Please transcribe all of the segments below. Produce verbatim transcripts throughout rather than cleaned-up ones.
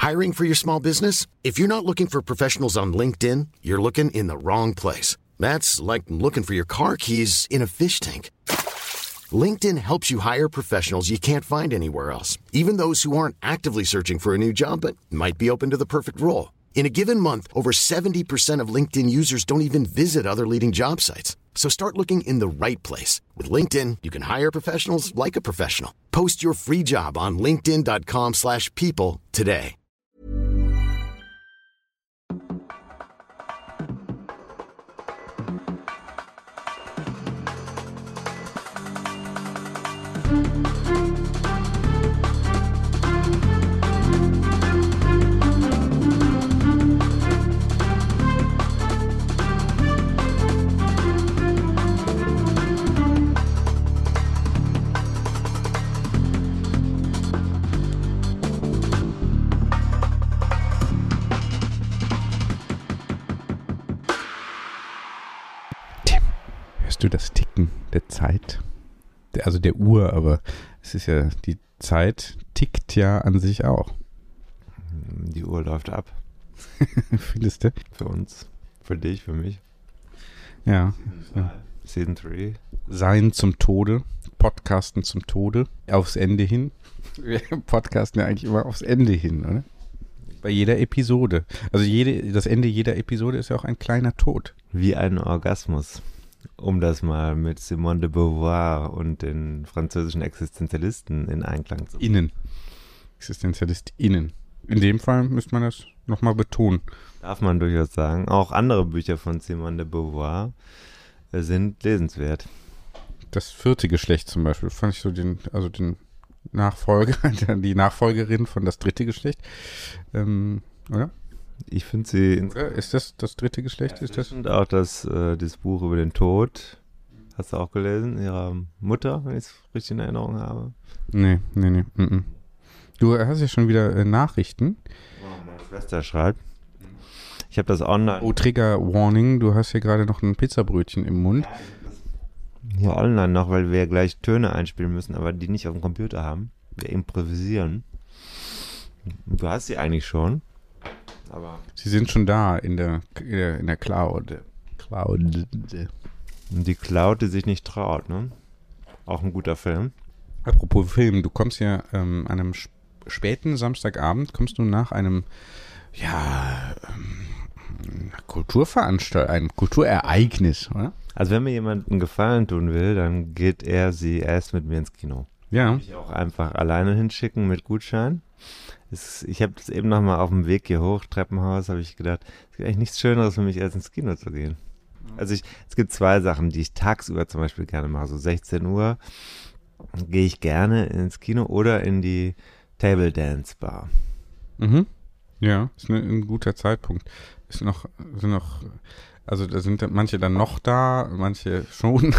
Hiring for your small business? If you're not looking for professionals on LinkedIn, you're looking in the wrong place. That's like looking for your car keys in a fish tank. LinkedIn helps you hire professionals you can't find anywhere else, even those who aren't actively searching for a new job but might be open to the perfect role. In a given month, over seventy percent of LinkedIn users don't even visit other leading job sites. So start looking in the right place. With LinkedIn, you can hire professionals like a professional. Post your free job on linkedin dot com slash people today. Du das Ticken der Zeit, der, also der Uhr, aber es ist ja, die Zeit tickt ja an sich auch. Die Uhr läuft ab. Findest du? Für uns, für dich, für mich. Ja. Season drei. Sein zum Tode, Podcasten zum Tode, aufs Ende hin. Wir podcasten ja eigentlich immer aufs Ende hin, oder? Bei jeder Episode. Also jede, das Ende jeder Episode ist ja auch ein kleiner Tod. Wie ein Orgasmus. Um das mal mit Simone de Beauvoir und den französischen Existenzialisten in Einklang zu bringen. Innen. ExistenzialistInnen. In dem Fall müsste man das nochmal betonen. Darf man durchaus sagen. Auch andere Bücher von Simone de Beauvoir sind lesenswert. Das vierte Geschlecht zum Beispiel, fand ich so den, also den Nachfolger, die Nachfolgerin von das dritte Geschlecht. Ähm, oder? Ich finde sie... Oder? Ist das das dritte Geschlecht? Ja, ist das? Und auch das, äh, das Buch über den Tod. Hast du auch gelesen? Ihrer Mutter, wenn ich es richtig in Erinnerung habe. Nee, nee, nee. Mm-mm. Du hast ja schon wieder äh, Nachrichten. Oh, meine Schwester schreibt. Ich habe das online... Oh, Trigger Warning, du hast hier gerade noch ein Pizzabrötchen im Mund. Hier online noch, weil wir gleich Töne einspielen müssen, aber die nicht auf dem Computer haben. Wir improvisieren. Du hast sie eigentlich schon. Aber Sie sind schon da in der, in der Cloud. Cloud. Die Cloud, die sich nicht traut, ne? Auch ein guter Film. Apropos Film, du kommst ja ähm, an einem sp- späten Samstagabend, kommst du nach einem, ja, ähm, Kulturveranstaltung, einem Kulturereignis, oder? Also wenn mir jemand einen Gefallen tun will, dann geht er sie erst mit mir ins Kino. Ja. Ich auch einfach alleine hinschicken mit Gutschein. Es, ich habe das eben nochmal auf dem Weg hier hoch, Treppenhaus, habe ich gedacht, es gibt eigentlich nichts Schöneres für mich, als ins Kino zu gehen. Also ich, es gibt zwei Sachen, die ich tagsüber zum Beispiel gerne mache. So sechzehn Uhr gehe ich gerne ins Kino oder in die Table Dance Bar. Mhm. Ja, ist ne, ein guter Zeitpunkt. Ist noch, sind noch, also da sind manche dann noch da, manche schon.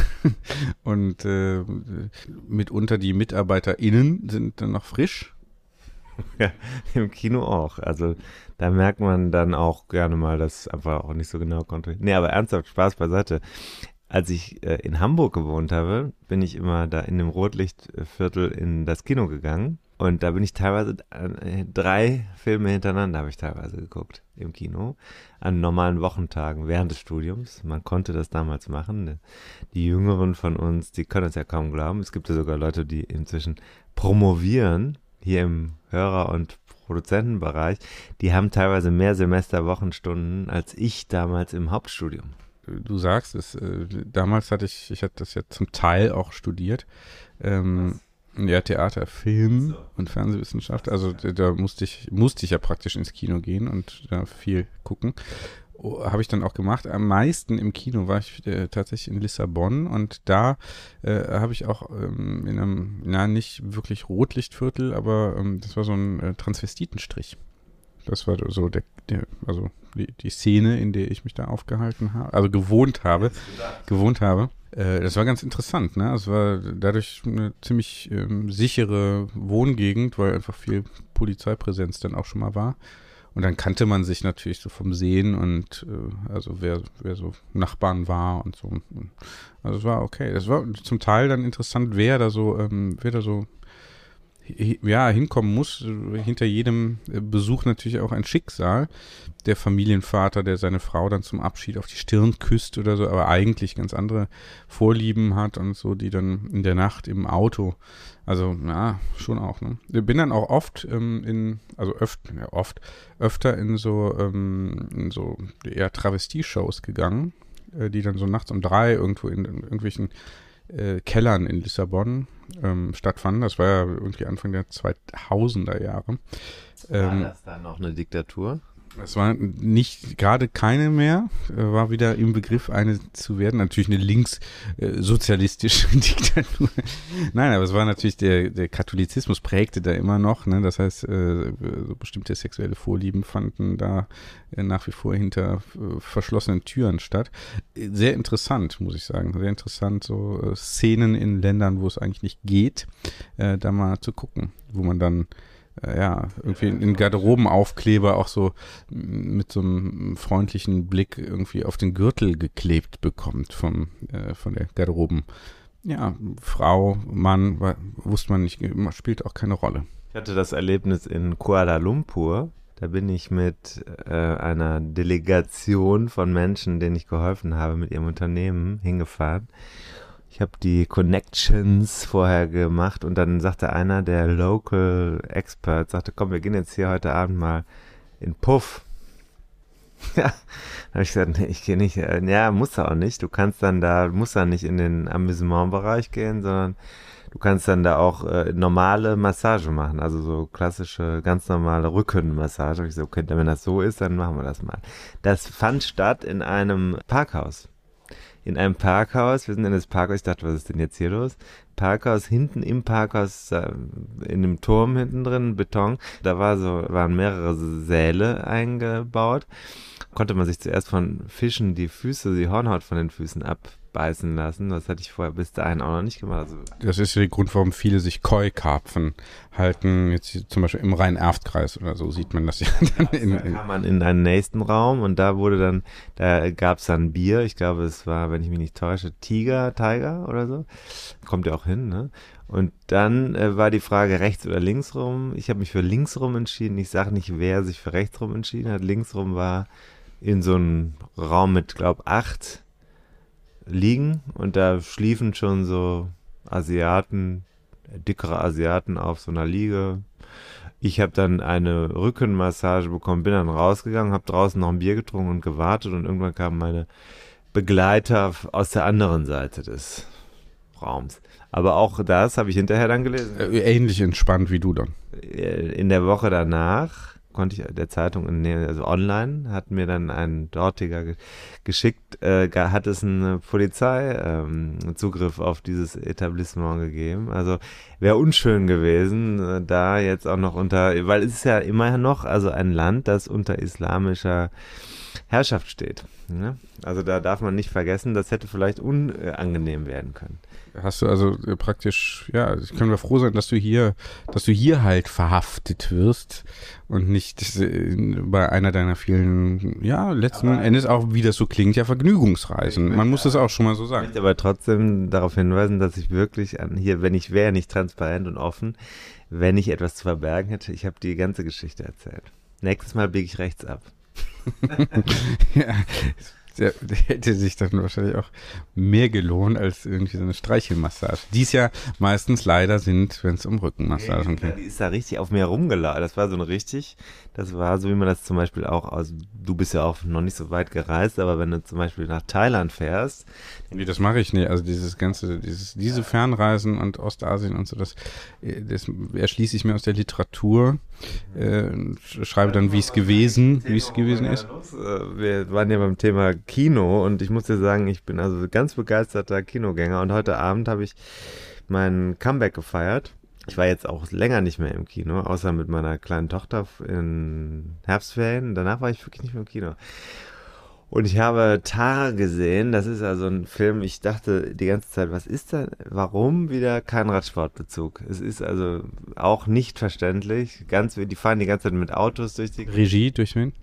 Und äh, mitunter die MitarbeiterInnen sind dann noch frisch. Ja, im Kino auch. Also da merkt man dann auch gerne mal, dass einfach auch nicht so genau kontrolliert. Nee, aber ernsthaft, Spaß beiseite. Als ich äh, in Hamburg gewohnt habe, bin ich immer da in dem Rotlichtviertel in das Kino gegangen. Und da bin ich teilweise, äh, drei Filme hintereinander habe ich teilweise geguckt im Kino. An normalen Wochentagen während des Studiums. Man konnte das damals machen. Die Jüngeren von uns, die können es ja kaum glauben. Es gibt ja sogar Leute, die inzwischen promovieren hier im Hörer- und Produzentenbereich, die haben teilweise mehr Semesterwochenstunden als ich damals im Hauptstudium. Du sagst es, äh, damals hatte ich, ich hatte das ja zum Teil auch studiert, ähm, ja, Theater, Film so. Und Fernsehwissenschaft, also da, da musste ich, musste ich ja praktisch ins Kino gehen und da viel gucken. Oh, habe ich dann auch gemacht. Am meisten im Kino war ich äh, tatsächlich in Lissabon und da äh, habe ich auch ähm, in einem, na nicht wirklich Rotlichtviertel, aber ähm, das war so ein äh, Transvestitenstrich. Das war so der, der also die, die Szene, in der ich mich da aufgehalten habe, also gewohnt habe, gewohnt habe. Äh, das war ganz interessant, ne? Es war dadurch eine ziemlich ähm, sichere Wohngegend, weil einfach viel Polizeipräsenz dann auch schon mal war. Und dann kannte man sich natürlich so vom Sehen und äh, also wer, wer so Nachbarn war und so. Also es war okay. Es war zum Teil dann interessant, wer da so, ähm, wer da so ja, hinkommen muss. Hinter jedem Besuch natürlich auch ein Schicksal. Der Familienvater, der seine Frau dann zum Abschied auf die Stirn küsst oder so, aber eigentlich ganz andere Vorlieben hat und so, die dann in der Nacht im Auto, also ja, schon auch. Ne? Ich bin dann auch oft ähm, in, also öfter, ja, oft, öfter in so, ähm, in so eher Travestie-Shows gegangen, äh, die dann so nachts um drei irgendwo in, in irgendwelchen äh, Kellern in Lissabon ähm, stattfanden. Das war ja irgendwie Anfang der zweitausender Jahre. Ähm, war das dann noch eine Diktatur? Es war nicht gerade keine mehr, war wieder im Begriff, eine zu werden. Natürlich eine linkssozialistische äh, Diktatur. Nein, aber es war natürlich, der, der Katholizismus prägte da immer noch. Ne? Das heißt, äh, so bestimmte sexuelle Vorlieben fanden da äh, nach wie vor hinter äh, verschlossenen Türen statt. Sehr interessant, muss ich sagen. Sehr interessant, so äh, Szenen in Ländern, wo es eigentlich nicht geht, äh, da mal zu gucken, wo man dann ja, irgendwie in Garderobenaufkleber auch so mit so einem freundlichen Blick irgendwie auf den Gürtel geklebt bekommt vom, äh, von der Garderoben. Ja, Frau, Mann, war, wusste man nicht, spielt auch keine Rolle. Ich hatte das Erlebnis in Kuala Lumpur. Da bin ich mit äh, einer Delegation von Menschen, denen ich geholfen habe, mit ihrem Unternehmen hingefahren. Ich habe die Connections vorher gemacht und dann sagte einer, der Local Expert, sagte, komm, wir gehen jetzt hier heute Abend mal in Puff. Ja, da habe ich gesagt, nee, ich gehe nicht. Ja, musst du auch nicht. Du kannst dann da, du musst dann nicht in den Amüsementbereich gehen, sondern du kannst dann da auch äh, normale Massage machen, also so klassische, ganz normale Rückenmassage. Und ich so, okay, wenn das so ist, dann machen wir das mal. Das fand statt in einem Parkhaus. In einem Parkhaus, wir sind in das Parkhaus, ich dachte, was ist denn jetzt hier los? Parkhaus, hinten im Parkhaus, in einem Turm hinten drin, Beton, da war so, waren mehrere Säle eingebaut. Konnte man sich zuerst von Fischen die Füße, die Hornhaut von den Füßen abbeißen lassen. Das hatte ich vorher bis dahin auch noch nicht gemacht. Also das ist ja der Grund, warum viele sich Koi-Karpfen halten. Jetzt zum Beispiel im Rhein-Erft-Kreis oder so sieht man das ja dann. In, in da kam man in einen nächsten Raum und da wurde dann, da gab es dann Bier. Ich glaube, es war, wenn ich mich nicht täusche, Tiger, Tiger oder so. Kommt ja auch hin, ne? Und dann äh, war die Frage rechts oder links rum. Ich habe mich für links rum entschieden. Ich sage nicht, wer sich für rechts rum entschieden hat. Links rum war in so einem Raum mit, glaube ich, acht Liegen und da schliefen schon so Asiaten, dickere Asiaten auf so einer Liege. Ich habe dann eine Rückenmassage bekommen, bin dann rausgegangen, habe draußen noch ein Bier getrunken und gewartet und irgendwann kamen meine Begleiter aus der anderen Seite des Raums. Aber auch das habe ich hinterher dann gelesen. Ähnlich entspannt wie du dann. In der Woche danach konnte ich der Zeitung, also online, hat mir dann ein dortiger ge- geschickt, äh, hat es einen Polizeizugriff ähm, auf dieses Etablissement gegeben. Also wäre unschön gewesen, äh, da jetzt auch noch unter, weil es ist ja immerhin noch, also ein Land, das unter islamischer Herrschaft steht. Ne? Also da darf man nicht vergessen, das hätte vielleicht unangenehm werden können. Hast du also äh, praktisch, ja, ich kann mir froh sein, dass du hier, dass du hier halt verhaftet wirst und nicht äh, bei einer deiner vielen, ja, letzten aber Endes auch, wie das so klingt, ja, Vergnügungsreisen. Man muss das auch schon mal so sagen. Ich möchte aber trotzdem darauf hinweisen, dass ich wirklich an hier, wenn ich wäre nicht transparent und offen, wenn ich etwas zu verbergen hätte, ich habe die ganze Geschichte erzählt. Nächstes Mal biege ich rechts ab. Ja, der, der hätte sich dann wahrscheinlich auch mehr gelohnt als irgendwie so eine Streichelmassage. Die es ja meistens leider sind, wenn es um Rückenmassagen geht. Die ist da richtig auf mir rumgeladen. Das war so ein richtig, das war so, wie man das zum Beispiel auch aus, du bist ja auch noch nicht so weit gereist, aber wenn du zum Beispiel nach Thailand fährst. Nee, das mache ich nicht. Also dieses ganze, dieses, diese Fernreisen und Ostasien und so, das, das erschließe ich mir aus der Literatur, äh, schreibe dann, wie es gewesen, wie es gewesen ist. Wir waren ja beim Thema Kino und ich muss dir sagen, ich bin also ganz begeisterter Kinogänger und heute Abend habe ich mein Comeback gefeiert. Ich war jetzt auch länger nicht mehr im Kino, außer mit meiner kleinen Tochter in Herbstferien. Danach war ich wirklich nicht mehr im Kino. Und ich habe Tar gesehen, das ist also ein Film, ich dachte die ganze Zeit, was ist da, warum wieder kein Radsportbezug? Es ist also auch nicht verständlich, ganz, die fahren die ganze Zeit mit Autos durch die... Regie, durch wen?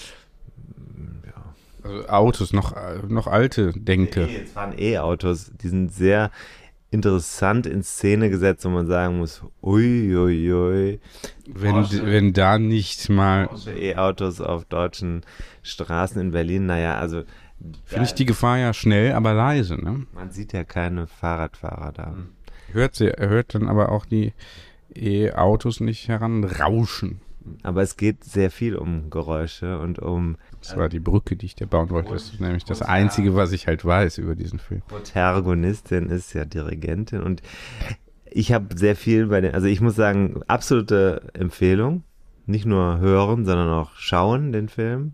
Ja. Also Autos, noch, noch alte Denke. Nee, es fahren E-Autos, die sind sehr interessant in Szene gesetzt, wo man sagen muss, ui, ui, ui. Wenn, wenn da nicht mal... E-Autos auf deutschen Straßen in Berlin, naja, also... Finde ich die Gefahr ja schnell, aber leise, ne? Man sieht ja keine Fahrradfahrer da. Hört sie, hört dann aber auch die E-Autos nicht heranrauschen. Aber es geht sehr viel um Geräusche und um... Das war die Brücke, die ich dir bauen wollte. Das ist nämlich das Einzige, was ich halt weiß über diesen Film. Protagonistin ist ja Dirigentin und ich habe sehr viel bei den... Also ich muss sagen, absolute Empfehlung. Nicht nur hören, sondern auch schauen, den Film.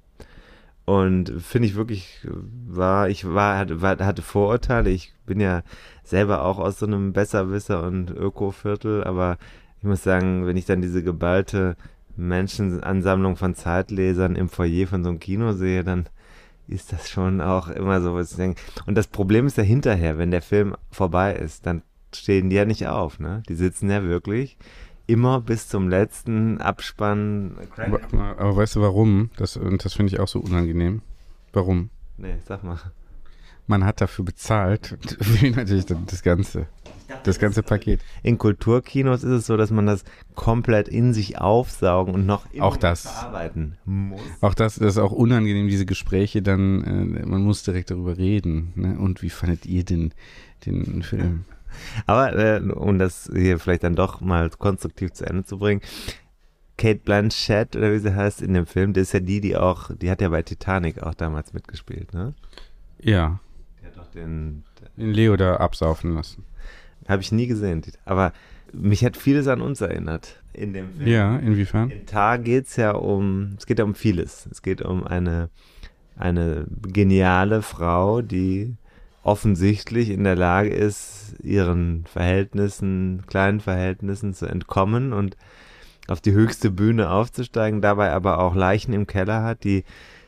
Und finde ich wirklich, war, ich war, hatte, war, hatte Vorurteile. Ich bin ja selber auch aus so einem Besserwisser- und Öko-Viertel, aber ich muss sagen, wenn ich dann diese geballte Menschenansammlung von Zeitlesern im Foyer von so einem Kino sehe, dann ist das schon auch immer so, was ich denke. Und das Problem ist ja hinterher, wenn der Film vorbei ist, dann stehen die ja nicht auf, ne? Die sitzen ja wirklich immer bis zum letzten Abspann. Aber, aber, aber weißt du warum? Das, und das finde ich auch so unangenehm. Warum? Nee, sag mal. Man hat dafür bezahlt, wie natürlich das ganze, das ganze Paket. In Kulturkinos ist es so, dass man das komplett in sich aufsaugen und noch immer auch das verarbeiten muss. Auch das, das ist auch unangenehm, diese Gespräche dann, äh, man muss direkt darüber reden. Ne? Und wie fandet ihr den, den Film? Aber, äh, um das hier vielleicht dann doch mal konstruktiv zu Ende zu bringen, Cate Blanchett, oder wie sie heißt in dem Film, die ist ja die, die auch, die hat ja bei Titanic auch damals mitgespielt, ne? Ja. Die hat doch den... Den Leo da absaufen lassen. Habe ich nie gesehen, aber mich hat vieles an uns erinnert in dem Film. Ja, inwiefern? In Tar geht es ja um, es geht ja um vieles. Es geht um eine, eine geniale Frau, die offensichtlich in der Lage ist, ihren Verhältnissen, kleinen Verhältnissen zu entkommen und auf die höchste Bühne aufzusteigen, dabei aber auch Leichen im Keller hat, die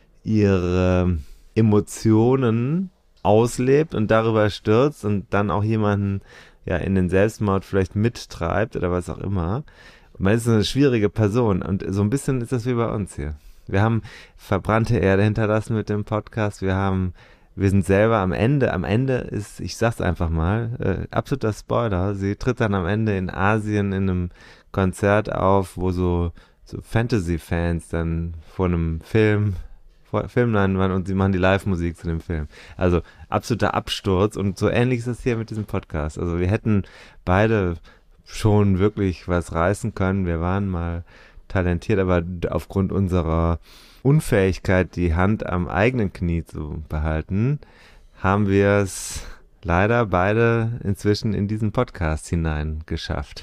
ihre Emotionen auslebt und darüber stürzt und dann auch jemanden ja in den Selbstmord vielleicht mittreibt oder was auch immer. Und man ist eine schwierige Person und so ein bisschen ist das wie bei uns hier. Wir haben verbrannte Erde hinterlassen mit dem Podcast, wir haben Wir sind selber am Ende, am Ende ist, ich sag's einfach mal, äh, absoluter Spoiler, sie tritt dann am Ende in Asien in einem Konzert auf, wo so, so Fantasy-Fans dann vor einem Film, vor Filmleinwand und sie machen die Live-Musik zu dem Film. Also absoluter Absturz und so ähnlich ist es hier mit diesem Podcast. Also wir hätten beide schon wirklich was reißen können, wir waren mal talentiert, aber aufgrund unserer Unfähigkeit, die Hand am eigenen Knie zu behalten, haben wir es leider beide inzwischen in diesen Podcast hinein geschafft.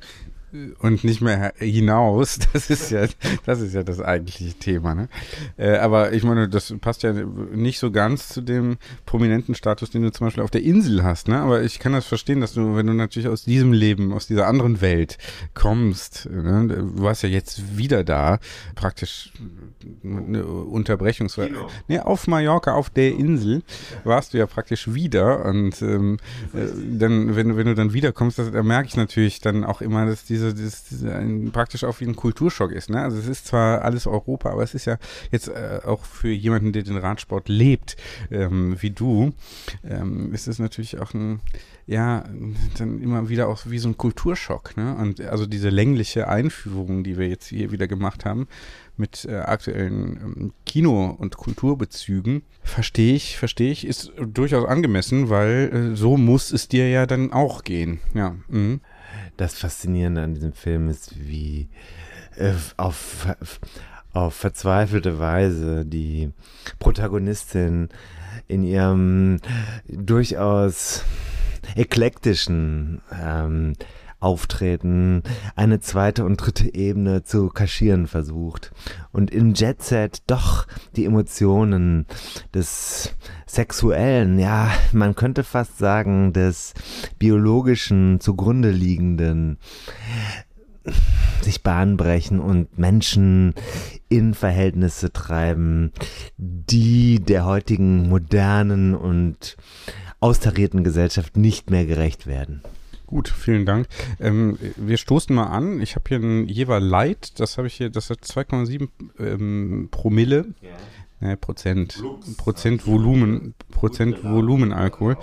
Und nicht mehr hinaus, das ist ja das ist ja das eigentliche Thema, ne? Äh, aber ich meine, das passt ja nicht so ganz zu dem prominenten Status, den du zum Beispiel auf der Insel hast, ne? Aber ich kann das verstehen, dass du, wenn du natürlich aus diesem Leben, aus dieser anderen Welt kommst, ne? Du warst ja jetzt wieder da, praktisch eine Unterbrechungsweise. Ne, auf Mallorca, auf der Insel, warst du ja praktisch wieder und ähm, äh, dann, wenn, wenn du dann wiederkommst, das, da merke ich natürlich dann auch immer, dass die Diese, das, das ein, praktisch auch wie ein Kulturschock ist. Ne? Also es ist zwar alles Europa, aber es ist ja jetzt äh, auch für jemanden, der den Radsport lebt, ähm, wie du, ähm, ist es natürlich auch ein, ja, dann immer wieder auch wie so ein Kulturschock. Ne? Und also diese längliche Einführung, die wir jetzt hier wieder gemacht haben, mit äh, aktuellen ähm, Kino- und Kulturbezügen, verstehe ich, verstehe ich, ist durchaus angemessen, weil äh, so muss es dir ja dann auch gehen. Ja, mhm. Das Faszinierende an diesem Film ist, wie äh, auf, auf verzweifelte Weise die Protagonistin in ihrem durchaus eklektischen ähm, Auftreten eine zweite und dritte Ebene zu kaschieren versucht und im Jet-Set doch die Emotionen des Sexuellen, ja, man könnte fast sagen, des biologischen zugrunde liegenden sich Bahn brechen und Menschen in Verhältnisse treiben, die der heutigen modernen und austarierten Gesellschaft nicht mehr gerecht werden. Gut, vielen Dank. Ähm, wir stoßen mal an. Ich habe hier ein Jever Light, das habe ich hier, das hat zwei Komma sieben ähm, Promille, ja. äh, Prozent, Lux, Prozent Volumen, Prozent Volumenalkohol.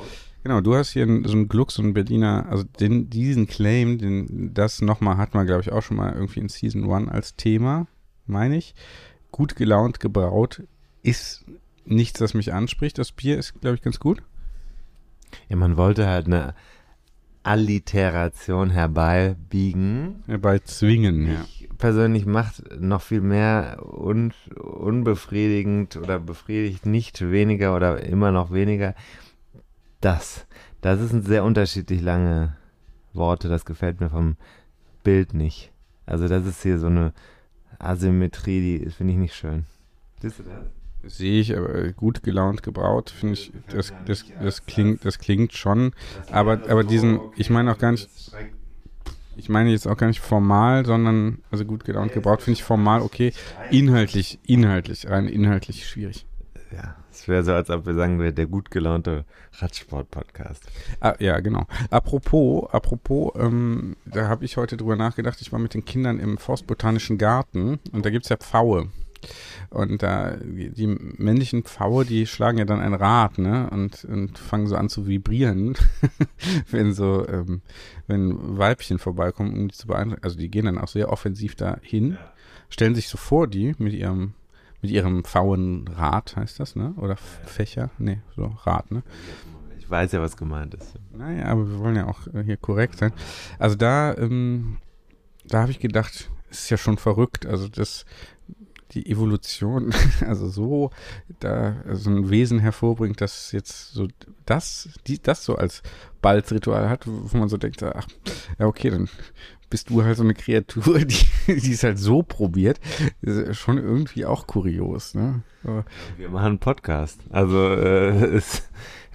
Genau, du hast hier so einen Gluck, so einen Berliner, also den, diesen Claim, den, das nochmal hat man, glaube ich, auch schon mal irgendwie in Season One als Thema, meine ich. Gut gelaunt gebraut ist nichts, das mich anspricht. Das Bier ist, glaube ich, ganz gut. Ja, man wollte halt eine Alliteration herbeibiegen. Herbeizwingen, ja. Ich persönlich macht noch viel mehr un, unbefriedigend oder befriedigt nicht weniger oder immer noch weniger. Das, das sind sehr unterschiedlich lange Worte, das gefällt mir vom Bild nicht. Also das ist hier so eine Asymmetrie, die finde ich nicht schön. Siehst du das? Sehe ich, aber gut gelaunt gebraut, finde ich, das, das, das, klingt, das klingt schon, aber, aber diesen, ich meine auch gar nicht, ich meine jetzt auch gar nicht formal, sondern, also gut gelaunt gebraut, finde ich formal okay, inhaltlich, inhaltlich, rein inhaltlich schwierig. Ja, es wäre so, als ob wir sagen, der gut gelaunte Radsport-Podcast. Ah, ja, genau. Apropos, apropos, ähm, da habe ich heute drüber nachgedacht, ich war mit den Kindern im Forstbotanischen Garten und da gibt es ja Pfaue. Und da, die männlichen Pfaue, die schlagen ja dann ein Rad, ne, und, und fangen so an zu vibrieren, wenn so, ähm, wenn Weibchen vorbeikommen, um die zu beeindrucken. Also die gehen dann auch sehr offensiv dahin, stellen sich so vor die mit ihrem, mit ihrem Pfauenrad, heißt das, ne, oder Fächer, ne, so Rad, ne. Ich weiß ja, was gemeint ist. Naja, aber wir wollen ja auch äh, hier korrekt sein. Also da, ähm, da habe ich gedacht, ist ja schon verrückt, also das, die Evolution, also so, da so ein Wesen hervorbringt, das jetzt so, das, die, das so als Balzritual hat, wo man so denkt, ach, ja okay, dann bist du halt so eine Kreatur, die, die es halt so probiert, ist schon irgendwie auch kurios, ne? Aber wir machen einen Podcast, also äh, es,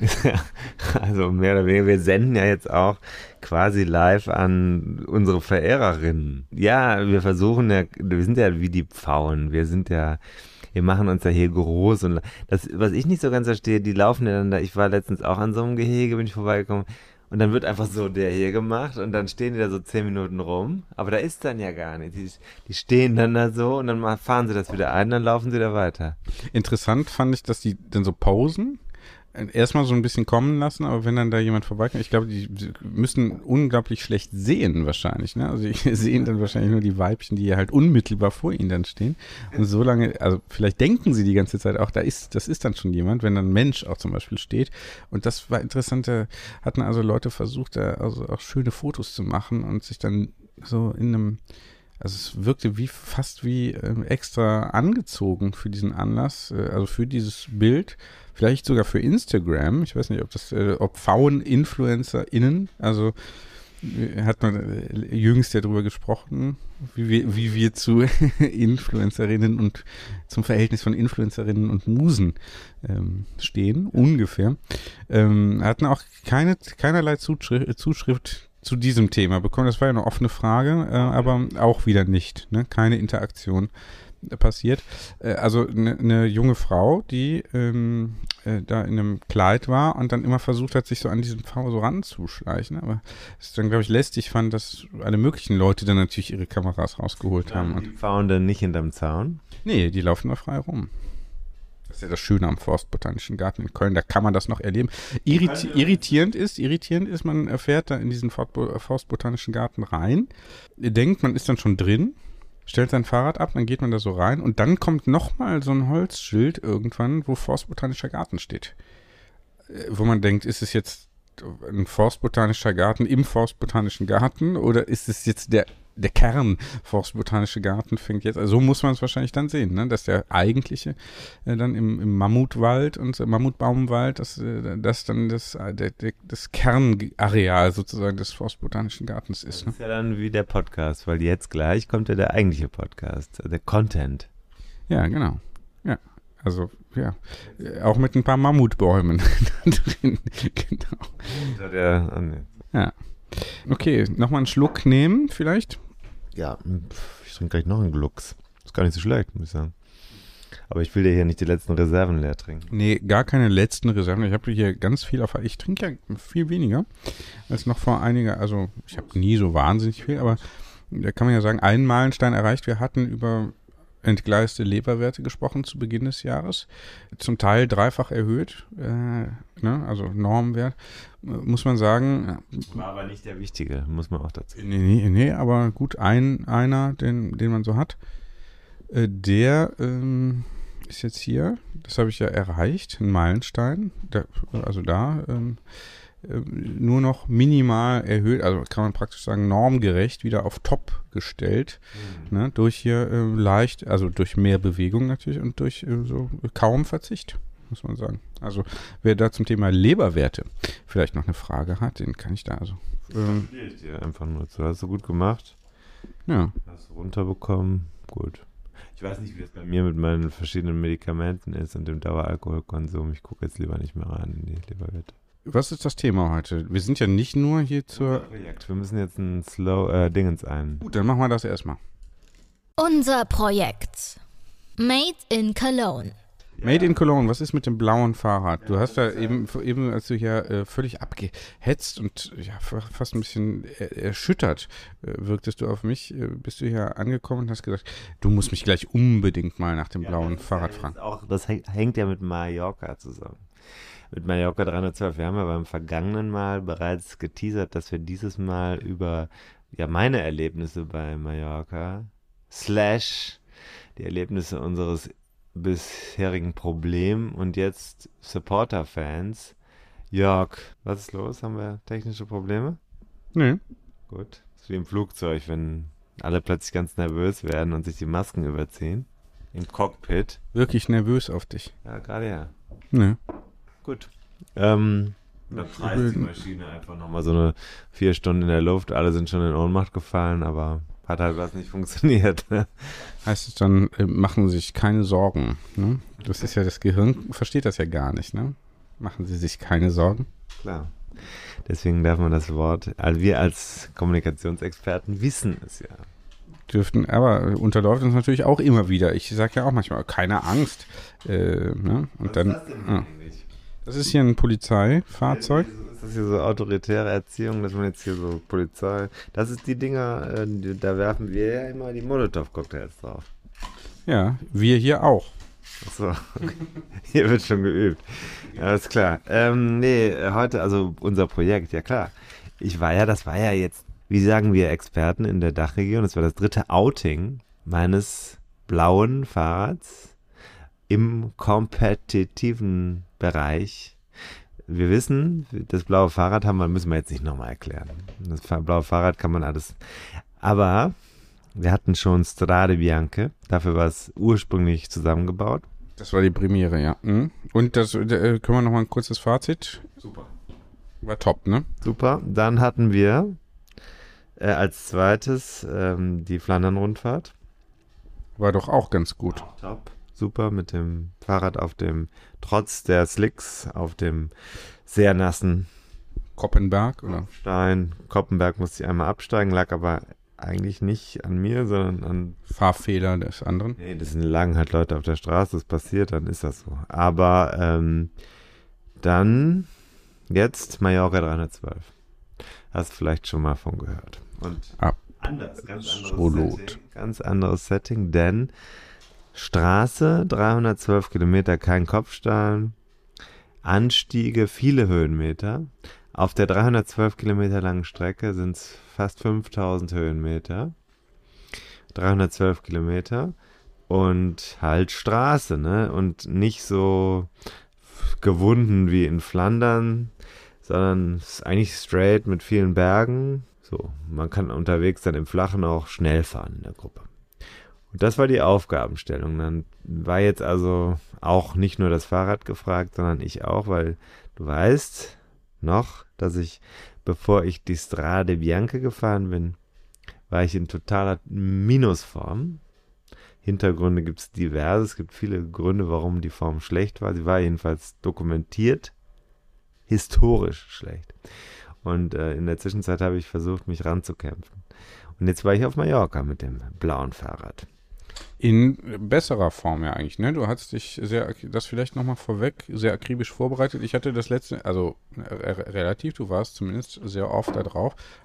also mehr oder weniger, wir senden ja jetzt auch quasi live an unsere Verehrerinnen. Ja, wir versuchen ja, wir sind ja wie die Pfauen, wir sind ja, wir machen uns ja hier groß und das, was ich nicht so ganz verstehe, die laufen ja dann da, ich war letztens auch an so einem Gehege, bin ich vorbeigekommen und dann wird einfach so der hier gemacht und dann stehen die da so zehn Minuten rum, aber da ist dann ja gar nicht, die, die stehen dann da so und dann fahren sie das wieder ein, dann laufen sie da weiter. Interessant fand ich, dass die dann so posen, erstmal so ein bisschen kommen lassen, aber wenn dann da jemand vorbeikommt, ich glaube, die müssen unglaublich schlecht sehen wahrscheinlich, ne? Also die sehen dann wahrscheinlich nur die Weibchen, die ja halt unmittelbar vor ihnen dann stehen. Und so lange, also vielleicht denken sie die ganze Zeit auch, da ist, das ist dann schon jemand, wenn dann ein Mensch auch zum Beispiel steht. Und das war interessant, da hatten also Leute versucht, da also auch schöne Fotos zu machen und sich dann so in einem, also es wirkte wie fast wie äh, extra angezogen für diesen Anlass, äh, also für dieses Bild, vielleicht sogar für Instagram. Ich weiß nicht, ob das, äh, ob Frauen-InfluencerInnen, also äh, hat man äh, jüngst ja drüber gesprochen, wie wir, wie wir zu Influencerinnen und zum Verhältnis von Influencerinnen und Musen ähm, stehen, ungefähr. Ähm, hatten auch keine, keinerlei Zuschrift, Zuschrift zu diesem Thema bekommen. Das war ja eine offene Frage, äh, aber auch wieder nicht. Ne? Keine Interaktion äh, passiert. Äh, also eine ne junge Frau, die ähm, äh, da in einem Kleid war und dann immer versucht hat, sich so an diesen Pfau so ranzuschleichen. Aber es dann, glaube ich, lästig fand, dass alle möglichen Leute dann natürlich ihre Kameras rausgeholt haben. Und die Pfauen dann nicht hinterm Zaun? Nee, die laufen da frei rum. Das ist ja das Schöne am Forstbotanischen Garten in Köln, da kann man das noch erleben. Irriti- irritierend ist, irritierend ist, man fährt da in diesen Forstbotanischen Garten rein, ihr denkt, man ist dann schon drin, stellt sein Fahrrad ab, dann geht man da so rein und dann kommt nochmal so ein Holzschild irgendwann, wo Forstbotanischer Garten steht. Wo man denkt, ist es jetzt ein Forstbotanischer Garten im Forstbotanischen Garten oder ist es jetzt der der Kern Forstbotanische Garten fängt jetzt, also so muss man es wahrscheinlich dann sehen, ne? Dass der eigentliche äh, dann im, im Mammutwald und äh, Mammutbaumwald, dass äh, das dann das, äh, der, der, das Kernareal sozusagen des Forstbotanischen Gartens ist. Ne? Das ist ja dann wie der Podcast, weil jetzt gleich kommt ja der eigentliche Podcast, der Content. Ja, genau. Ja, also ja, auch mit ein paar Mammutbäumen drin. Genau. Der, oh nee. Ja. Okay, nochmal einen Schluck nehmen vielleicht? Ja, ich trinke gleich noch einen Glucks. Ist gar nicht so schlecht, muss ich sagen. Aber ich will dir hier nicht die letzten Reserven leer trinken. Nee, gar keine letzten Reserven. Ich habe hier ganz viel auf. Ich trinke ja viel weniger als noch vor einiger. Also ich habe nie so wahnsinnig viel, aber da kann man ja sagen, einen Meilenstein erreicht. Wir hatten über entgleiste Leberwerte gesprochen zu Beginn des Jahres. Zum Teil dreifach erhöht, äh, ne, also Normwert, muss man sagen. War aber nicht der wichtige, muss man auch dazu sagen. Nee, nee, nee, aber gut, ein, einer, den, den man so hat, äh, der ähm, ist jetzt hier, das habe ich ja erreicht, ein Meilenstein, der, also da ähm, äh, nur noch minimal erhöht, also kann man praktisch sagen normgerecht wieder auf Top gestellt, mhm. ne, durch hier äh, leicht, also durch mehr Bewegung natürlich und durch äh, so kaum Verzicht, muss man sagen. Also wer da zum Thema Leberwerte vielleicht noch eine Frage hat, den kann ich da also. Ähm, ich dir einfach nur zu. Hast du gut gemacht? Ja. Hast du runterbekommen? Gut. Ich weiß nicht, wie es bei mir mit meinen verschiedenen Medikamenten ist und dem Daueralkoholkonsum. Ich gucke jetzt lieber nicht mehr rein in die Leberwerte. Was ist das Thema heute? Wir sind ja nicht nur hier zur... Projekt. Wir müssen jetzt ein Slow äh, Dingens ein. Gut, dann machen wir das erstmal. Unser Projekt. Made in Cologne. Made in Cologne, was ist mit dem blauen Fahrrad? Du hast da eben, eben als du hier äh, völlig abgehetzt und ja, fast ein bisschen er, erschüttert äh, wirktest du auf mich, äh, bist du hier angekommen und hast gesagt, du musst mich gleich unbedingt mal nach dem ja, blauen Fahrrad fragen. Auch, das hängt ja mit Mallorca zusammen. Mit Mallorca dreihundertzwölf. Wir haben ja beim vergangenen Mal bereits geteasert, dass wir dieses Mal über ja meine Erlebnisse bei Mallorca slash die Erlebnisse unseres bisherigen Problem und jetzt Supporter-Fans. Jörg, was ist los? Haben wir technische Probleme? Nee. Gut. Das ist wie im Flugzeug, wenn alle plötzlich ganz nervös werden und sich die Masken überziehen. Im Cockpit. Wirklich nervös auf dich? Ja, gerade ja. Nee. Gut. Ähm, da preist die Maschine einfach nochmal so eine vier Stunden in der Luft. Alle sind schon in Ohnmacht gefallen, aber hat halt was nicht funktioniert. Ne? Heißt es dann, äh, machen Sie sich keine Sorgen. Ne? Das ist ja, das Gehirn versteht das ja gar nicht. Ne? Machen Sie sich keine Sorgen. Klar. Deswegen darf man das Wort, also wir als Kommunikationsexperten wissen es ja. Dürften, aber unterläuft uns natürlich auch immer wieder. Ich sage ja auch manchmal, keine Angst. Äh, ne? Und was dann, ist das denn ah. eigentlich? Das ist hier ein Polizeifahrzeug. Ist das hier so autoritäre Erziehung, dass man jetzt hier so Polizei... Das ist die Dinger, äh, die, da werfen wir ja immer die Molotow-Cocktails drauf. Ja, wir hier auch. Achso, okay. Hier wird schon geübt. Alles klar. Ähm, nee, heute, also unser Projekt, ja klar. Ich war ja, das war ja jetzt, wie sagen wir Experten in der Dachregion, das war das dritte Outing meines blauen Fahrrads im kompetitiven Bereich. Wir wissen, das blaue Fahrrad haben wir, müssen wir jetzt nicht nochmal erklären. Das blaue Fahrrad kann man alles. Aber wir hatten schon Strade Bianche, dafür war es ursprünglich zusammengebaut. Das war die Premiere, ja. Und das äh, können wir nochmal ein kurzes Fazit? Super. War top, ne? Super. Dann hatten wir äh, als zweites ähm, die Flandern-Rundfahrt. War doch auch ganz gut. Top. Super mit dem Fahrrad auf dem, trotz der Slicks, auf dem sehr nassen Koppenberg, oder? Stein. Koppenberg musste ich einmal absteigen, lag aber eigentlich nicht an mir, sondern an Fahrfehler des anderen. Nee, das lagen halt Leute auf der Straße, das passiert, dann ist das so. Aber ähm, dann jetzt Mallorca dreihundertzwölf. Hast du vielleicht schon mal von gehört. Und ah, anders, ganz anderes absolut. Setting, ganz anderes Setting, denn Straße, dreihundertzwölf Kilometer, kein Kopfstein, Anstiege, viele Höhenmeter. Auf der dreihundertzwölf Kilometer langen Strecke sind es fast fünftausend Höhenmeter. dreihundertzwölf Kilometer und halt Straße, ne? Und nicht so gewunden wie in Flandern, sondern es ist eigentlich straight mit vielen Bergen. So, man kann unterwegs dann im Flachen auch schnell fahren in der Gruppe. Und das war die Aufgabenstellung. Dann war jetzt also auch nicht nur das Fahrrad gefragt, sondern ich auch, weil du weißt noch, dass ich, bevor ich die Strade Bianche gefahren bin, war ich in totaler Minusform. Hintergründe gibt es diverse. Es gibt viele Gründe, warum die Form schlecht war. Sie war jedenfalls dokumentiert historisch schlecht. Und äh, in der Zwischenzeit habe ich versucht, mich ranzukämpfen. Und jetzt war ich auf Mallorca mit dem blauen Fahrrad. In besserer Form ja eigentlich, ne? Du hast dich sehr, das vielleicht nochmal vorweg, sehr akribisch vorbereitet. Ich hatte das letzte, also äh, relativ, du warst zumindest sehr oft da drauf,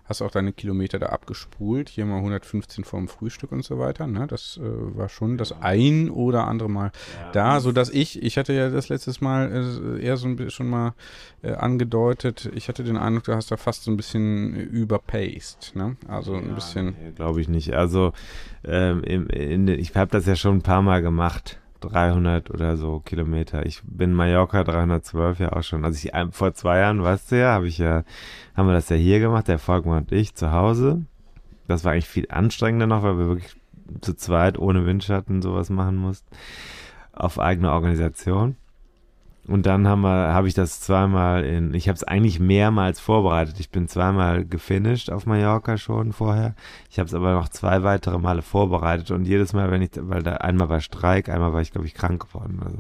hast auch deine Kilometer da abgespult, hier mal hundertfünfzehn vorm Frühstück und so weiter, ne? Das äh, war schon das ein oder andere Mal ja, da, sodass ich, ich hatte ja das letztes Mal äh, eher so ein bisschen schon mal äh, angedeutet, ich hatte den Eindruck, du hast da fast so ein bisschen überpaced, ne? Also ein ja, bisschen. Nee, glaube ich nicht. Also ähm, im, in, ich habe das ja schon ein paar Mal gemacht. dreihundert oder so Kilometer. Ich bin Mallorca dreihundertzwölf ja auch schon. Also ich vor zwei Jahren, weißt du ja, habe ich ja, haben wir das ja hier gemacht, der Volkmann und ich zu Hause. Das war eigentlich viel anstrengender noch, weil wir wirklich zu zweit ohne Windschatten sowas machen mussten. Auf eigene Organisation. Und dann haben wir, habe ich das zweimal in, ich habe es eigentlich mehrmals vorbereitet. Ich bin zweimal gefinisht auf Mallorca schon vorher. Ich habe es aber noch zwei weitere Male vorbereitet und jedes Mal, wenn ich, weil da einmal war Streik, einmal war ich, glaube ich, krank geworden. Also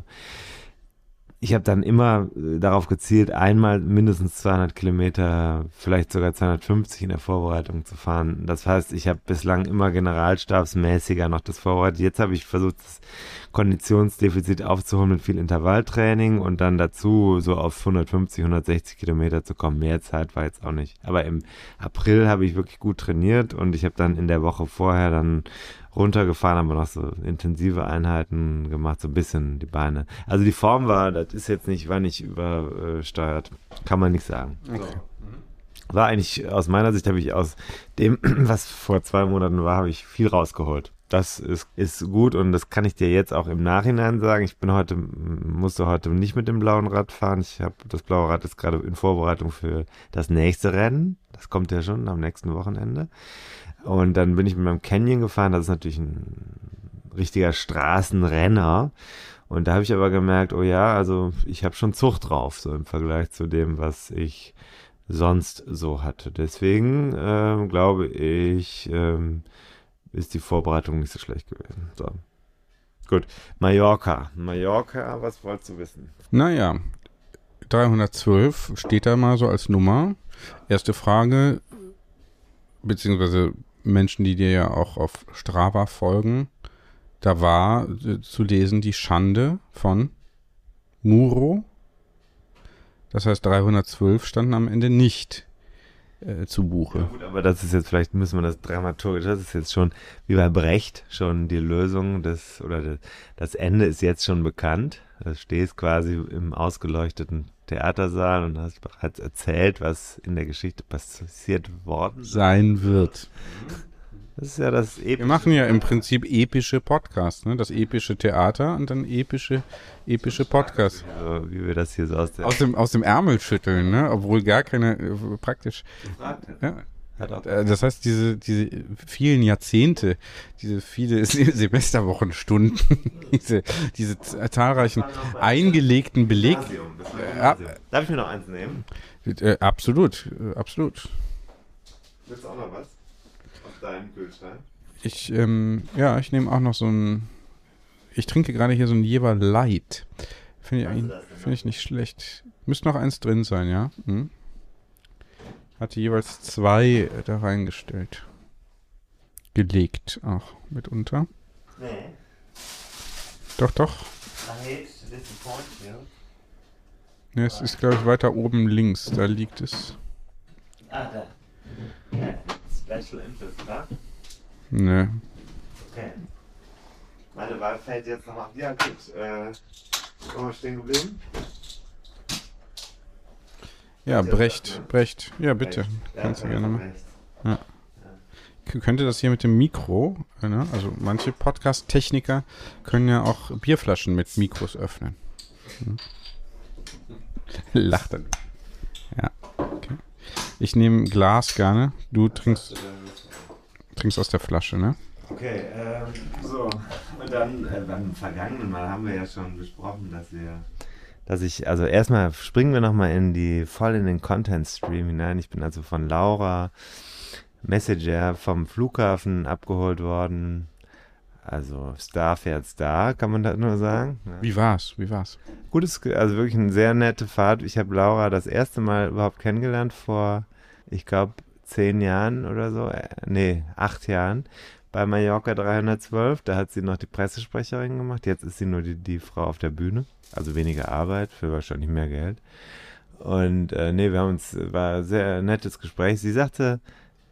ich habe dann immer darauf gezielt, einmal mindestens zweihundert Kilometer, vielleicht sogar zweihundertfünfzig in der Vorbereitung zu fahren. Das heißt, ich habe bislang immer generalstabsmäßiger noch das vorbereitet. Jetzt habe ich versucht, das Konditionsdefizit aufzuholen mit viel Intervalltraining und dann dazu so auf hundertfünfzig, hundertsechzig Kilometer zu kommen. Mehr Zeit war jetzt auch nicht. Aber im April habe ich wirklich gut trainiert und ich habe dann in der Woche vorher dann runtergefahren, haben wir noch so intensive Einheiten gemacht, so ein bisschen die Beine. Also die Form war, das ist jetzt nicht, war nicht übersteuert, kann man nicht sagen. Okay. So. War eigentlich, aus meiner Sicht habe ich aus dem, was vor zwei Monaten war, habe ich viel rausgeholt. Das ist, ist gut und das kann ich dir jetzt auch im Nachhinein sagen. Ich bin heute, musste heute nicht mit dem blauen Rad fahren. Ich habe, das blaue Rad ist gerade in Vorbereitung für das nächste Rennen. Das kommt ja schon am nächsten Wochenende. Und dann bin ich mit meinem Canyon gefahren. Das ist natürlich ein richtiger Straßenrenner. Und da habe ich aber gemerkt, oh ja, also ich habe schon Zucht drauf, so im Vergleich zu dem, was ich sonst so hatte. Deswegen ähm, glaube ich, ähm, ist die Vorbereitung nicht so schlecht gewesen. So. Gut. Mallorca. Mallorca, was wolltest du wissen? Naja, dreihundertzwölf steht da mal so als Nummer. Erste Frage, beziehungsweise Menschen, die dir ja auch auf Strava folgen, da war äh, zu lesen die Schande von Muro. Das heißt, dreihundertzwölf standen am Ende nicht äh, zu Buche. Ja, gut, aber das ist jetzt, vielleicht müssen wir das dramaturgisch, das ist jetzt schon wie bei Brecht schon die Lösung des, oder das, das Ende ist jetzt schon bekannt. Du stehst quasi im ausgeleuchteten Theatersaal und hast bereits erzählt, was in der Geschichte passiert worden sein wird. Das ist ja das epische. Wir machen ja im Prinzip epische Podcasts, ne? Das epische Theater und dann epische, epische Podcasts. Also, wie wir das hier so aus, der aus dem aus dem Ärmel schütteln, ne? Obwohl gar keine äh, praktisch. Ja. Das heißt, diese diese vielen Jahrzehnte, diese viele Semesterwochenstunden, diese diese zahlreichen eingelegten Beleg. Ja. Darf ich mir noch eins nehmen? Äh, absolut, äh, absolut. Willst du auch noch was? Deinen Kühlschrank? Ich, ähm, ja, ich nehme auch noch so ein, ich trinke gerade hier so ein Jever Light. Finde ich, eigentlich, find ich nicht schlecht. Müsste noch eins drin sein, ja? Hm? Hatte jeweils zwei da reingestellt. Gelegt auch mitunter. Nee. Doch, doch. I hate to disappoint you. Ne, es ist, glaube ich, weiter oben links. Da liegt es. Ah, da. Ja. Special Interest, oder? Ne. Okay. Meine Wahl fällt jetzt noch ab. Ja, gut. Äh, sind wir stehen geblieben? Ja, Brecht. Brecht. Ja, bitte. Brecht. Kannst ja, du gerne mal. Ja. Ja. Könnte das hier mit dem Mikro, ne? Also manche Podcast-Techniker können ja auch Bierflaschen mit Mikros öffnen. Hm. Lacht dann. Ja, okay. Ich nehme Glas gerne. Du trinkst, trinkst aus der Flasche, ne? Okay, ähm, so. Und dann äh, beim vergangenen Mal haben wir ja schon besprochen, dass wir, dass ich, also erstmal springen wir nochmal in die, voll in den Content-Stream hinein. Ich bin also von Laura Messenger vom Flughafen abgeholt worden. Also Star fährt Star, kann man das nur sagen. Ja. Wie war's? Wie war's? Gutes, also wirklich eine sehr nette Fahrt. Ich habe Laura das erste Mal überhaupt kennengelernt vor, ich glaube, zehn Jahren oder so. Äh, nee, acht Jahren bei Mallorca dreihundertzwölf. Da hat sie noch die Pressesprecherin gemacht. Jetzt ist sie nur die, die Frau auf der Bühne. Also weniger Arbeit für wahrscheinlich mehr Geld. Und äh, nee, wir haben uns, war ein sehr nettes Gespräch. Sie sagte,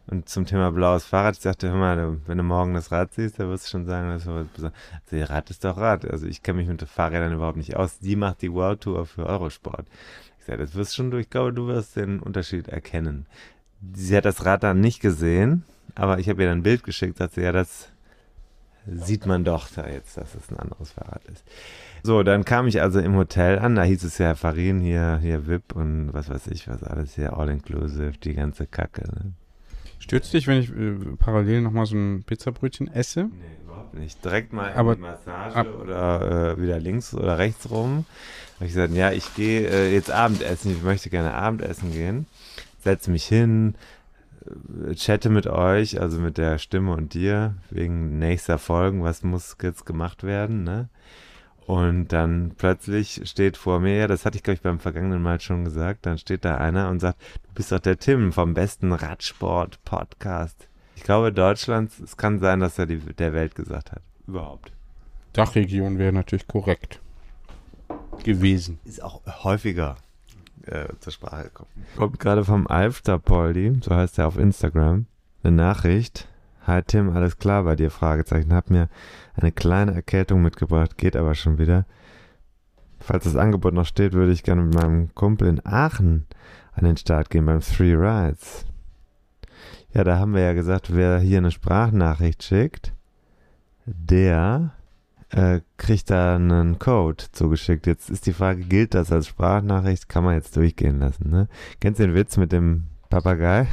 Und zum Thema blaues Fahrrad, ich sagte, hör mal, wenn du morgen das Rad siehst, dann wirst du schon sagen, das ist was Besonderes. Also, Rad ist doch Rad. Also ich kenne mich mit den Fahrrädern überhaupt nicht aus. Die macht die World Tour für Eurosport. Ich sage, das wirst schon du, ich glaube, du wirst den Unterschied erkennen. Sie hat das Rad dann nicht gesehen, aber ich habe ihr dann ein Bild geschickt, sagt sie, ja, das sieht man doch da jetzt, dass es ein anderes Fahrrad ist. So, dann kam ich also im Hotel an, da hieß es ja Farin, hier, hier V I P und was weiß ich, was alles hier, all-inclusive, die ganze Kacke, ne? Stürzt dich, wenn ich äh, parallel nochmal so ein Pizzabrötchen esse? Nee, überhaupt nicht. Direkt mal Aber in die Massage ab, oder äh, wieder links oder rechts rum. Habe ich gesagt, ja, ich gehe äh, jetzt Abendessen, ich möchte gerne Abendessen gehen. Setze mich hin, äh, chatte mit euch, also mit der Stimme und dir, wegen nächster Folgen, was muss jetzt gemacht werden, ne? Und dann plötzlich steht vor mir, ja, das hatte ich, glaube ich, beim vergangenen Mal schon gesagt, dann steht da einer und sagt, du bist doch der Tim vom besten Radsport-Podcast. Ich glaube, Deutschlands, es kann sein, dass er die, der Welt gesagt hat. Überhaupt. Dachregion wäre natürlich korrekt gewesen. Ist auch häufiger äh, zur Sprache gekommen. Kommt gerade vom Alfter-Poldi, so heißt er auf Instagram, eine Nachricht. Hi Tim, alles klar bei dir? Fragezeichen. Hab mir eine kleine Erkältung mitgebracht, geht aber schon wieder. Falls das Angebot noch steht, würde ich gerne mit meinem Kumpel in Aachen an den Start gehen beim Three Rides. Ja, da haben wir ja gesagt, wer hier eine Sprachnachricht schickt, der äh, kriegt da einen Code zugeschickt. Jetzt ist die Frage, gilt das als Sprachnachricht? Kann man jetzt durchgehen lassen, ne? Kennst du den Witz mit dem Papagei?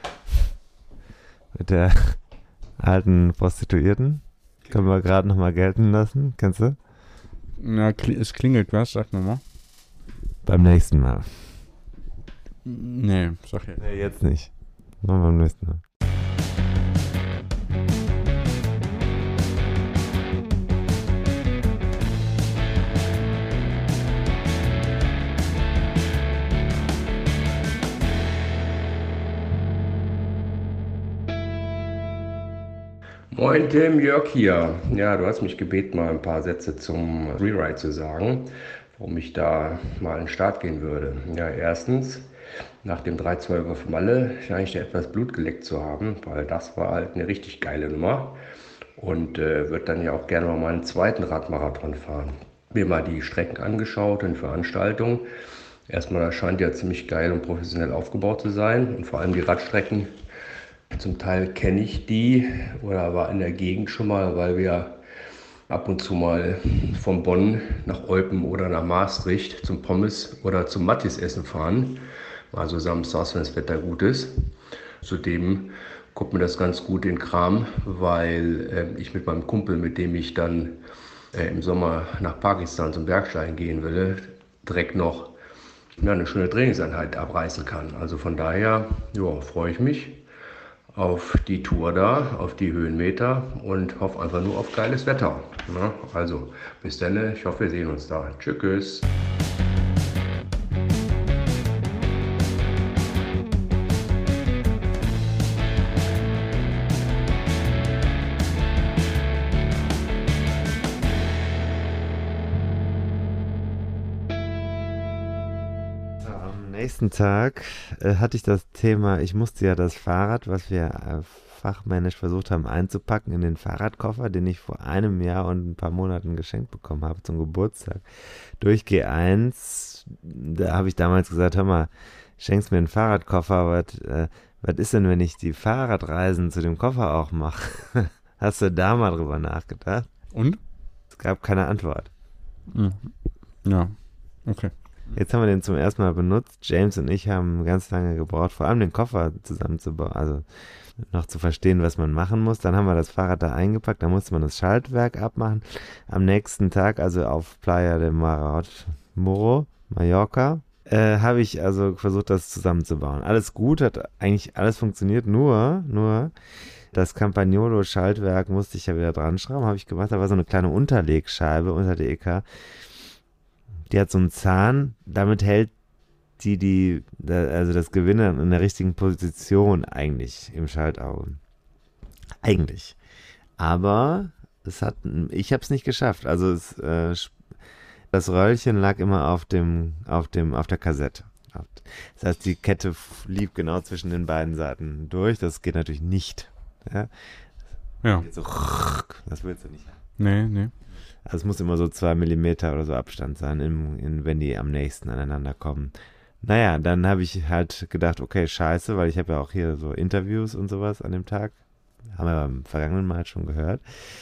Mit der alten Prostituierten? Können wir gerade nochmal gelten lassen? Kennst du? Na, kli- es klingelt was, sag nochmal. Beim nächsten Mal. Nee, sag jetzt. Nee, jetzt nicht. Machen wir beim nächsten Mal. Moin Tim, Jörg hier. Ja, du hast mich gebeten, mal ein paar Sätze zum Freeride zu sagen, warum ich da mal an den Start gehen würde. Ja, erstens, nach dem drei zwölf auf Malle scheine ich da etwas Blut geleckt zu haben, weil das war halt eine richtig geile Nummer und äh, würde dann ja auch gerne mal meinen zweiten Radmarathon fahren. Mir mal die Strecken angeschaut und Veranstaltungen. Erstmal, das scheint ja ziemlich geil und professionell aufgebaut zu sein und vor allem die Radstrecken. Zum Teil kenne ich die oder war in der Gegend schon mal, weil wir ab und zu mal von Bonn nach Eupen oder nach Maastricht zum Pommes oder zum Mattis-Essen fahren. Also samstags, wenn das Wetter gut ist. Zudem kommt mir das ganz gut in den Kram, weil äh, ich mit meinem Kumpel, mit dem ich dann äh, im Sommer nach Pakistan zum Bergsteigen gehen will, direkt noch ja, eine schöne Trainingseinheit abreißen kann. Also von daher ja, freue ich mich auf die Tour da, auf die Höhenmeter und hoffe einfach nur auf geiles Wetter. Na, also, bis dann, ich hoffe, wir sehen uns da. Tschüss. Am nächsten Tag äh, hatte ich das Thema, ich musste ja das Fahrrad, was wir äh, fachmännisch versucht haben einzupacken, in den Fahrradkoffer, den ich vor einem Jahr und ein paar Monaten geschenkt bekommen habe zum Geburtstag, durch G eins. Da habe ich damals gesagt, hör mal, schenkst mir einen Fahrradkoffer, was äh, was ist denn, wenn ich die Fahrradreisen zu dem Koffer auch mache? Hast du da mal drüber nachgedacht? Und? Es gab keine Antwort. Mhm. Ja, okay. Jetzt haben wir den zum ersten Mal benutzt. James und ich haben ganz lange gebraucht, vor allem den Koffer zusammenzubauen, also noch zu verstehen, was man machen muss. Dann haben wir das Fahrrad da eingepackt, da musste man das Schaltwerk abmachen. Am nächsten Tag, also auf Playa de Moro, Mallorca, äh, habe ich also versucht, das zusammenzubauen. Alles gut, hat eigentlich alles funktioniert, nur, nur das Campagnolo-Schaltwerk musste ich ja wieder dran schrauben, habe ich gemacht. Da war so eine kleine Unterlegscheibe unter der E K. Die hat so einen Zahn, damit hält die, die, also das Gewinde in der richtigen Position eigentlich im Schaltauge. Eigentlich. Aber es hat, ich habe es nicht geschafft. Also es, äh, das Röllchen lag immer auf dem, auf dem, auf der Kassette. Das heißt, die Kette lief genau zwischen den beiden Seiten durch. Das geht natürlich nicht. Ja. Ja. So, das willst du nicht haben. Nee, nee. Also es muss immer so zwei Millimeter oder so Abstand sein, in, in, wenn die am nächsten aneinander kommen. Naja, dann habe ich halt gedacht, okay, scheiße, weil ich habe ja auch hier so Interviews und sowas an dem Tag. Haben wir beim vergangenen Mal schon gehört.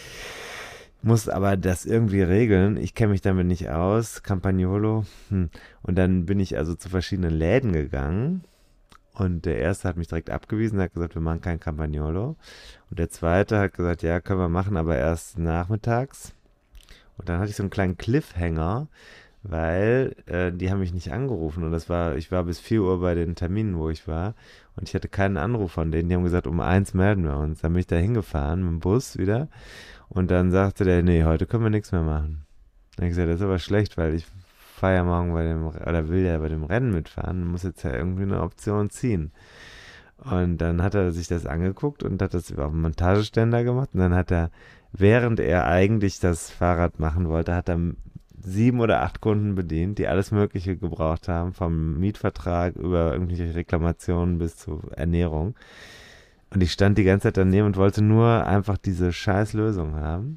Muss aber das irgendwie regeln. Ich kenne mich damit nicht aus. Campagnolo. Hm. Und dann bin ich also zu verschiedenen Läden gegangen. Und der erste hat mich direkt abgewiesen, hat gesagt, wir machen kein Campagnolo. Und der zweite hat gesagt, ja, können wir machen, aber erst nachmittags. Und dann hatte ich so einen kleinen Cliffhanger, weil äh, die haben mich nicht angerufen. Und das war, ich war bis vier Uhr bei den Terminen, wo ich war. Und ich hatte keinen Anruf von denen. Die haben gesagt, um eins melden wir uns. Dann bin ich da hingefahren mit dem Bus wieder. Und dann sagte der, nee, heute können wir nichts mehr machen. Dann habe ich gesagt, das ist aber schlecht, weil ich fahre ja morgen bei dem, oder will ja bei dem Rennen mitfahren, muss jetzt ja irgendwie eine Option ziehen. Und dann hat er sich das angeguckt und hat das auf dem Montageständer gemacht. Und dann hat er, während er eigentlich das Fahrrad machen wollte, hat er sieben oder acht Kunden bedient, die alles Mögliche gebraucht haben, vom Mietvertrag über irgendwelche Reklamationen bis zur Ernährung. Und ich stand die ganze Zeit daneben und wollte nur einfach diese scheiß Lösung haben.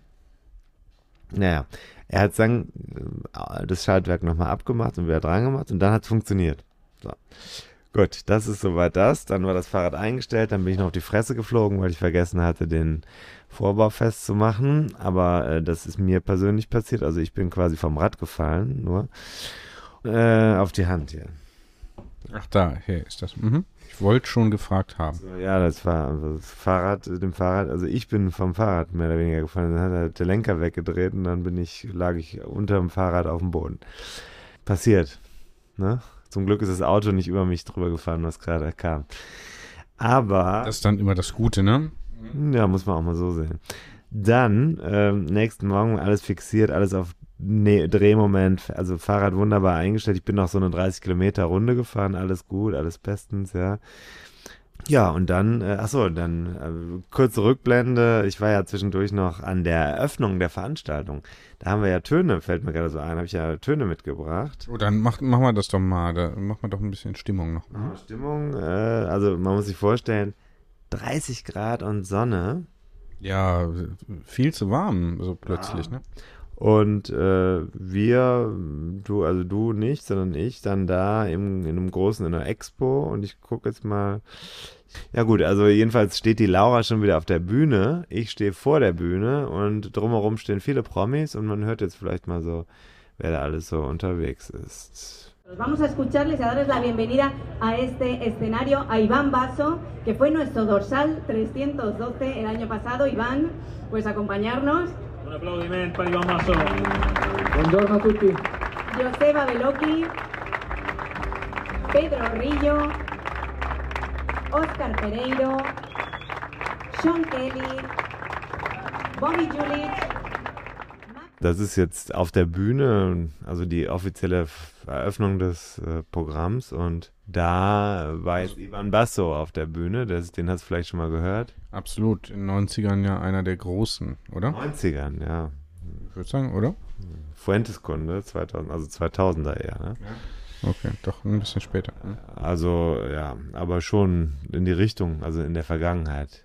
Naja, er hat dann das Schaltwerk nochmal abgemacht und wieder dran gemacht und dann hat es funktioniert. So. Gut, das ist soweit das. Dann war das Fahrrad eingestellt, dann bin ich noch auf die Fresse geflogen, weil ich vergessen hatte, den Vorbau festzumachen. Aber äh, das ist mir persönlich passiert. Also ich bin quasi vom Rad gefallen, nur äh, auf die Hand hier. Ach da, hier ist das. Mhm. Ich wollte schon gefragt haben. So, ja, das war also das Fahrrad, dem Fahrrad, also ich bin vom Fahrrad mehr oder weniger gefallen. Dann hat er der Lenker weggedreht und dann bin ich, lag ich unter dem Fahrrad auf dem Boden. Passiert, ne? Zum Glück ist das Auto nicht über mich drüber gefahren, was gerade kam. Aber... Das ist dann immer das Gute, ne? Ja, muss man auch mal so sehen. Dann, ähm, nächsten Morgen alles fixiert, alles auf ne- Drehmoment, also Fahrrad wunderbar eingestellt. Ich bin noch so eine dreißig Kilometer Runde gefahren, alles gut, alles bestens, ja. Ja, und dann, äh, achso, dann äh, kurze Rückblende. Ich war ja zwischendurch noch an der Eröffnung der Veranstaltung. Da haben wir ja Töne, fällt mir gerade so ein, habe ich ja Töne mitgebracht. Oh, dann mach, machen wir das doch mal. Da machen wir doch ein bisschen Stimmung noch. Mhm. Stimmung, äh, also man muss sich vorstellen, dreißig Grad und Sonne. Ja, viel zu warm, so plötzlich, ja. Ne? Und äh, wir, du, also du nicht, sondern ich, dann da im, in einem großen, in einer Expo und ich gucke jetzt mal. Ja gut, also jedenfalls steht die Laura schon wieder auf der Bühne, ich stehe vor der Bühne und drumherum stehen viele Promis und man hört jetzt vielleicht mal so, wer da alles so unterwegs ist. Vamos a escucharles y a darles la bienvenida a este escenario a Iván Basso, que fue nuestro dorsal trescientos doce el año pasado. Iván, pues acompañarnos. Un aplaudiment per Iván Basso. Buongiorno a tutti. Joseba Belocchi, Pedro Rillo, Oscar Pereiro, Sean Kelly, Bobby Julich. Das ist jetzt auf der Bühne, also die offizielle Eröffnung des äh, Programms und da war jetzt Iván Basso auf der Bühne, das, den hast du vielleicht schon mal gehört. Absolut, in den neunzigern ja einer der Großen, oder? neunzigern, ja. Ich würde sagen, oder? Fuentes-Kunde, zweitausend, also zweitausender eher, ne? Ja. Okay, doch ein bisschen später. Ne? Also, ja, aber schon in die Richtung, also in der Vergangenheit.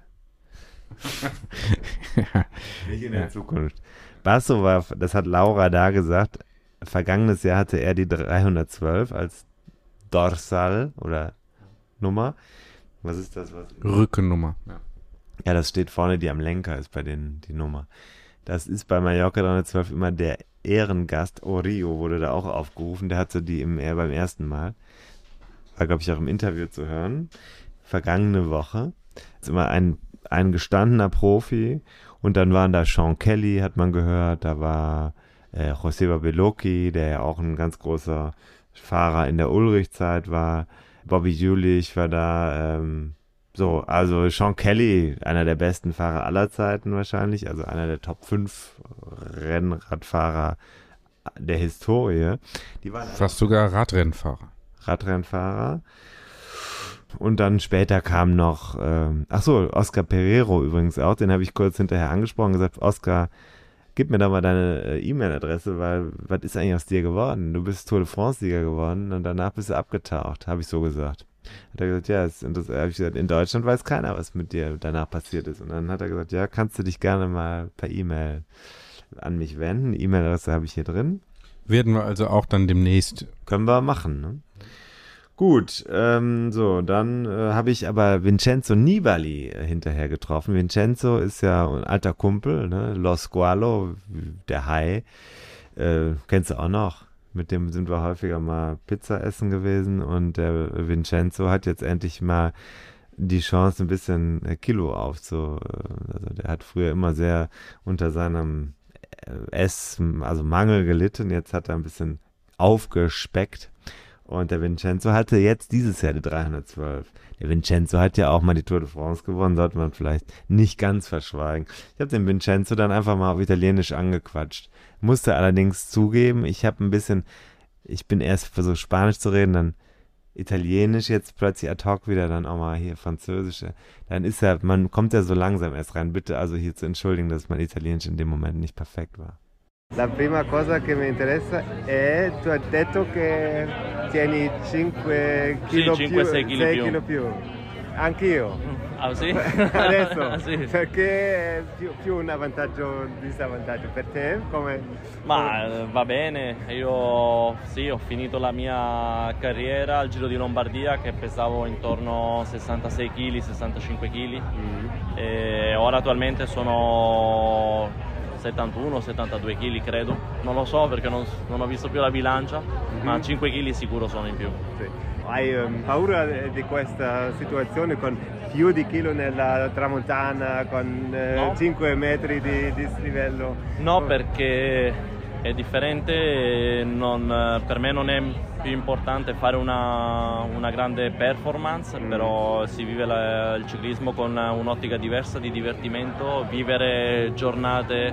Ja. Nicht in der ja. Zukunft. Basso war, das hat Laura da gesagt, vergangenes Jahr hatte er die dreihundertzwölf als Dorsal oder Nummer. Was ist das? Was? Rückennummer. Ja. Ja, das steht vorne, die am Lenker ist bei denen die Nummer. Das ist bei Mallorca dreihundertzwölf immer der Ehrengast. Orio wurde da auch aufgerufen. Der hatte die im, eher beim ersten Mal. War, glaube ich, auch im Interview zu hören. Vergangene Woche. Das ist immer ein, ein gestandener Profi. Und dann waren da Sean Kelly, hat man gehört. Da war äh, Joseba Belocchi, der ja auch ein ganz großer Fahrer in der Ulrich-Zeit war. Bobby Julich war da. Ähm, so, also Sean Kelly, einer der besten Fahrer aller Zeiten wahrscheinlich. Also einer der Top fünf Rennradfahrer der Historie. Die waren fast sogar Radrennfahrer. Radrennfahrer. Und dann später kam noch, ähm, ach so, Oscar Pereiro übrigens auch, den habe ich kurz hinterher angesprochen, gesagt, Oscar, gib mir da mal deine äh, E-Mail-Adresse, weil was ist eigentlich aus dir geworden? Du bist Tour de France-Sieger geworden und danach bist du abgetaucht, habe ich so gesagt. Hat er gesagt, ja, das, und das habe ich gesagt, in Deutschland weiß keiner, was mit dir danach passiert ist. Und dann hat er gesagt, ja, kannst du dich gerne mal per E-Mail an mich wenden. Die E-Mail-Adresse habe ich hier drin. Werden wir also auch dann demnächst. Können wir machen, ne? Gut, ähm, so, dann äh, habe ich aber Vincenzo Nibali äh, hinterher getroffen. Vincenzo ist ja ein alter Kumpel, ne? Lo Squalo, der Hai, äh, kennst du auch noch. Mit dem sind wir häufiger mal Pizza essen gewesen und der Vincenzo hat jetzt endlich mal die Chance, ein bisschen Kilo aufzu... Also der hat früher immer sehr unter seinem Ess, also Mangel gelitten. Jetzt hat er ein bisschen aufgespeckt. Und der Vincenzo hatte jetzt dieses Jahr die dreihundertzwölf. Der Vincenzo hat ja auch mal die Tour de France gewonnen, sollte man vielleicht nicht ganz verschweigen. Ich habe den Vincenzo dann einfach mal auf Italienisch angequatscht. Musste allerdings zugeben, ich habe ein bisschen, ich bin erst versucht Spanisch zu reden, dann Italienisch, jetzt plötzlich ad hoc wieder dann auch mal hier Französisch. Dann ist ja, man kommt ja so langsam erst rein. Bitte also hier zu entschuldigen, dass mein Italienisch in dem Moment nicht perfekt war. La prima cosa che mi interessa è, tu hai detto che tieni cinque kilo sì, più, sei kilo più. Anch'io. Ah sì? Adesso, sì. Perché è più, più un vantaggio, disavvantaggio per te? Come, Ma come... va bene, io sì, ho finito la mia carriera al Giro di Lombardia che pesavo intorno a sessantasei chili, sessantacinque chili mm. e ora attualmente sono settantuno settantadue chili credo, non lo so perché non, non ho visto più la bilancia, mm-hmm. ma cinque chili sicuro sono in più. Sì. Hai um, paura di questa situazione con più di chilo nella tramontana, con eh, no. cinque metri di dislivello? No, perché è differente, non, per me non è più importante fare una, una grande performance, mm. però si vive la, il ciclismo con un'ottica diversa di divertimento, vivere giornate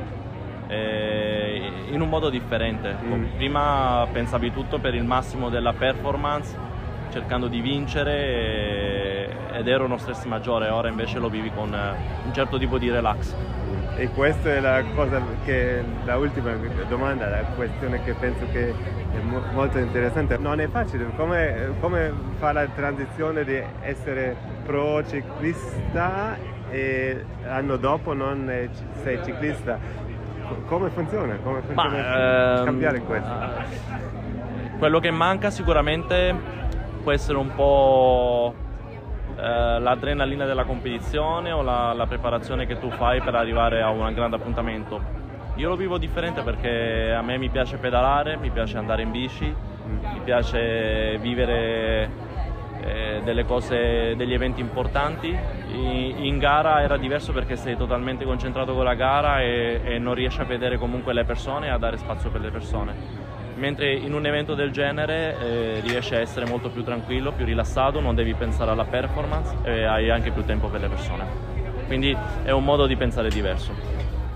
eh, in un modo differente. Mm. Prima pensavi tutto per il massimo della performance, cercando di vincere ed era uno stress maggiore, ora invece lo vivi con un certo tipo di relax. E questa è la cosa che, la ultima domanda, la questione che penso che è mo- molto interessante. Non è facile, come, come fa la transizione di essere pro ciclista e l'anno dopo non sei ciclista? Come funziona? Come funziona Ma, cambiare ehm, questo? Quello che manca sicuramente può essere un po' eh, l'adrenalina della competizione o la, la preparazione che tu fai per arrivare a un grande appuntamento. Io lo vivo differente perché a me mi piace pedalare, mi piace andare in bici, mi piace vivere eh, delle cose, degli eventi importanti. In, in gara era diverso perché sei totalmente concentrato con la gara e, e non riesci a vedere comunque le persone e a dare spazio per le persone. Mentre in un evento del genere eh, riesci a essere molto più tranquillo, più rilassato, non devi pensare alla performance e hai anche più tempo per le persone. Quindi è un modo di pensare diverso.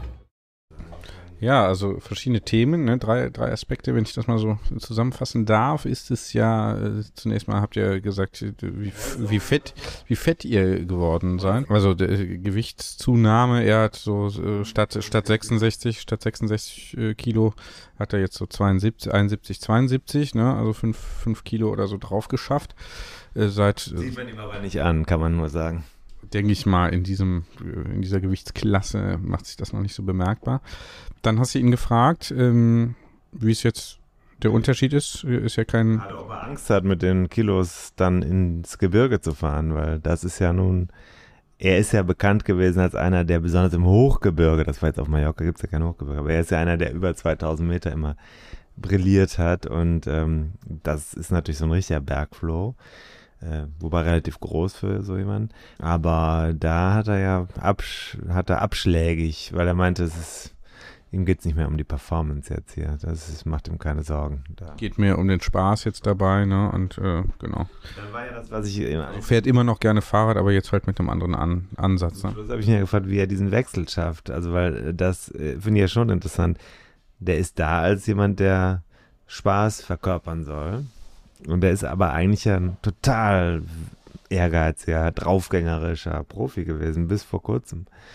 Ja, also verschiedene Themen, ne? drei, drei Aspekte, wenn ich das mal so zusammenfassen darf, ist es ja, äh, zunächst mal habt ihr gesagt, wie, wie fett, wie fett ihr geworden seid. Also der Gewichtszunahme, er hat so äh, statt, statt sechsundsechzig, statt sechsundsechzig äh, Kilo hat er jetzt so zweiundsiebzig, einundsiebzig, zweiundsiebzig, ne? Also fünf, fünf Kilo oder so drauf geschafft. Äh, seit, Sieht man ihm aber nicht an, kann man nur sagen. Denke ich mal, in diesem, in dieser Gewichtsklasse macht sich das noch nicht so bemerkbar. Dann hast du ihn gefragt, ähm, wie es jetzt der Unterschied ist. Ist ja kein. Also, ob er Angst hat, mit den Kilos dann ins Gebirge zu fahren, weil das ist ja nun. Er ist ja bekannt gewesen als einer, der besonders im Hochgebirge, das war jetzt auf Mallorca, gibt es ja kein Hochgebirge, aber er ist ja einer, der über zweitausend Meter immer brilliert hat und ähm, das ist natürlich so ein richtiger Bergflow. Äh, wobei relativ groß für so jemanden. Aber da hat er ja absch- hat er abschlägig, weil er meinte, es ist, ihm geht es nicht mehr um die Performance jetzt hier. Das ist, macht ihm keine Sorgen. Da. Geht mehr um den Spaß jetzt dabei, ne? Und äh, genau. Dann war ja das, was ich immer. Also fährt immer noch gerne Fahrrad, aber jetzt halt mit einem anderen An- Ansatz. Ne? Das habe ich mir gefragt, wie er diesen Wechsel schafft. Also, weil das äh, finde ich ja schon interessant. Der ist da als jemand, der Spaß verkörpern soll. Und der ist aber eigentlich ein total ehrgeiziger, draufgängerischer Profi gewesen, bis vor kurzem.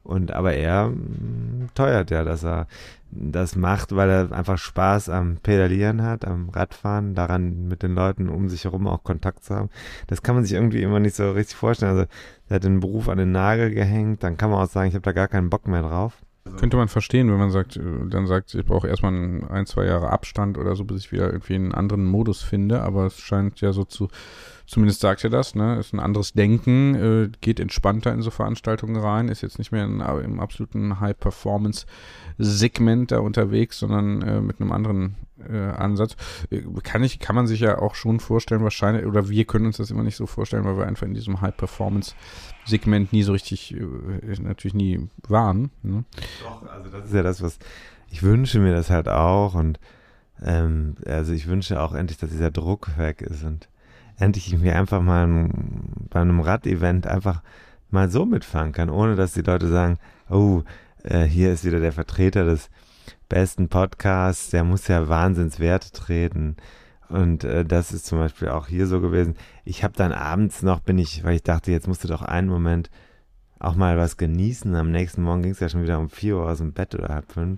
Und aber er mh, teuert ja, dass er das macht, weil er einfach Spaß am Pedalieren hat, am Radfahren, daran mit den Leuten um sich herum auch Kontakt zu haben. Das kann man sich irgendwie immer nicht so richtig vorstellen. Also er hat den Beruf an den Nagel gehängt, dann kann man auch sagen, ich habe da gar keinen Bock mehr drauf. Könnte man verstehen, wenn man sagt, dann sagt, ich brauche erstmal ein, ein, zwei Jahre Abstand oder so, bis ich wieder irgendwie einen anderen Modus finde, aber es scheint ja so zu, zumindest sagt er das, ne, ist ein anderes Denken, äh, geht entspannter in so Veranstaltungen rein, ist jetzt nicht mehr in, im absoluten High-Performance-Segment da unterwegs, sondern äh, mit einem anderen äh, Ansatz. Kann ich, kann man sich ja auch schon vorstellen, wahrscheinlich, oder wir können uns das immer nicht so vorstellen, weil wir einfach in diesem High-Performance-Segment nie so richtig, äh, natürlich nie waren. Ne? Doch, also das ist ja das, was ich wünsche mir das halt auch und ähm, also ich wünsche auch endlich, dass dieser Druck weg ist und endlich ich mir einfach mal ein, bei einem Rad-Event einfach mal so mitfahren kann, ohne dass die Leute sagen, oh, äh, hier ist wieder der Vertreter des besten Podcasts, der muss ja Wahnsinnswerte treten. Und äh, das ist zum Beispiel auch hier so gewesen. Ich habe dann abends noch, bin ich, weil ich dachte, jetzt musst du doch einen Moment auch mal was genießen. Am nächsten Morgen ging es ja schon wieder um vier Uhr aus dem Bett oder halb fünf.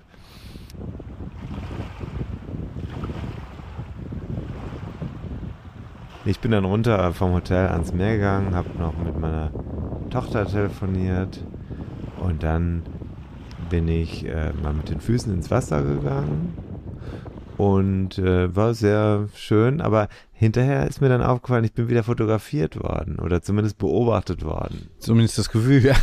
Ich bin dann runter vom Hotel ans Meer gegangen, habe noch mit meiner Tochter telefoniert und dann bin ich äh, mal mit den Füßen ins Wasser gegangen und äh, war sehr schön, aber hinterher ist mir dann aufgefallen, ich bin wieder fotografiert worden oder zumindest beobachtet worden. Zumindest das Gefühl, ja.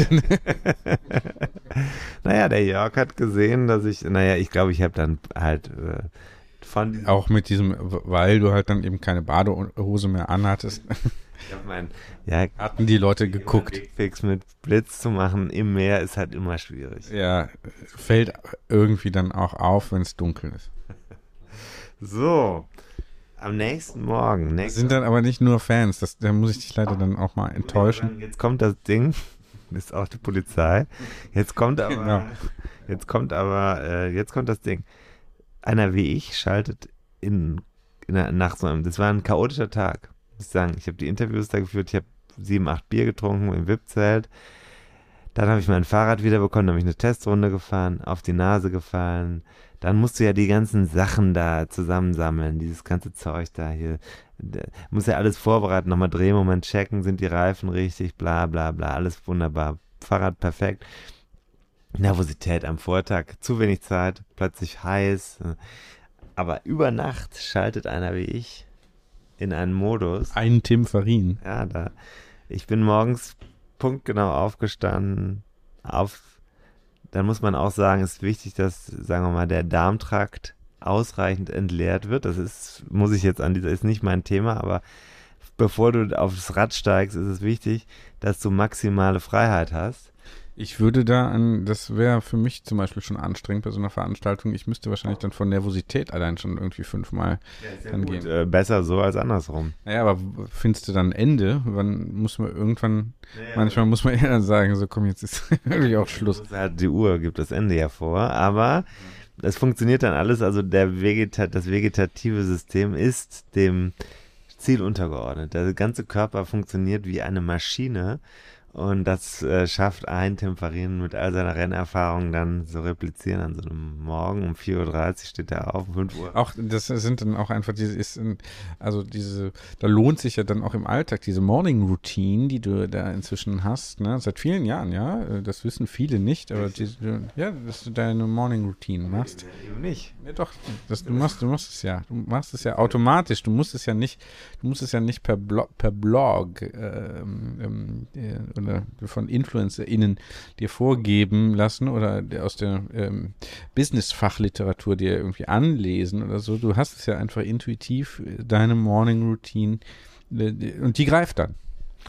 Naja, der Jörg hat gesehen, dass ich, naja, ich glaube, ich habe dann halt äh, von diesem auch mit diesem, weil du halt dann eben keine Badehose mehr anhattest. Ich mein, ja, hatten die Leute geguckt. Fix mit Blitz zu machen im Meer ist halt immer schwierig. Ja, fällt irgendwie dann auch auf, wenn es dunkel ist. So, am nächsten Morgen. Das sind dann aber nicht nur Fans, das, da muss ich dich leider dann auch mal enttäuschen. Jetzt kommt das Ding, das ist auch die Polizei. Jetzt kommt aber, genau. jetzt kommt aber, äh, jetzt kommt das Ding. Einer wie ich schaltet in, in der, nach so einem, das war ein chaotischer Tag. Ich sagen, ich habe die Interviews da geführt, ich habe sieben, acht Bier getrunken im V I P-Zelt. Dann habe ich mein Fahrrad wiederbekommen, dann habe ich eine Testrunde gefahren, auf die Nase gefallen. Dann musst du ja die ganzen Sachen da zusammensammeln, dieses ganze Zeug da hier. Da musst ja alles vorbereiten, nochmal Drehmoment checken, sind die Reifen richtig, bla bla bla, alles wunderbar. Fahrrad perfekt. Nervosität am Vortag, zu wenig Zeit, plötzlich heiß. Aber über Nacht schaltet einer wie ich in einen Modus. Ein Tim Farin. Ja, da. Ich bin morgens punktgenau aufgestanden. Auf, dann muss man auch sagen, ist wichtig, dass, sagen wir mal, der Darmtrakt ausreichend entleert wird. Das ist, muss ich jetzt an dieser, ist nicht mein Thema, aber bevor du aufs Rad steigst, ist es wichtig, dass du maximale Freiheit hast. Ich würde da an, das wäre für mich zum Beispiel schon anstrengend bei so einer Veranstaltung. Ich müsste wahrscheinlich dann von Nervosität allein schon irgendwie fünfmal ja, dann gut, gehen. Äh, besser so als andersrum. Naja, aber findest du dann ein Ende? Wann muss man irgendwann, naja, manchmal muss man eher dann sagen, so komm, jetzt ist wirklich auch Schluss. Halt die Uhr gibt das Ende ja vor, aber es funktioniert dann alles, also der Vegeta- das vegetative System ist dem Ziel untergeordnet. Der ganze Körper funktioniert wie eine Maschine. Und das äh, schafft ein Tim Farin mit all seiner Rennerfahrung dann so replizieren an so einem Morgen um vier Uhr dreißig steht er auf, um fünf Uhr. Auch, das sind dann auch einfach diese, ist, also diese, da lohnt sich ja dann auch im Alltag diese Morning Routine, die du da inzwischen hast, ne, seit vielen Jahren, ja, das wissen viele nicht, aber die, ja, dass du deine Morning Routine machst. Eben nicht. Ja, doch, das, du machst, du machst es ja, du machst es ja automatisch, du musst es ja nicht, du musst es ja nicht per Blog, per Blog, ähm, äh, oder von InfluencerInnen dir vorgeben lassen oder aus der ähm, Business-Fachliteratur dir irgendwie anlesen oder so. Du hast es ja einfach intuitiv, deine Morning-Routine, äh, und die greift dann.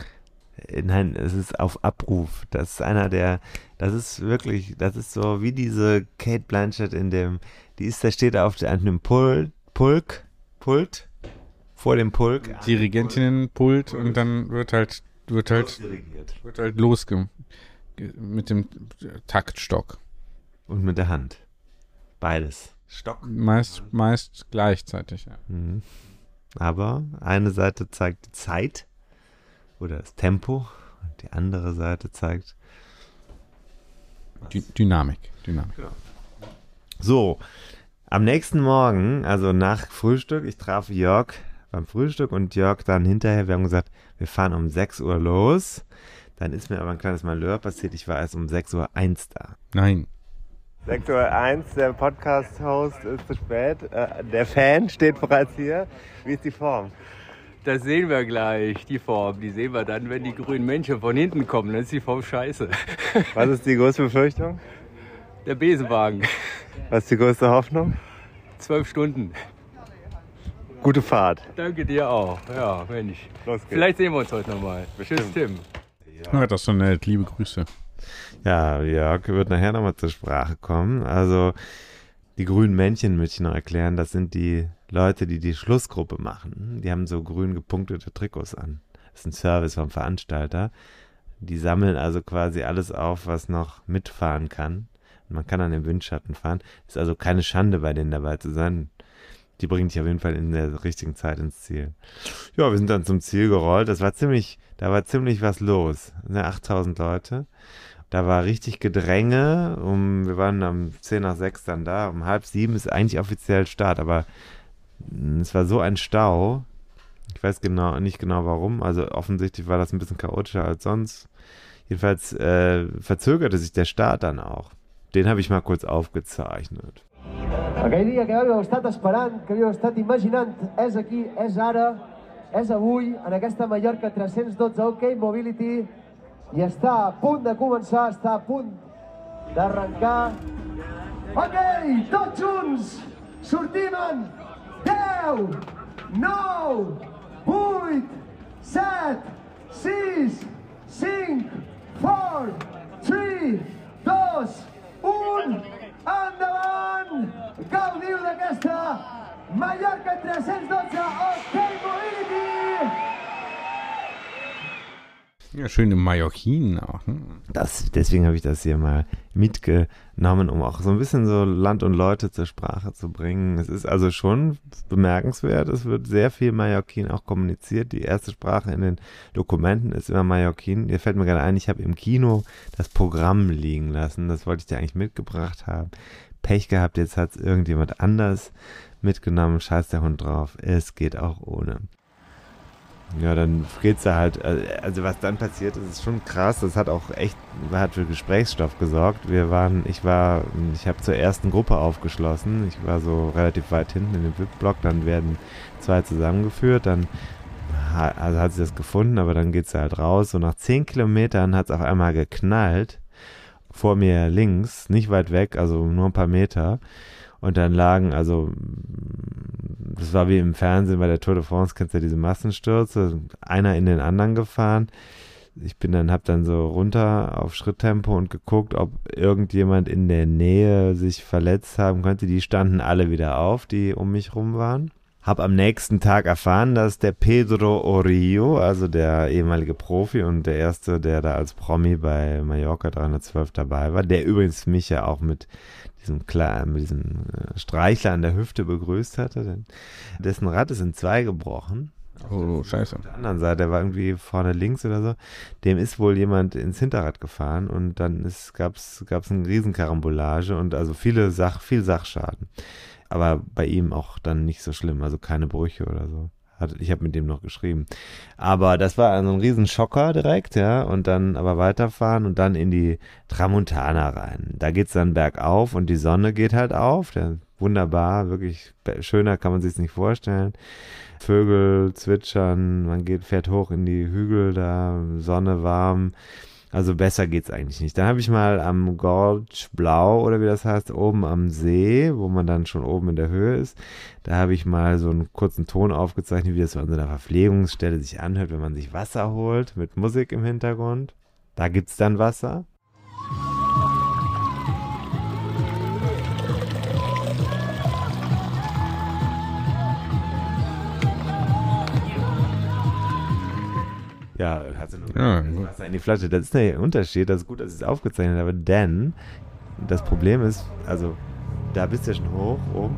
Nein, es ist auf Abruf. Das ist einer der, das ist wirklich, das ist so wie diese Cate Blanchett in dem, die ist, da steht auf einem Pult, Pulk, Pult, vor dem Pulk. Dirigentinnenpult und dann wird halt Wird halt, wird halt losge mit dem Taktstock. Und mit der Hand. Beides. Stock. Meist, meist gleichzeitig, ja. Mhm. Aber eine Seite zeigt die Zeit oder das Tempo und die andere Seite zeigt Dy- Dynamik. Dynamik. Genau. So, am nächsten Morgen, also nach Frühstück, ich traf Jörg beim Frühstück und Jörg dann hinterher, wir haben gesagt, wir fahren um sechs Uhr los. Dann ist mir aber ein kleines Malheur passiert, ich war erst um sechs Uhr eins da. Nein. sechs Uhr eins, der Podcast-Host ist zu spät. Äh, der Fan steht bereits hier. Wie ist die Form? Das sehen wir gleich, die Form. Die sehen wir dann, wenn die grünen Männchen von hinten kommen. Dann ist die Form scheiße. Was ist die größte Befürchtung? Der Besenwagen. Was ist die größte Hoffnung? Zwölf Stunden. Gute Fahrt. Danke dir auch. Ja, Mensch. Los geht's. Vielleicht sehen wir uns heute nochmal. Tschüss, Tim. Ja, das ist so nett. Liebe Grüße. Ja, Jörg wird nachher nochmal zur Sprache kommen. Also die grünen Männchen möchte ich noch erklären. Das sind die Leute, die die Schlussgruppe machen. Die haben so grün gepunktete Trikots an. Das ist ein Service vom Veranstalter. Die sammeln also quasi alles auf, was noch mitfahren kann. Und man kann an den Windschatten fahren. Ist also keine Schande, bei denen dabei zu sein. Die bringen dich auf jeden Fall in der richtigen Zeit ins Ziel. Ja, wir sind dann zum Ziel gerollt. Das war ziemlich, da war ziemlich was los. achttausend Leute. Da war richtig Gedränge. Um, wir waren um zehn nach sechs dann da. Um halb sieben ist eigentlich offiziell Start. Aber es war so ein Stau. Ich weiß genau nicht genau warum. Also offensichtlich war das ein bisschen chaotischer als sonst. Jedenfalls äh, verzögerte sich der Start dann auch. Den habe ich mal kurz aufgezeichnet. Aquell dia que havíeu estat esperant, que havíeu estat imaginant, és aquí, és ara, és avui, en aquesta Mallorca tres-cents dotze OK Mobility, i està a punt de començar, està a punt d'arrencar. OK, tots junts, sortim en deu, nou, vuit, set, sis, cinc, quatre, tres, dos, un... Endavant! Gaudiu d'aquesta Mallorca tres-cents dotze OK Mobility! Ja, schöne Mallorquinen auch. Ne? Das, deswegen habe ich das hier mal mitgenommen, um auch so ein bisschen so Land und Leute zur Sprache zu bringen. Es ist also schon bemerkenswert. Es wird sehr viel Mallorquin auch kommuniziert. Die erste Sprache in den Dokumenten ist immer Mallorquin. Hier fällt mir gerade ein, ich habe im Kino das Programm liegen lassen. Das wollte ich dir eigentlich mitgebracht haben. Pech gehabt, jetzt hat es irgendjemand anders mitgenommen. Scheiß der Hund drauf. Es geht auch ohne. Ja, dann geht's da halt, also was dann passiert ist, ist schon krass. Das hat auch echt, hat für Gesprächsstoff gesorgt. Wir waren, ich war, ich habe zur ersten Gruppe aufgeschlossen. Ich war so relativ weit hinten in dem V I P-Block. Dann werden zwei zusammengeführt. Dann also hat sie das gefunden, aber dann geht's da halt raus. So nach zehn Kilometern hat's auf einmal geknallt. Vor mir links, nicht weit weg, also nur ein paar Meter. Und dann lagen, also das war wie im Fernsehen bei der Tour de France, kennst du ja diese Massenstürze, einer in den anderen gefahren. Ich bin dann, hab dann so runter auf Schritttempo und geguckt, ob irgendjemand in der Nähe sich verletzt haben könnte. Die standen alle wieder auf, die um mich rum waren. Hab am nächsten Tag erfahren, dass der Pedro Orillo, also der ehemalige Profi und der erste, der da als Promi bei Mallorca dreihundertzwölf dabei war, der übrigens mich ja auch mit diesem, Kla- mit diesem Streichler an der Hüfte begrüßt hatte, denn dessen Rad ist in zwei gebrochen. Oh, scheiße. Auf der anderen Seite, der war irgendwie vorne links oder so, dem ist wohl jemand ins Hinterrad gefahren und dann ist, gab's, gab's eine Riesenkarambolage und also viele Sach, viel Sachschaden. Aber bei ihm auch dann nicht so schlimm, also keine Brüche oder so. Ich habe mit dem noch geschrieben. Aber das war also ein Riesenschocker direkt, ja, und dann aber weiterfahren und dann in die Tramontana rein. Da geht's dann bergauf und die Sonne geht halt auf. Der, wunderbar, wirklich schöner kann man sich's nicht vorstellen. Vögel zwitschern, man geht, fährt hoch in die Hügel da, Sonne warm. Also besser geht's eigentlich nicht. Dann habe ich mal am Gorge Blau oder wie das heißt, oben am See, wo man dann schon oben in der Höhe ist, da habe ich mal so einen kurzen Ton aufgezeichnet, wie das so an so einer Verpflegungsstelle sich anhört, wenn man sich Wasser holt, mit Musik im Hintergrund. Da gibt's dann Wasser. Ja, hat sie nur ja, Wasser in die Flasche. Das ist der Unterschied. Das ist gut, dass ich es aufgezeichnet habe, denn das Problem ist, also da bist du ja schon hoch, oben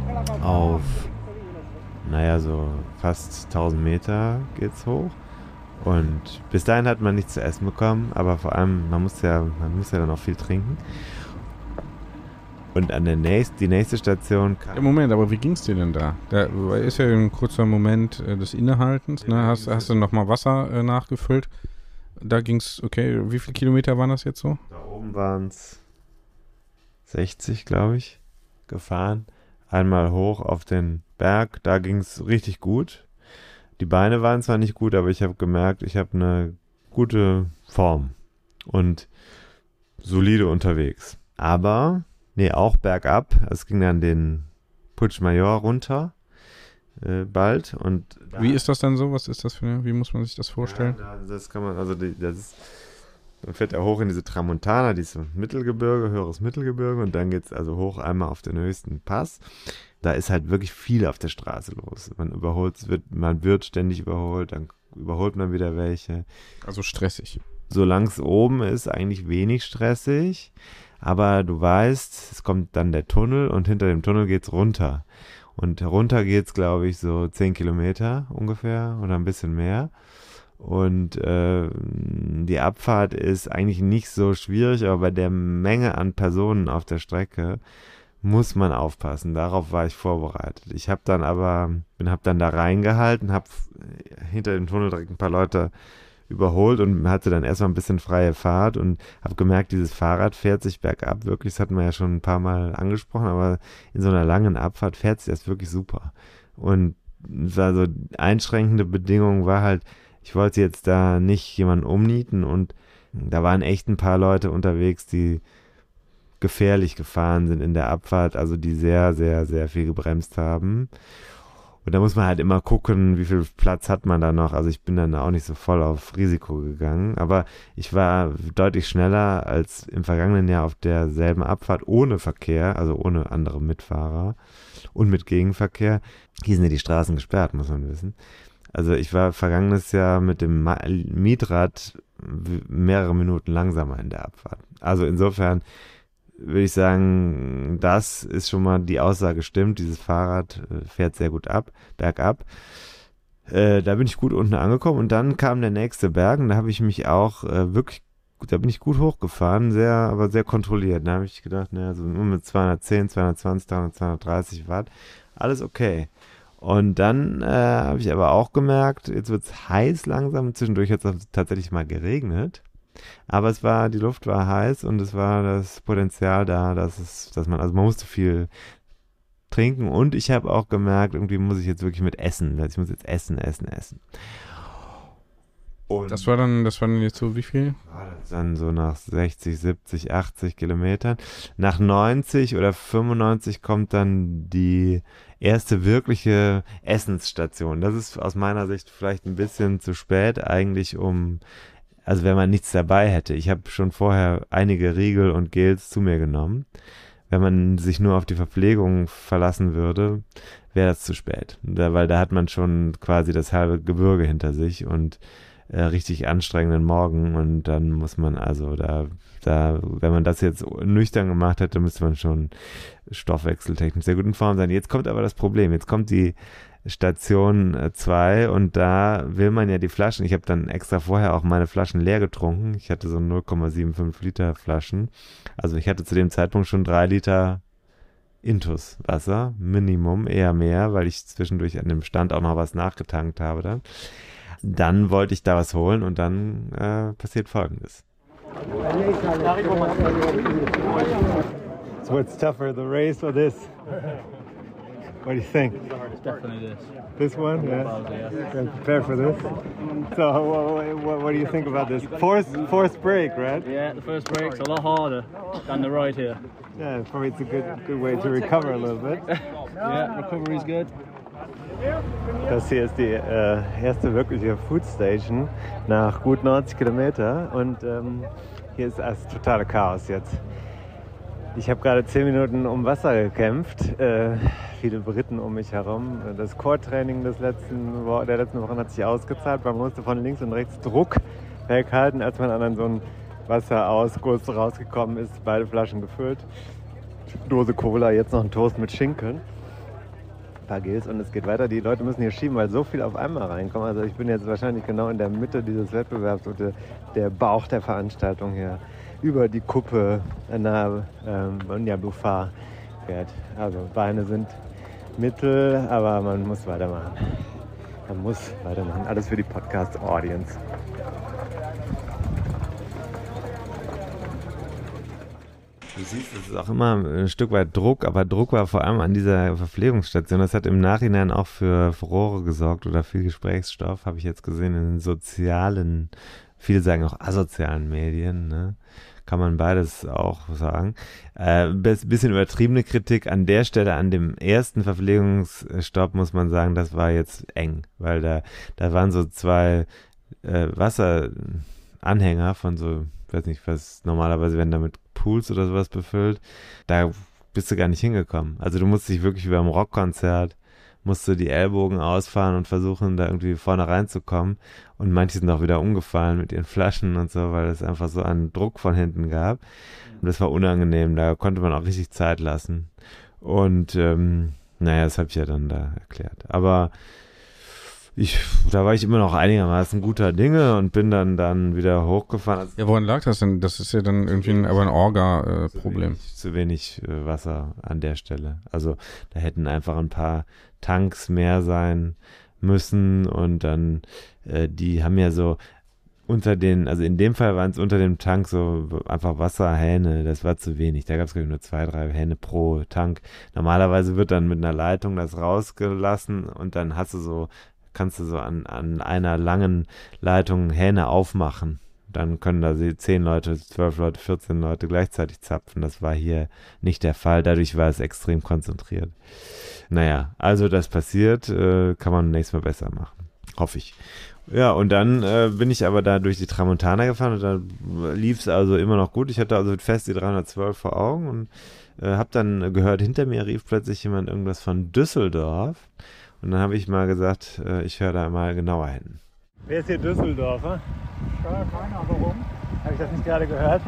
auf, naja, so fast tausend Meter geht's hoch Und bis dahin hat man nichts zu essen bekommen, aber vor allem, man muss ja, man muss ja dann auch viel trinken. Und an der nächsten, die nächste Station kam... Ja, Moment, aber wie ging's dir denn da? Da ist ja ein kurzer Moment äh, des Innehaltens, ne? Hast, hast du nochmal Wasser äh, nachgefüllt? Da ging's, okay, wie viele Kilometer waren das jetzt so? Da oben waren es sechzig, glaube ich, gefahren. Einmal hoch auf den Berg, da ging's richtig gut. Die Beine waren zwar nicht gut, aber ich habe gemerkt, ich habe eine gute Form und solide unterwegs. Aber, nee, auch bergab. Es ging dann den Puig Major runter, äh, bald. Und wie ist das dann so? Was ist das für eine, wie muss man sich das vorstellen? Ja, das kann man, also die, das ist, man fährt ja hoch in diese Tramontana, dieses Mittelgebirge, höheres Mittelgebirge, und dann geht es also hoch einmal auf den höchsten Pass. Da ist halt wirklich viel auf der Straße los. Man überholt, wird, man wird ständig überholt, dann überholt man wieder welche. Also stressig. Solange es oben ist, eigentlich wenig stressig. Aber du weißt, es kommt dann der Tunnel und hinter dem Tunnel geht's runter. Und runter geht's, glaube ich, so zehn Kilometer ungefähr oder ein bisschen mehr. Und äh, die Abfahrt ist eigentlich nicht so schwierig, aber bei der Menge an Personen auf der Strecke muss man aufpassen. Darauf war ich vorbereitet. Ich habe dann aber, bin habe dann da reingehalten, habe hinter dem Tunnel direkt ein paar Leute überholt und hatte dann erstmal ein bisschen freie Fahrt und habe gemerkt, dieses Fahrrad fährt sich bergab wirklich, das hatten wir ja schon ein paar Mal angesprochen, aber in so einer langen Abfahrt fährt sich das wirklich super. Und also einschränkende Bedingung war halt, ich wollte jetzt da nicht jemanden umnieten und da waren echt ein paar Leute unterwegs, die gefährlich gefahren sind in der Abfahrt, also die sehr, sehr, sehr viel gebremst haben. Und da muss man halt immer gucken, wie viel Platz hat man da noch. Also ich bin dann auch nicht so voll auf Risiko gegangen, aber ich war deutlich schneller als im vergangenen Jahr auf derselben Abfahrt ohne Verkehr, also ohne andere Mitfahrer und mit Gegenverkehr. Hier sind ja die Straßen gesperrt, muss man wissen. Also ich war vergangenes Jahr mit dem Mietrad mehrere Minuten langsamer in der Abfahrt. Also insofern würde ich sagen, das ist schon mal die Aussage stimmt. Dieses Fahrrad äh, fährt sehr gut ab, bergab. Äh, da bin ich gut unten angekommen und dann kam der nächste Berg und da habe ich mich auch äh, wirklich, da bin ich gut hochgefahren, sehr, aber sehr kontrolliert. Da habe ich gedacht, naja, so mit zweihundertzehn, zweihundertzwanzig, zweihundertdreißig Watt, alles okay. Und dann äh, habe ich aber auch gemerkt, jetzt wird es heiß langsam, zwischendurch hat es tatsächlich mal geregnet. Aber es war, die Luft war heiß und es war das Potenzial da, dass es, dass man, also man musste viel trinken und ich habe auch gemerkt, irgendwie muss ich jetzt wirklich mit essen, ich muss jetzt essen, essen, essen. Und das war dann, das war dann jetzt so wie viel? Dann so nach sechzig, siebzig, achtzig Kilometern. Nach neunzig oder fünfundneunzig kommt dann die erste wirkliche Essensstation. Das ist aus meiner Sicht vielleicht ein bisschen zu spät eigentlich, um Also wenn man nichts dabei hätte. Ich habe schon vorher einige Riegel und Gels zu mir genommen. Wenn man sich nur auf die Verpflegung verlassen würde, wäre das zu spät. Da, weil da hat man schon quasi das halbe Gebirge hinter sich und äh, richtig anstrengenden Morgen. Und dann muss man also da, da, wenn man das jetzt nüchtern gemacht hätte, müsste man schon stoffwechseltechnisch sehr gut in Form sein. Jetzt kommt aber das Problem. Jetzt kommt die Station zwei und da will man ja die Flaschen, ich habe dann extra vorher auch meine Flaschen leer getrunken, ich hatte so null Komma fünfundsiebzig Liter Flaschen, also ich hatte zu dem Zeitpunkt schon drei Liter Intus Wasser, Minimum, eher mehr, weil ich zwischendurch an dem Stand auch noch was nachgetankt habe dann. Dann wollte ich da was holen und dann äh, passiert Folgendes. So what's tougher, the race or this? What do you think? It's definitely this. This one, yeah. yeah. Prepare for this. So, what, what, what do you think about this? Fourth, fourth break, right? Yeah, the first break's a lot harder than the ride here. Yeah, probably it's a good, good way to recover a little bit. Yeah, recovery's good. Das hier ist die äh, erste wirkliche Food Station nach gut neunzig Kilometer und ähm, hier ist das totale Chaos jetzt. Ich habe gerade zehn Minuten um Wasser gekämpft, äh, viele Briten um mich herum. Das Core-Training des letzten Wo- der letzten Wochen hat sich ausgezahlt. Man musste von links und rechts Druck weghalten, als man an so einen Wasserausguss rausgekommen ist. Beide Flaschen gefüllt. Dose Cola, jetzt noch ein Toast mit Schinken. Galapagos und es geht weiter. Die Leute müssen hier schieben, weil so viel auf einmal reinkommt. Also ich bin jetzt wahrscheinlich genau in der Mitte dieses Wettbewerbs und der, der Bauch der Veranstaltung hier über die Kuppe nahe ähm, Nyabufa fährt. Also Beine sind mittel, aber man muss weitermachen. Man muss weitermachen. Alles für die Podcast-Audience. Du siehst, es ist auch immer ein Stück weit Druck, aber Druck war vor allem an dieser Verpflegungsstation. Das hat im Nachhinein auch für Furore gesorgt oder viel Gesprächsstoff, habe ich jetzt gesehen in den sozialen, viele sagen auch asozialen Medien, ne? Kann man beides auch sagen. Äh, bisschen übertriebene Kritik an der Stelle, an dem ersten Verpflegungsstopp muss man sagen, das war jetzt eng, weil da, da waren so zwei äh, Wasseranhänger von so, ich weiß nicht, was normalerweise werden damit Pools oder sowas befüllt, da bist du gar nicht hingekommen. Also du musst dich wirklich wie beim Rockkonzert, musst du die Ellbogen ausfahren und versuchen, da irgendwie vorne reinzukommen. Und manche sind auch wieder umgefallen mit ihren Flaschen und so, weil es einfach so einen Druck von hinten gab. Und das war unangenehm, da konnte man auch richtig Zeit lassen. Und ähm, naja, das habe ich ja dann da erklärt. Aber Ich, da war ich immer noch einigermaßen guter Dinge und bin dann, dann wieder hochgefahren. Ja, woran lag das denn? Das ist ja dann irgendwie ein, aber ein Orga-Problem. Äh, zu wenig, zu wenig äh, Wasser an der Stelle. Also da hätten einfach ein paar Tanks mehr sein müssen und dann, äh, die haben ja so unter den, also in dem Fall waren es unter dem Tank so einfach Wasserhähne, das war zu wenig. Da gab es, glaube ich, nur zwei, drei Hähne pro Tank. Normalerweise wird dann mit einer Leitung das rausgelassen und dann hast du so kannst du so an, an einer langen Leitung Hähne aufmachen. Dann können da zehn Leute, zwölf Leute, vierzehn Leute gleichzeitig zapfen. Das war hier nicht der Fall. Dadurch war es extrem konzentriert. Naja, also das passiert, äh, kann man nächstes Mal besser machen. Hoffe ich. Ja, und dann äh, bin ich aber da durch die Tramontana gefahren und da lief es also immer noch gut. Ich hatte also fest die dreihundertzwölf vor Augen und äh, habe dann gehört, hinter mir rief plötzlich jemand irgendwas von Düsseldorf. Und dann habe ich mal gesagt, äh, ich höre da mal genauer hin. Wer ist hier Düsseldorfer? Ja, keiner, warum? Habe ich das nicht gerade gehört?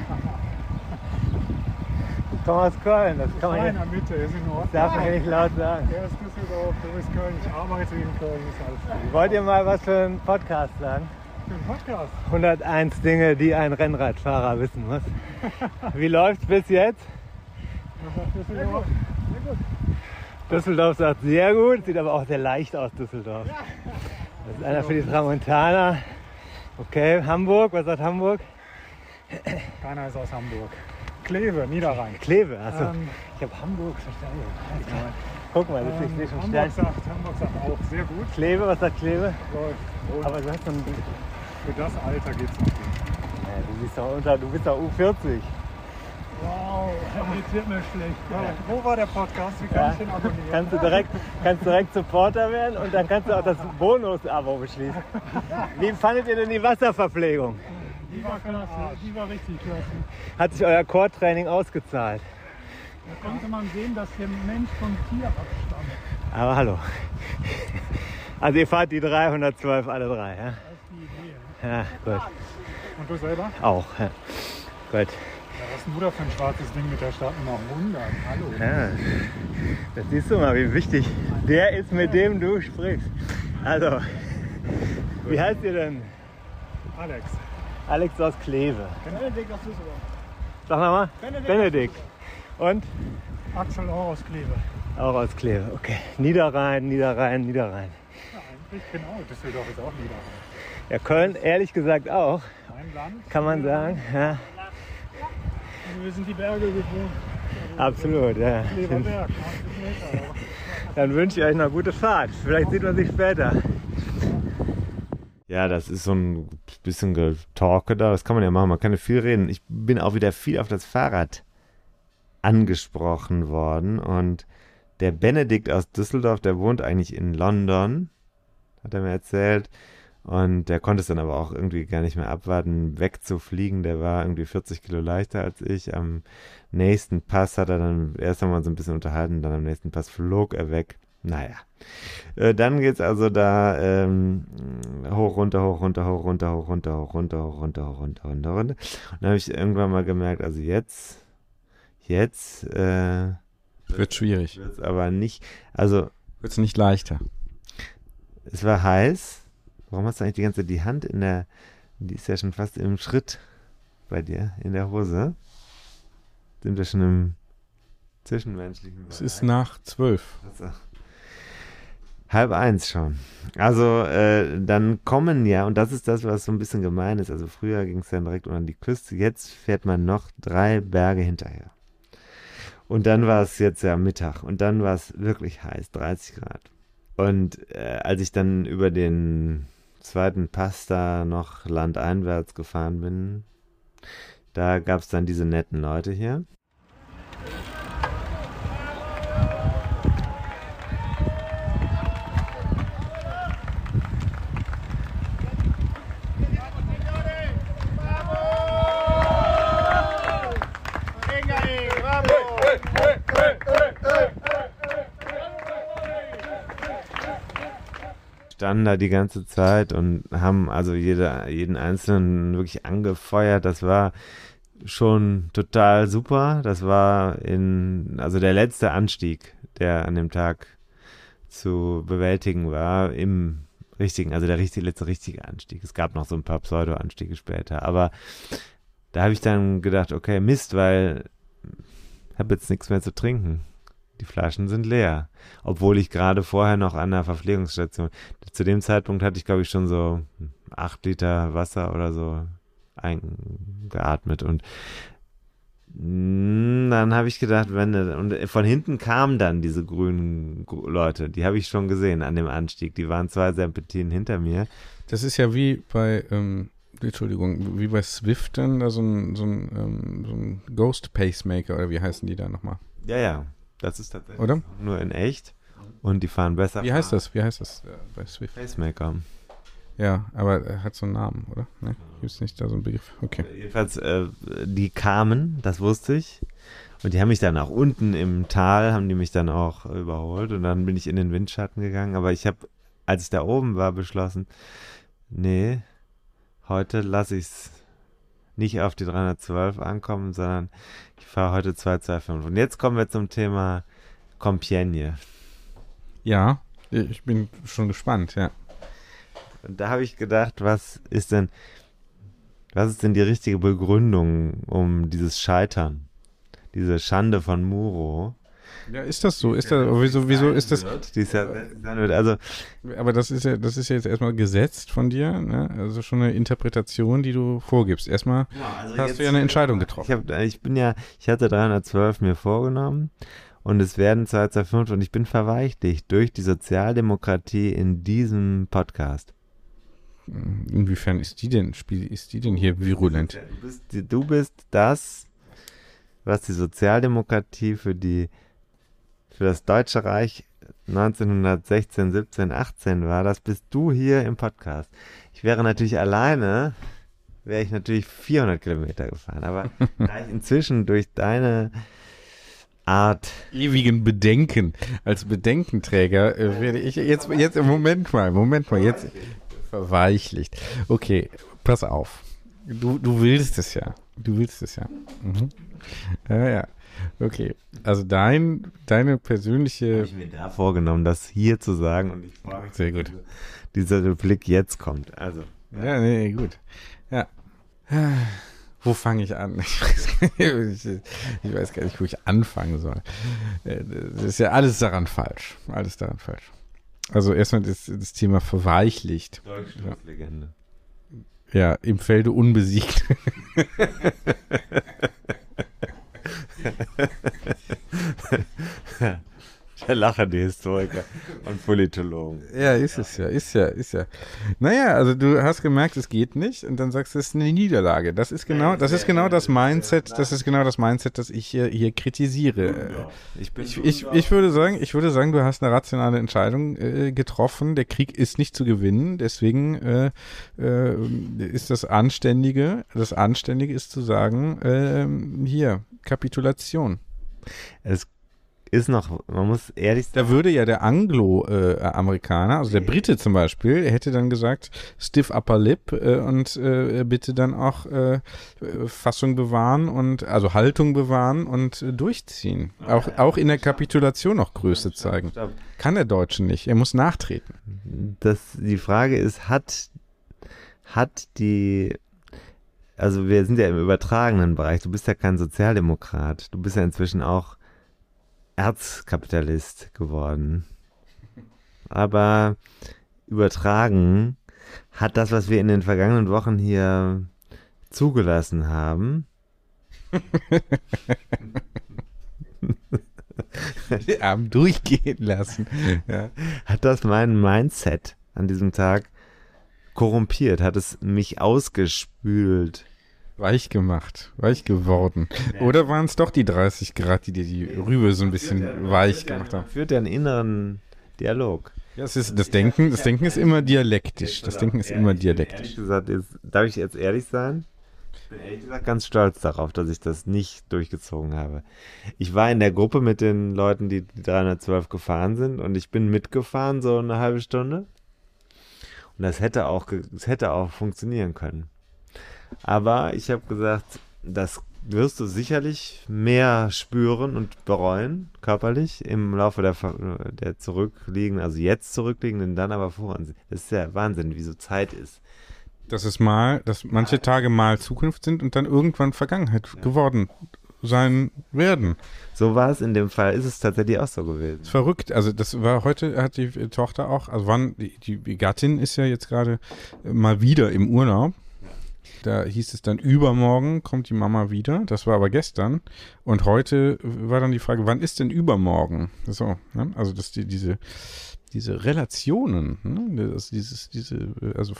Thomas Köln, das kann man in der Mitte, ist in Ordnung. Das darf man ja nicht laut sagen. Der ist Düsseldorf, du bist Köln, ich arbeite in Köln, ist alles gut. Wollt ihr mal was für einen Podcast sagen? Für einen Podcast? hunderteins Dinge, die ein Rennradfahrer wissen muss. Wie läuft's bis jetzt? Was sagt Düsseldorf? Sehr gut. Düsseldorf sagt sehr gut, sieht aber auch sehr leicht aus, Düsseldorf. Das ist einer für die Tramontana. Okay, Hamburg, was sagt Hamburg? Keiner ist aus Hamburg. Kleve, Niederrhein. Kleve, achso. Ähm, ich habe Hamburg verstanden. Guck mal, das ist ähm, schon Hamburg sagt, Hamburg sagt auch sehr gut. Kleve, was sagt Kleve? Läuft. Aber du hast so ein... Für das Alter geht's nicht gut. Ja, du bist doch unter, du bist doch U vierzig. Wow, jetzt wird mir schlecht. Ja. Wo war der Podcast? Wie kann Ja. ich den abonnieren? Kannst du direkt, kannst direkt Supporter werden und dann kannst du auch das Bonus-Abo beschließen. Wie fandet ihr denn die Wasserverpflegung? Die war klasse, die war richtig klasse. Hat sich euer Core-Training ausgezahlt? Da konnte man sehen, dass der Mensch vom Tier abstammt. Aber hallo. Also ihr fahrt die dreihundertzwölf alle drei, ja? Das ist die Idee. Ja, gut. Und du selber? Auch, ja. Gut. Ja, was ist denn du da für ein schwarzes Ding mit der Startnummer hundert? Hallo. Ja, das siehst du mal, wie wichtig der ist, mit dem du sprichst. Also, wie heißt ihr denn? Alex. Alex aus Kleve. Benedikt aus Düsseldorf. Sag nochmal. Benedikt. Benedikt. Und? Axel auch aus Kleve. Auch aus Kleve, okay. Niederrhein, Niederrhein, Niederrhein. Ja, eigentlich genau. Düsseldorf ist auch Niederrhein. Ja, Köln ehrlich gesagt auch. Mein Land. Kann man sagen, ja. Wir sind die Berge gewohnt. Absolut, ja. Klever Berg, neunzig Meter. Dann wünsche ich euch eine gute Fahrt. Vielleicht sieht man sich später. Ja, das ist so ein bisschen Getalke da. Das kann man ja machen. Man kann ja viel reden. Ich bin auch wieder viel auf das Fahrrad angesprochen worden. Und der Benedikt aus Düsseldorf, der wohnt eigentlich in London, hat er mir erzählt. Und der konnte es dann aber auch irgendwie gar nicht mehr abwarten, wegzufliegen. Der war irgendwie vierzig Kilo leichter als ich. Am nächsten Pass hat er dann erst einmal so ein bisschen unterhalten, dann am nächsten Pass flog er weg. Naja, äh, dann geht's also da ähm, hoch, runter, hoch, runter, hoch, runter, hoch, runter, hoch, runter, hoch, runter, hoch, runter, runter, runter. Und dann habe ich irgendwann mal gemerkt, also jetzt, jetzt äh, wird schwierig. Wird's aber nicht, also Wird es nicht leichter? Es war heiß. Warum hast du eigentlich die ganze Zeit die Hand in der, die ist ja schon fast im Schritt bei dir, in der Hose? Sind wir schon im zwischenmenschlichen Bereich? Es ist nach zwölf. Also, halb eins schon. Also äh, dann kommen ja, und das ist das, was so ein bisschen gemein ist, also früher ging es dann direkt an die Küste, jetzt fährt man noch drei Berge hinterher. Und dann war es jetzt ja Mittag und dann war es wirklich heiß, dreißig Grad. Und äh, als ich dann über den zweiten Pass da noch landeinwärts gefahren bin, da gab es dann diese netten Leute hier. Standen da die ganze Zeit und haben also jede, jeden Einzelnen wirklich angefeuert. Das war schon total super. Das war in, also der letzte Anstieg, der an dem Tag zu bewältigen war, im richtigen, also der richtige, letzte richtige Anstieg. Es gab noch so ein paar Pseudo-Anstiege später, aber da habe ich dann gedacht, okay, Mist, weil ich habe jetzt nichts mehr zu trinken. Die Flaschen sind leer. Obwohl ich gerade vorher noch an der Verpflegungsstation, zu dem Zeitpunkt hatte ich, glaube ich, schon so acht Liter Wasser oder so eingeatmet. Und dann habe ich gedacht, wenn, und von hinten kamen dann diese grünen Leute, die habe ich schon gesehen an dem Anstieg. Die waren zwei Serpentinen hinter mir. Das ist ja wie bei, ähm, Entschuldigung, wie bei Swift dann, da so ein, so ein, ähm, so ein Ghost Pacemaker, oder wie heißen die da nochmal? Ja, ja. Das ist tatsächlich Oder? Nur in echt. Und die fahren besser. Wie heißt das? Wie heißt das äh, bei Swift? Pacemaker. Ja, aber er hat so einen Namen, oder? Ne? Gibt es nicht da so einen Begriff? Okay. Jedenfalls, äh, die kamen, das wusste ich. Und die haben mich dann auch unten im Tal, haben die mich dann auch überholt. Und dann bin ich in den Windschatten gegangen. Aber ich habe, als ich da oben war, beschlossen, nee, heute lasse ich es nicht auf die dreihundertzwölf ankommen, sondern ich fahre heute zwei zwei fünf. Und jetzt kommen wir zum Thema Compiègne. Ja, ich bin schon gespannt, ja. Und da habe ich gedacht, was ist denn, was ist denn die richtige Begründung um dieses Scheitern? Diese Schande von Muro? Ja, ist das so? Ist das, wieso, wieso ist das? Die ist ja, also, aber das ist ja, das ist ja jetzt erstmal gesetzt von dir, ne? Also schon eine Interpretation, die du vorgibst. Erstmal ja, also hast du ja eine Entscheidung getroffen. Ich, hab, ich bin ja, ich hatte dreihundertzwölf mir vorgenommen und es werden zwei zwei fünf und ich bin verweichlicht durch die Sozialdemokratie in diesem Podcast. Inwiefern ist die denn, ist die denn hier virulent? Du bist, du bist das, was die Sozialdemokratie für die für das Deutsche Reich neunzehnhundertsechzehn, siebzehn, achtzehn war, das bist du hier im Podcast. Ich wäre natürlich alleine, wäre ich natürlich vierhundert Kilometer gefahren, aber da ich inzwischen durch deine Art ewigen Bedenken, als Bedenkenträger äh, werde ich jetzt, jetzt, Moment mal, Moment mal, jetzt verweichlicht. Okay, pass auf. Du, du willst es ja. Du willst es ja. Mhm. Ja, ja. Okay, also dein, deine persönliche... Habe ich mir da vorgenommen, das hier zu sagen und ich freue mich, sehr gut. Dieser Replik jetzt kommt. Also, ja, ja nee, gut. Ja. Wo fange ich an? Ich weiß, ich, ich weiß gar nicht, wo ich anfangen soll. Das ist ja alles daran falsch. Alles daran falsch. Also erstmal das, das Thema verweichlicht. Deutschlandlegende. Ja, im Felde unbesiegt. Der lachende Historiker und Politologen. Ja, ist es ja, ist ja, ist ja. Naja, also du hast gemerkt, es geht nicht und dann sagst du, es ist eine Niederlage. Das ist genau, das ist genau das Mindset, das ist genau das Mindset, das ich hier, hier kritisiere. Ich, ich, ich, ich würde sagen, ich würde sagen, du hast eine rationale Entscheidung äh, getroffen. Der Krieg ist nicht zu gewinnen, deswegen äh, äh, ist das Anständige, das Anständige ist zu sagen, äh, hier, Kapitulation. Es ist noch, man muss ehrlich sagen. Da würde ja der Anglo-Amerikaner, äh, also der Brite zum Beispiel, er hätte dann gesagt, stiff upper lip äh, und äh, bitte dann auch äh, Fassung bewahren und, also Haltung bewahren und äh, durchziehen. Auch, auch in der Kapitulation noch Größe zeigen. Kann der Deutsche nicht, er muss nachtreten. Das, die Frage ist, hat, hat die, also wir sind ja im übertragenen Bereich, du bist ja kein Sozialdemokrat, du bist ja inzwischen auch Erzkapitalist geworden. Aber übertragen hat das, was wir in den vergangenen Wochen hier zugelassen haben. Die Arme durchgehen lassen. Ja. Hat das mein Mindset an diesem Tag korrumpiert, hat es mich ausgespült. Weich gemacht, weich geworden. Oder waren es doch die dreißig Grad, die dir die Rübe so ein bisschen weich gemacht haben? Führt ja einen inneren Dialog. Ja, es ist, das Denken, das Denken ist immer dialektisch. Das Denken ist immer dialektisch. Ehrlich gesagt, jetzt, darf ich jetzt ehrlich sein? Ich bin ehrlich gesagt ganz stolz darauf, dass ich das nicht durchgezogen habe. Ich war in der Gruppe mit den Leuten, die die dreihundertzwölf gefahren sind, und ich bin mitgefahren, so eine halbe Stunde. Und das hätte auch, das hätte auch funktionieren können. Aber ich habe gesagt, das wirst du sicherlich mehr spüren und bereuen, körperlich, im Laufe der, der zurückliegenden, also jetzt zurückliegenden, dann aber vor uns. Das ist ja Wahnsinn, wie so Zeit ist. Dass es mal, dass manche Tage mal Zukunft sind und dann irgendwann Vergangenheit ja. geworden sein werden. So war es in dem Fall, ist es tatsächlich auch so gewesen. Das ist verrückt, also das war heute, hat die Tochter auch, also wann, die, die Gattin ist ja jetzt gerade mal wieder im Urlaub. Da hieß es dann, übermorgen kommt die Mama wieder. Das war aber gestern. Und heute war dann die Frage, wann ist denn übermorgen? So, ne? Also dass die, diese, diese Relationen, ne? das, dieses, diese, also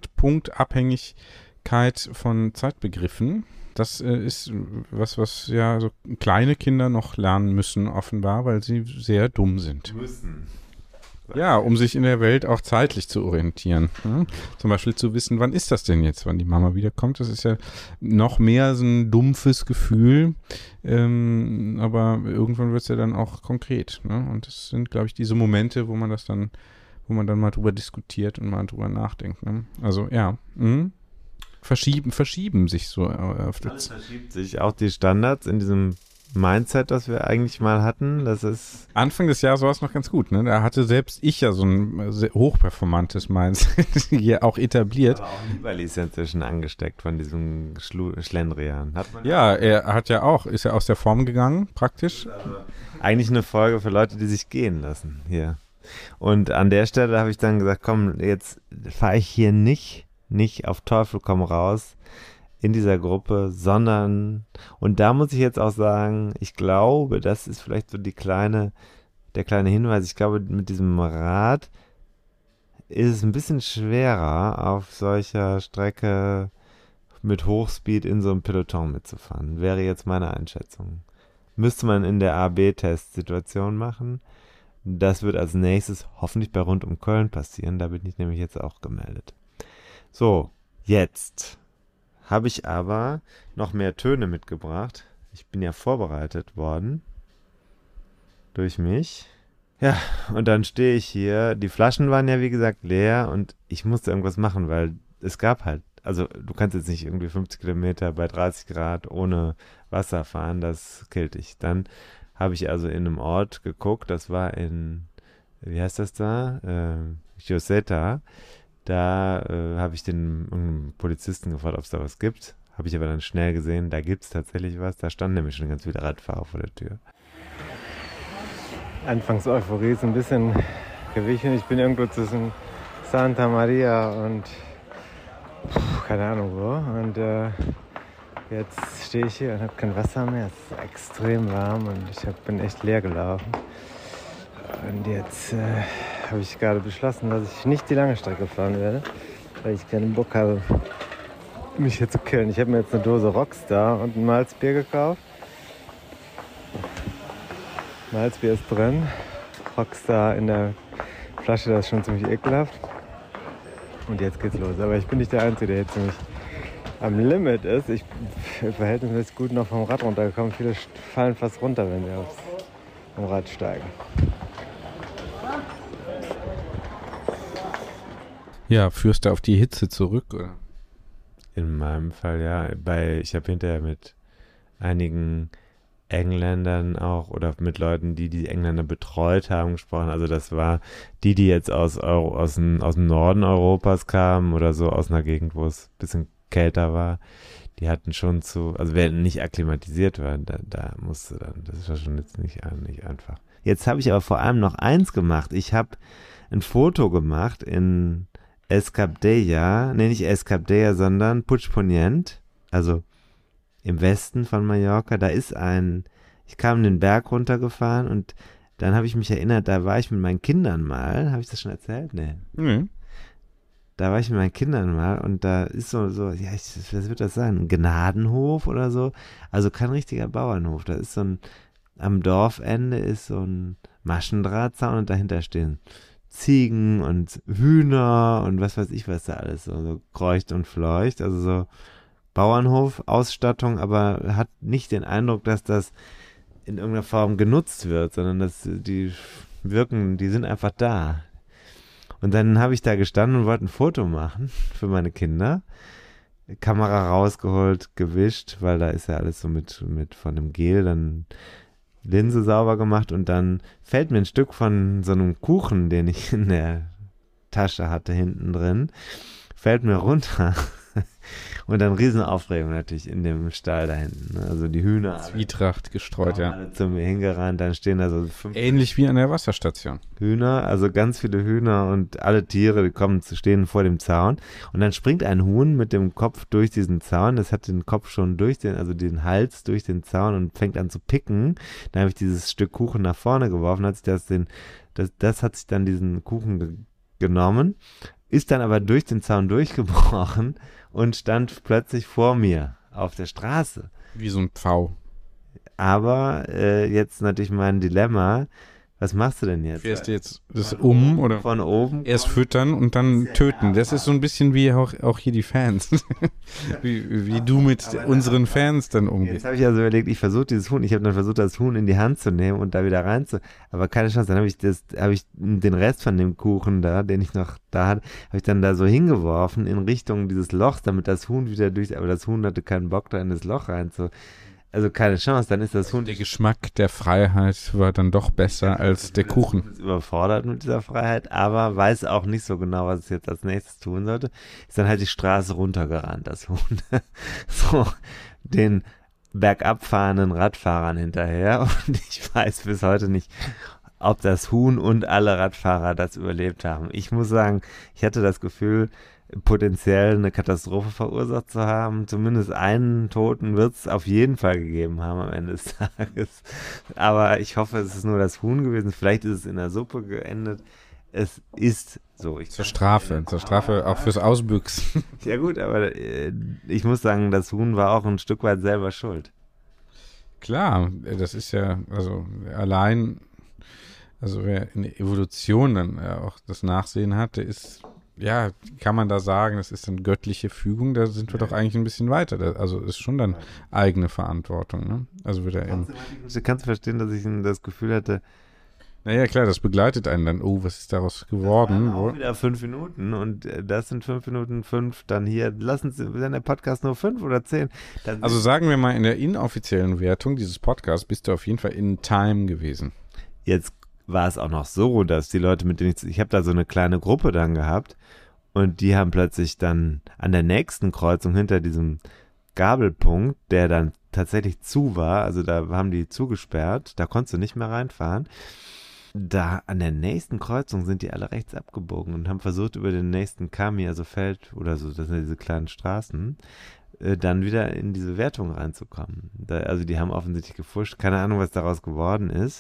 Standpunktabhängigkeit von Zeitbegriffen, das äh, ist was, was ja so kleine Kinder noch lernen müssen, offenbar, weil sie sehr dumm sind. Müssen. Ja, um sich in der Welt auch zeitlich zu orientieren. Ja? Zum Beispiel zu wissen, wann ist das denn jetzt, wann die Mama wiederkommt. Das ist ja noch mehr so ein dumpfes Gefühl, ähm, aber irgendwann wird es ja dann auch konkret. Ne? Und das sind, glaube ich, diese Momente, wo man das dann, wo man dann mal drüber diskutiert und mal drüber nachdenkt. Ne? Also ja, mh. verschieben, verschieben sich so auf der Alles verschiebt sich, auch die Standards in diesem Mindset, das wir eigentlich mal hatten, das ist... Anfang des Jahres war es noch ganz gut, ne? Da hatte selbst ich ja so ein sehr hochperformantes Mindset hier auch etabliert. Aber auch Nibali ist ja inzwischen angesteckt von diesem Schlu- Schlendrian. Hat man ja, er hat ja auch, ist ja aus der Form gegangen, praktisch. Also eigentlich eine Folge für Leute, die sich gehen lassen hier. Und an der Stelle habe ich dann gesagt, komm, jetzt fahre ich hier nicht, nicht auf Teufel komm raus, in dieser Gruppe, sondern, und da muss ich jetzt auch sagen, ich glaube, das ist vielleicht so die kleine, der kleine Hinweis, ich glaube, mit diesem Rad ist es ein bisschen schwerer, auf solcher Strecke mit Hochspeed in so einem Peloton mitzufahren, wäre jetzt meine Einschätzung. Müsste man in der A B-Test-Situation machen. Das wird als nächstes hoffentlich bei Rund um Köln passieren, da bin ich nämlich jetzt auch gemeldet. So, jetzt habe ich aber noch mehr Töne mitgebracht. Ich bin ja vorbereitet worden durch mich. Ja, und dann stehe ich hier. Die Flaschen waren ja wie gesagt leer und ich musste irgendwas machen, weil es gab halt, also du kannst jetzt nicht irgendwie fünfzig Kilometer bei dreißig Grad ohne Wasser fahren, das killt dich. Dann habe ich also in einem Ort geguckt, das war in, wie heißt das da? Äh, Chiosetta. Da äh, habe ich den um, Polizisten gefragt, ob es da was gibt. Habe ich aber dann schnell gesehen, da gibt es tatsächlich was. Da standen nämlich schon ganz viele Radfahrer vor der Tür. Anfangs-Euphorie ist ein bisschen gewichen. Ich bin irgendwo zwischen Santa Maria und pff, keine Ahnung wo. Und äh, jetzt stehe ich hier und habe kein Wasser mehr. Es ist extrem warm und ich hab, bin echt leer gelaufen. Und jetzt äh, habe ich gerade beschlossen, dass ich nicht die lange Strecke fahren werde, weil ich keinen Bock habe, mich hier zu killen. Ich habe mir jetzt eine Dose Rockstar und ein Malzbier gekauft. Malzbier ist drin, Rockstar in der Flasche, das ist schon ziemlich ekelhaft. Und jetzt geht's los. Aber ich bin nicht der Einzige, der jetzt ziemlich am Limit ist. Ich bin verhältnismäßig gut noch vom Rad runtergekommen. Viele fallen fast runter, wenn sie aufs am Radsteigen. Ja, führst du auf die Hitze zurück, oder? In meinem Fall ja. Bei, ich habe hinterher mit einigen Engländern auch oder mit Leuten, die die Engländer betreut haben, gesprochen. Also das war die, die jetzt aus, Euro, aus, dem, aus dem Norden Europas kamen oder so, aus einer Gegend, wo es ein bisschen kälter war. Die hatten schon zu, also wer nicht akklimatisiert war, da, da musste dann, das war schon jetzt nicht, nicht einfach. Jetzt habe ich aber vor allem noch eins gemacht. Ich habe ein Foto gemacht in Escabdella, nee, nicht Escabdella, sondern Puigpunyent, also im Westen von Mallorca. Da ist ein, ich kam den Berg runtergefahren und dann habe ich mich erinnert, da war ich mit meinen Kindern mal, habe ich das schon erzählt? Nee. Mhm. Da war ich mit meinen Kindern mal und da ist so, so ja, ich, was wird das sein? Ein Gnadenhof oder so? Also kein richtiger Bauernhof. Da ist so ein, am Dorfende ist so ein Maschendrahtzaun und dahinter stehen Ziegen und Hühner und was weiß ich, was da alles so, so kreucht und fleucht. Also so Bauernhof-Ausstattung, aber hat nicht den Eindruck, dass das in irgendeiner Form genutzt wird, sondern dass die wirken, die sind einfach da. Und dann habe ich da gestanden und wollte ein Foto machen für meine Kinder. Kamera rausgeholt, gewischt, weil da ist ja alles so mit, mit von dem Gel, dann Linse sauber gemacht und dann fällt mir ein Stück von so einem Kuchen, den ich in der Tasche hatte, hinten drin, fällt mir runter. Und dann Riesenaufregung natürlich in dem Stall da hinten. Also die Hühner. Zwietracht gestreut, ja. Alle zu mir hingerannt, dann stehen da so fünf. Ähnlich wie an der Wasserstation. Hühner, also ganz viele Hühner und alle Tiere, die kommen zu stehen vor dem Zaun. Und dann springt ein Huhn mit dem Kopf durch diesen Zaun. Das hat den Kopf schon durch den, also den Hals durch den Zaun und fängt an zu picken. Dann habe ich dieses Stück Kuchen nach vorne geworfen, hat sich das den, das, das hat sich dann diesen Kuchen ge- genommen, ist dann aber durch den Zaun durchgebrochen und stand plötzlich vor mir auf der Straße. Wie so ein Pfau. Aber äh, jetzt natürlich mein Dilemma, was machst du denn jetzt? Fährst du jetzt das um oder von oben? Erst füttern und dann töten. Das ist so ein bisschen wie auch, auch hier die Fans. wie, wie du mit unseren Fans dann umgehst. Jetzt habe ich also überlegt, ich versuche dieses Huhn, ich habe dann versucht, das Huhn in die Hand zu nehmen und da wieder rein zu, aber keine Chance. Dann habe ich das, habe ich den Rest von dem Kuchen da, den ich noch da hatte, habe ich dann da so hingeworfen in Richtung dieses Lochs, damit das Huhn wieder durch, aber das Huhn hatte keinen Bock, da in das Loch rein zu. Also keine Chance, dann ist das Huhn... Der Geschmack der Freiheit war dann doch besser als der Kuchen. Ist überfordert mit dieser Freiheit, aber weiß auch nicht so genau, was es jetzt als nächstes tun sollte. Ist dann halt die Straße runtergerannt, das Huhn. So, den bergab fahrenden Radfahrern hinterher. Und ich weiß bis heute nicht, ob das Huhn und alle Radfahrer das überlebt haben. Ich muss sagen, ich hatte das Gefühl, potenziell eine Katastrophe verursacht zu haben. Zumindest einen Toten wird es auf jeden Fall gegeben haben am Ende des Tages. Aber ich hoffe, es ist nur das Huhn gewesen. Vielleicht ist es in der Suppe geendet. Es ist so. Ich zur Strafe, zur Strafe auch fürs Ausbüchsen. Ja gut, aber äh, ich muss sagen, das Huhn war auch ein Stück weit selber schuld. Klar, das ist ja, also allein, also wer in der Evolution dann ja auch das Nachsehen hat, der ist... Ja, kann man da sagen, das ist eine göttliche Fügung, da sind wir ja doch eigentlich ein bisschen weiter. Da, also ist schon dann eigene Verantwortung, ne? Also wird er eben. Du kannst verstehen, dass ich das Gefühl hatte. Naja, klar, das begleitet einen dann. Oh, was ist daraus geworden? Auch wieder fünf Minuten und das sind fünf Minuten fünf, dann hier, lassen Sie, wenn der Podcast nur fünf oder zehn. Dann also sagen wir mal, in der inoffiziellen Wertung dieses Podcasts bist du auf jeden Fall in Time gewesen. Jetzt war es auch noch so, dass die Leute, mit denen ich, ich habe da so eine kleine Gruppe dann gehabt und die haben plötzlich dann an der nächsten Kreuzung hinter diesem Gabelpunkt, der dann tatsächlich zu war, also da haben die zugesperrt, da konntest du nicht mehr reinfahren, da an der nächsten Kreuzung sind die alle rechts abgebogen und haben versucht, über den nächsten Kami, also Feld oder so, das sind diese kleinen Straßen, äh, dann wieder in diese Wertung reinzukommen. Da, also die haben offensichtlich gefuscht, keine Ahnung, was daraus geworden ist.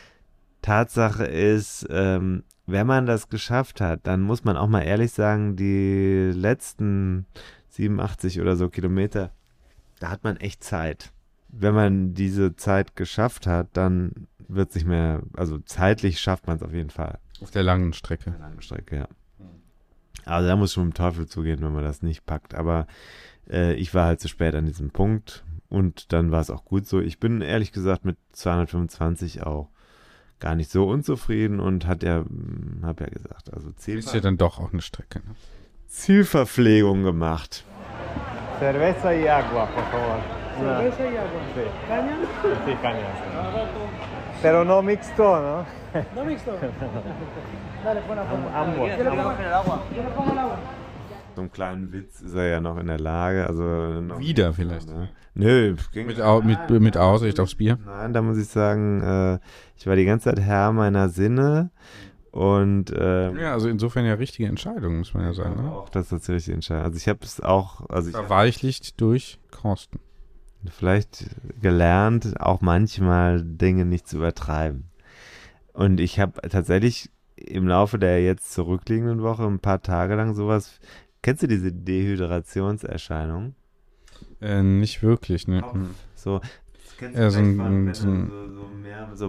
Tatsache ist, ähm, wenn man das geschafft hat, dann muss man auch mal ehrlich sagen, die letzten siebenundachtzig oder so Kilometer, da hat man echt Zeit. Wenn man diese Zeit geschafft hat, dann wird es nicht mehr, also zeitlich schafft man es auf jeden Fall. Auf der langen Strecke. Auf der langen Strecke, ja. Also da muss schon mit dem Teufel zugehen, wenn man das nicht packt. Aber äh, ich war halt zu spät an diesem Punkt und dann war es auch gut so. Ich bin ehrlich gesagt mit zweihundertfünfundzwanzig auch gar nicht so unzufrieden und hat ja, hab ja gesagt, also Ziel ist ja dann doch auch eine Strecke. Ne? Zielverpflegung gemacht. Cerveza y agua, por favor. Cerveza y agua. Sí. ¿Caña? Sí, caña. Pero no mixto, ¿no? No mixto. Dale, pon agua. Ambos. Yo le pongo el agua. Yo le pongo el agua. So einen kleinen Witz ist er ja noch in der Lage. Also noch Wieder vielleicht. Ne? Nö. Ging mit, Au- mit, mit Aussicht aufs Bier? Nein, da muss ich sagen, äh, ich war die ganze Zeit Herr meiner Sinne. Und ähm, ja, also insofern ja richtige Entscheidung, muss man ja sagen. Ne? Auch das ist die richtige Entscheidung. Also ich habe es auch... Also ich Verweichlicht durch Carsten. Vielleicht gelernt, auch manchmal Dinge nicht zu übertreiben. Und ich habe tatsächlich im Laufe der jetzt zurückliegenden Woche ein paar Tage lang sowas... Kennst du diese Dehydrationserscheinung? Äh, nicht wirklich, ne? So, das kennst ja, du so ein, von, wenn so ein, du so, so, mehr, so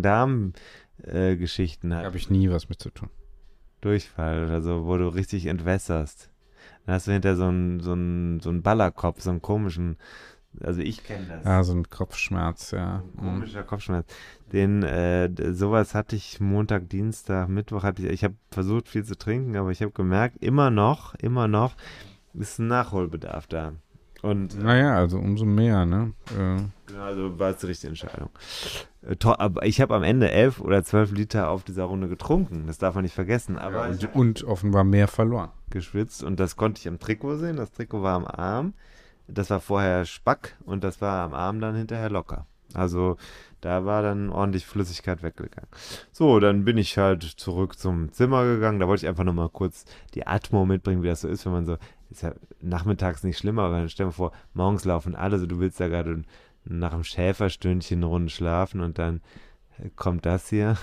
Magen-Darm-Geschichten hast. Da habe ich nie was mit zu tun. Durchfall, also wo du richtig entwässerst. Dann hast du hinter so einen so einen, so einen Ballerkopf, so einen komischen, also ich kenne das. Ja, so ein Kopfschmerz, ja. So ein komischer mhm. Kopfschmerz. Den, äh, sowas hatte ich Montag, Dienstag, Mittwoch hatte ich, ich habe versucht viel zu trinken, aber ich habe gemerkt, immer noch, immer noch ist ein Nachholbedarf da. Und, naja, also umso mehr, ne? Äh. Genau, also war es die richtige Entscheidung. Äh, to- aber ich habe am Ende elf oder zwölf Liter auf dieser Runde getrunken, das darf man nicht vergessen. Aber ja, und, und offenbar mehr verloren. Geschwitzt und das konnte ich am Trikot sehen, das Trikot war am Arm, das war vorher Spack und das war am Arm dann hinterher locker. Also da war dann ordentlich Flüssigkeit weggegangen. So, dann bin ich halt zurück zum Zimmer gegangen. Da wollte ich einfach nochmal kurz die Atmo mitbringen, wie das so ist, wenn man so, ist ja nachmittags nicht schlimmer, aber dann stell dir vor, morgens laufen alle, so du willst da gerade nach einem Schäferstündchen eine Runde schlafen und dann kommt das hier.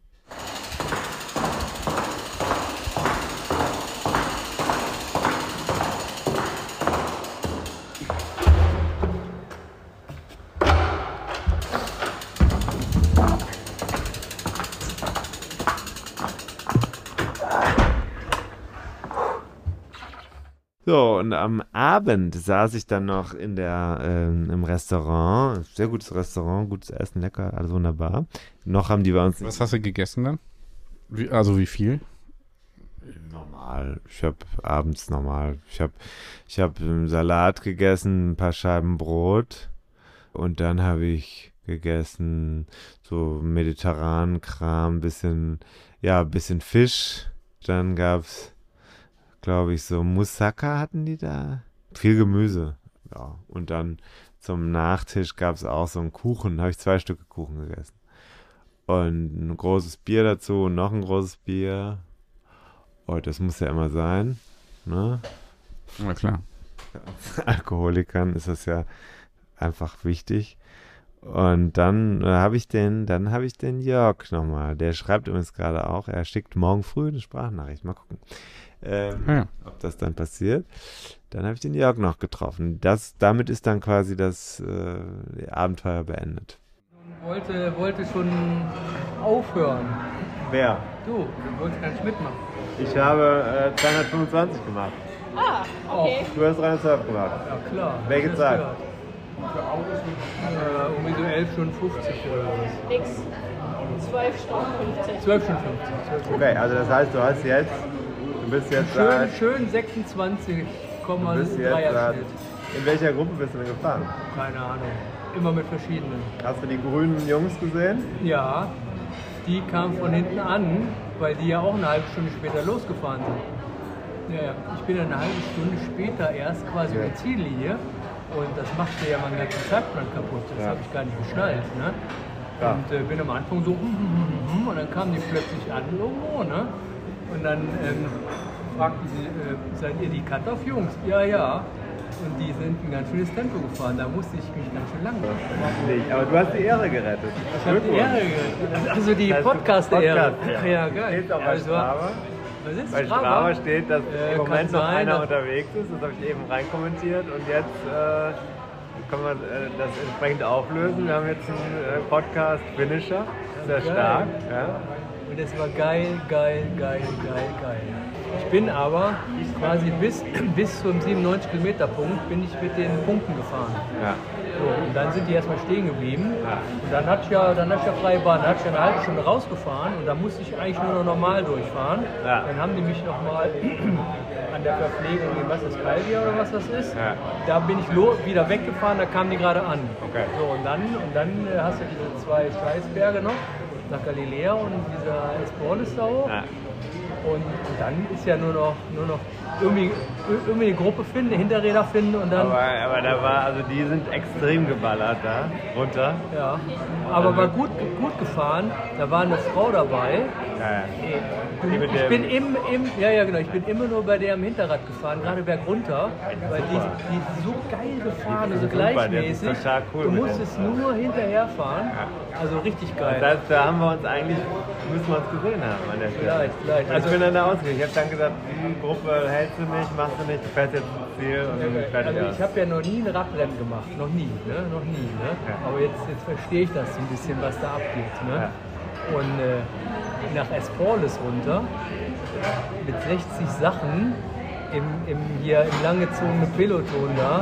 So, und am Abend saß ich dann noch in der, ähm, im Restaurant. Sehr gutes Restaurant, gutes Essen, lecker, alles wunderbar. Noch haben die bei uns... Was hast du gegessen dann? Wie, also wie viel? Normal. Ich habe abends normal. Ich habe ich hab Salat gegessen, ein paar Scheiben Brot. Und dann habe ich gegessen so mediterranen Kram, bisschen, ja, bisschen Fisch. Dann gab's, glaube ich, so Moussaka hatten die da. Viel Gemüse. Ja. Und dann zum Nachtisch gab es auch so einen Kuchen. Da habe ich zwei Stücke Kuchen gegessen. Und ein großes Bier dazu und noch ein großes Bier. Oh, das muss ja immer sein. Ne? Na klar. Alkoholikern ist das ja einfach wichtig. Und dann äh, habe ich den, dann habe ich den Jörg nochmal. Der schreibt übrigens gerade auch, er schickt morgen früh eine Sprachnachricht. Mal gucken, ähm, ja. ob das dann passiert. Dann habe ich den Jörg noch getroffen. Das, damit ist dann quasi das äh, Abenteuer beendet. Wollte, wollte schon aufhören. Wer? Du, du wolltest gar nicht mitmachen. Ich habe äh, dreihundertfünfundzwanzig gemacht. Ah, okay. Du hast dreihundertzwölf gemacht. Ja, klar. Welche Zeit? Äh, um so elf Stunden fünfzig oder was. Nix. zwölf Stunden fünfzig. zwölf Stunden fünfzig. Okay, also das heißt, du hast jetzt, du bist jetzt schön, seit, schön sechsundzwanzig Komma drei Schnitt. In welcher Gruppe bist du denn gefahren? Keine Ahnung. Immer mit verschiedenen. Hast du die grünen Jungs gesehen? Ja, die kamen von hinten an, weil die ja auch eine halbe Stunde später losgefahren sind. Ja, ja. Ich bin eine halbe Stunde später erst quasi ja. über die Ziellinie und das machte ja meinen ganzen Zeitplan kaputt. Das ja. habe ich gar nicht geschnallt. Ne? Ja. Und äh, bin am Anfang so hm, hm, hm, hm, und dann kamen die plötzlich an irgendwo. Ne? Und dann ähm, fragten sie, äh, seid ihr die Cut-Off-Jungs? Ja, ja. Und die sind ein ganz schönes Tempo gefahren, da musste ich mich ganz schön lang machen. Nicht, aber du hast die Ehre gerettet. Ich habe die Ehre gerettet. Also die Podcast-Ehre. Podcast, ja. ja, geil. Steht auch bei also, Strava. Was ist bei Strava? Strava steht, dass äh, im Moment noch sein, einer unterwegs ist. Das habe ich eben reinkommentiert. Und jetzt äh, können wir äh, das entsprechend auflösen. Wir haben jetzt einen äh, Podcast-Finisher. Sehr geil. stark. Ja. Und es war geil, geil, geil, geil, geil. Ich bin aber quasi bis, bis zum siebenundneunzig Kilometer Punkt bin ich mit den Punkten gefahren. Ja. So, und dann sind die erstmal stehen geblieben. Ja. Und dann hatte ich ja, dann hatte ich ja freie Bahn. Dann hatte ich ja eine halbe Stunde rausgefahren und da musste ich eigentlich nur noch normal durchfahren. Ja. Dann haben die mich nochmal an der Verpflegung, was ist Calvia oder was das ist, ja. Da bin ich lo- wieder weggefahren, da kamen die gerade an. Okay. So, und dann, und dann hast du diese zwei Scheißberge noch, nach Galiläa und dieser Esporles da hoch. Ja. Und, und dann ist ja nur noch, nur noch irgendwie, irgendwie eine Gruppe finden, Hinterräder finden und dann... Aber, aber da war, also die sind extrem geballert da, runter. Ja, aber war gut, gut gefahren, da war eine Frau dabei. Ja, ja. Ich, ich bin im, im, ja, ja, genau, ich bin immer nur bei der am Hinterrad gefahren, gerade bergunter, weil die, die ist so geil gefahren, so gleichmäßig. Cool, du musstest nur hinterherfahren, ja. Also richtig geil. Das heißt, da haben wir uns eigentlich, müssen wir uns gesehen haben an der Stelle. Vielleicht, vielleicht. Also, ich bin dann da ausgegangen. Ich habe dann gesagt, die Gruppe hältst du nicht, machst du nicht, du fährst jetzt ins Ziel und dann fertig. Also ich habe ja noch nie ein Radrennen gemacht, noch nie, ne? noch nie. Ne? Ja. Aber jetzt, jetzt verstehe ich das so ein bisschen, was da abgeht. Ne? Ja. Und äh, nach Esporles runter mit sechzig Sachen im, im, hier im langgezogenen Peloton da.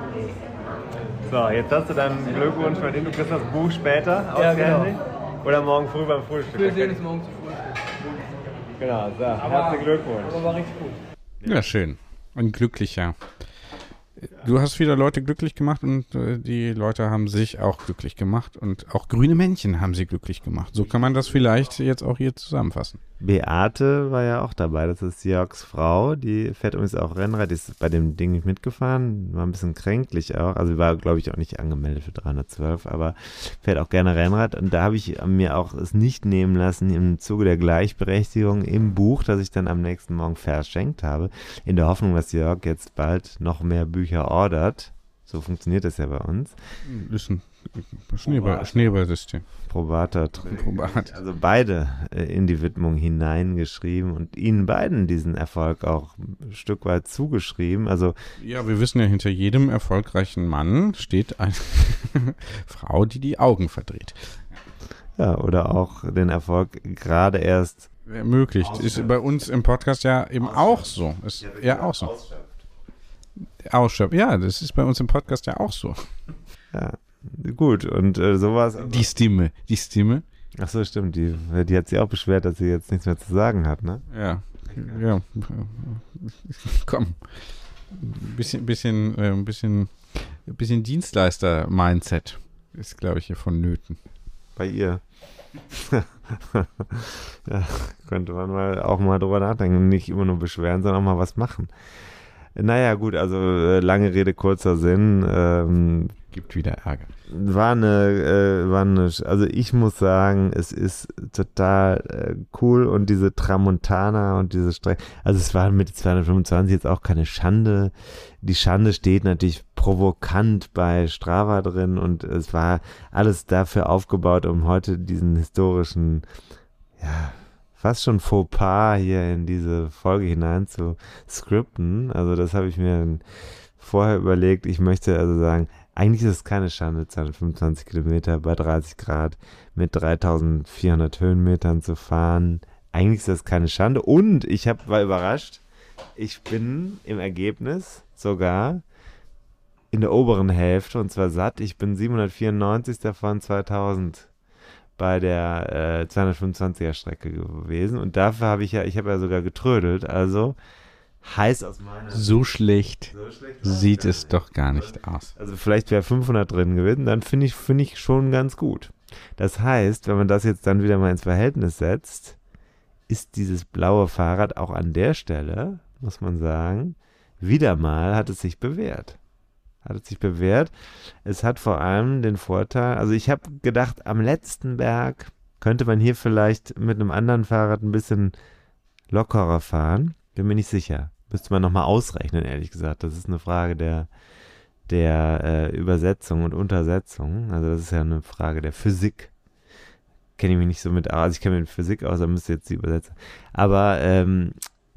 So, jetzt hast du deinen Glückwunsch verdient, du kriegst das Buch später ausgehändigt. Ja, genau. Oder morgen früh beim Frühstück. Wir sehen uns morgen zum Frühstück. Genau, so, herzlichen Glückwunsch. Aber war richtig gut. Ja, schön. Ein glücklicher. Du hast wieder Leute glücklich gemacht und äh, die Leute haben sich auch glücklich gemacht und auch grüne Männchen haben sie glücklich gemacht. So kann man das vielleicht jetzt auch hier zusammenfassen. Beate war ja auch dabei, das ist Jörgs Frau, die fährt übrigens auch Rennrad, die ist bei dem Ding nicht mitgefahren, war ein bisschen kränklich auch, also war glaube ich auch nicht angemeldet für dreihundertzwölf, aber fährt auch gerne Rennrad und da habe ich mir auch es nicht nehmen lassen im Zuge der Gleichberechtigung im Buch, das ich dann am nächsten Morgen verschenkt habe, in der Hoffnung, dass Jörg jetzt bald noch mehr Bücher ordert. So funktioniert das ja bei uns. Ist ein Schneeball, Schneeballsystem. Probater Probat. Also beide äh, in die Widmung hineingeschrieben und ihnen beiden diesen Erfolg auch ein Stück weit zugeschrieben. Also ja, wir wissen ja, hinter jedem erfolgreichen Mann steht eine Frau, die die Augen verdreht. Ja, oder auch den Erfolg gerade erst ermöglicht. Ausschöpft. Ist bei uns im Podcast ja eben Ausschöpft. Auch so. Ist ja, ja auch so. Ausschöpft. Ausschöpft. Ja, das ist bei uns im Podcast ja auch so. Ja, gut. Und äh, sowas. Die Stimme. Die Stimme. Ach so, stimmt. Die, die hat sich auch beschwert, dass sie jetzt nichts mehr zu sagen hat, ne? Ja. Ja. Komm. Ein bisschen, bisschen, äh, ein bisschen, ein bisschen Dienstleister-Mindset ist, glaube ich, hier vonnöten. Bei ihr. Ja, könnte man mal auch mal drüber nachdenken. Nicht immer nur beschweren, sondern auch mal was machen. Naja, gut, also äh, lange Rede, kurzer Sinn. Ähm, Gibt wieder Ärger. War eine, äh, war eine, also ich muss sagen, es ist total äh, cool und diese Tramontana und diese Strecke, also es war mit zweihundertfünfundzwanzig jetzt auch keine Schande. Die Schande steht natürlich provokant bei Strava drin und es war alles dafür aufgebaut, um heute diesen historischen, ja, fast schon Fauxpas hier in diese Folge hinein zu skripten. Also das habe ich mir vorher überlegt. Ich möchte also sagen, eigentlich ist es keine Schande, zweihundertfünfundzwanzig Kilometer bei dreißig Grad mit dreitausendvierhundert Höhenmetern zu fahren. Eigentlich ist das keine Schande. Und ich hab, war überrascht, ich bin im Ergebnis sogar in der oberen Hälfte und zwar satt. Ich bin siebenhundertvierundneunzig von zweitausend bei der äh, zweihundertfünfundzwanziger Strecke gewesen und dafür habe ich ja, ich habe ja sogar getrödelt, also heiß aus meiner so schlecht, so schlecht sieht es doch gar nicht aus. Also vielleicht wäre fünfhundert drin gewesen, dann finde ich, finde ich schon ganz gut. Das heißt, wenn man das jetzt dann wieder mal ins Verhältnis setzt, ist dieses blaue Fahrrad auch an der Stelle, muss man sagen, wieder mal hat es sich bewährt. Hat es sich bewährt. Es hat vor allem den Vorteil, also ich habe gedacht, am letzten Berg könnte man hier vielleicht mit einem anderen Fahrrad ein bisschen lockerer fahren. Bin mir nicht sicher. Müsste man nochmal ausrechnen, ehrlich gesagt. Das ist eine Frage der, der äh, Übersetzung und Untersetzung. Also das ist ja eine Frage der Physik. Kenne ich mich nicht so mit aus. Also ich kenne mich mit Physik aus, da müsste jetzt die Übersetzung. Aber ähm,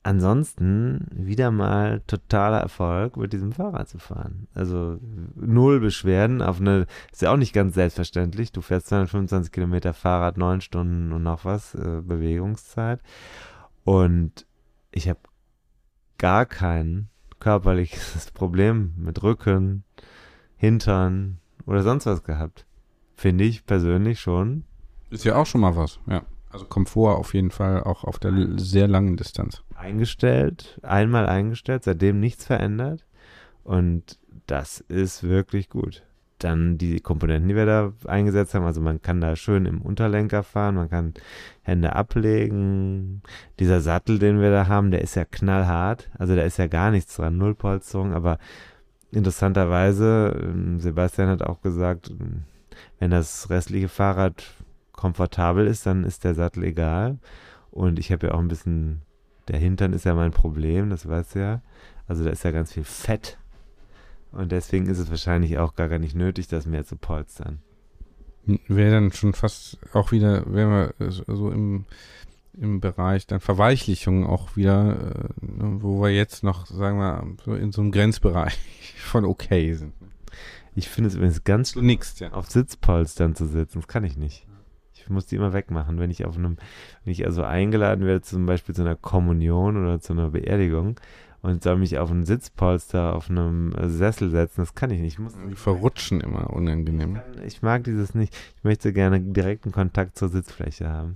ansonsten wieder mal totaler Erfolg, mit diesem Fahrrad zu fahren. Also null Beschwerden, auf eine, ist ja auch nicht ganz selbstverständlich. Du fährst zweihundertfünfundzwanzig Kilometer Fahrrad, neun Stunden und noch was, äh, Bewegungszeit. Und ich habe gar kein körperliches Problem mit Rücken, Hintern oder sonst was gehabt. Finde ich persönlich schon. Ist ja auch schon mal was, ja. Also Komfort auf jeden Fall auch auf der l- sehr langen Distanz. Eingestellt, einmal eingestellt, seitdem nichts verändert. Und das ist wirklich gut. Dann die Komponenten, die wir da eingesetzt haben, also man kann da schön im Unterlenker fahren, man kann Hände ablegen. Dieser Sattel, den wir da haben, der ist ja knallhart, also da ist ja gar nichts dran, Nullpolsterung, aber interessanterweise, Sebastian hat auch gesagt, wenn das restliche Fahrrad komfortabel ist, dann ist der Sattel egal. Und ich habe ja auch ein bisschen, der Hintern ist ja mein Problem, das weißt du ja, also da ist ja ganz viel Fett. Und deswegen ist es wahrscheinlich auch gar, gar nicht nötig, das mehr zu polstern. Wäre dann schon fast auch wieder, wären wir so im, im Bereich dann Verweichlichung auch wieder, äh, wo wir jetzt noch, sagen wir, so in so einem Grenzbereich von okay sind. Ich finde es übrigens ganz schlimm, ja. auf Sitzpolstern zu sitzen. Das kann ich nicht. Ich muss die immer wegmachen, wenn ich auf einem, wenn ich also eingeladen werde, zum Beispiel zu einer Kommunion oder zu einer Beerdigung, und soll mich auf einen Sitzpolster, auf einem Sessel setzen, das kann ich nicht. Ich muss die verrutschen immer unangenehm. Ich, kann, ich mag dieses nicht. Ich möchte gerne direkten Kontakt zur Sitzfläche haben.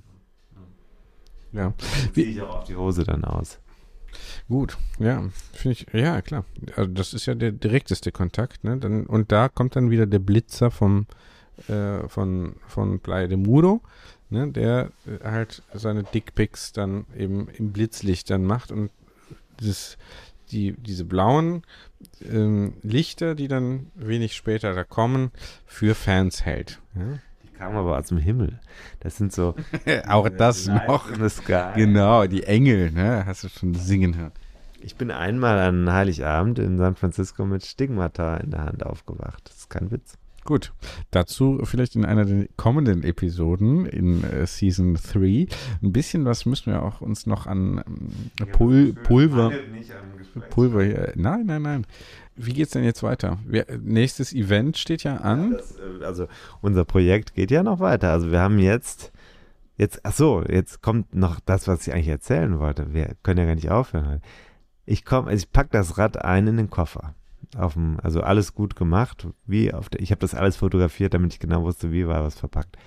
Ja. Wie ziehe ich auch auf die Hose dann aus. Gut, ja, finde ich, ja, klar. Also das ist ja der direkteste Kontakt, ne? Dann, und da kommt dann wieder der Blitzer vom, äh, von, von Playa de Muro, ne? Der äh, halt seine Dickpics dann eben im Blitzlicht dann macht und Das, die, diese blauen ähm, Lichter, die dann wenig später da kommen, für Fans hält. Ja? Die kamen aber aus dem Himmel. Das sind so auch das noch. Genau, die Engel, ne? Hast du schon singen hören. Ich bin einmal an Heiligabend in San Francisco mit Stigmata in der Hand aufgewacht. Das ist kein Witz. Gut, dazu vielleicht in einer der kommenden Episoden in äh, Season drei. Ein bisschen was müssen wir auch uns noch an ähm, Pul Pulver, Pulver hier. Nein, nein, nein. Wie geht's denn jetzt weiter? Wir, nächstes Event steht ja an. Ja, das, also unser Projekt geht ja noch weiter. Also wir haben jetzt, jetzt, ach so, jetzt kommt noch das, was ich eigentlich erzählen wollte. Wir können ja gar nicht aufhören. Ich komme, also ich packe das Rad ein in den Koffer. Auf dem, also alles gut gemacht, wie auf der, ich habe das alles fotografiert, damit ich genau wusste, wie war was verpackt.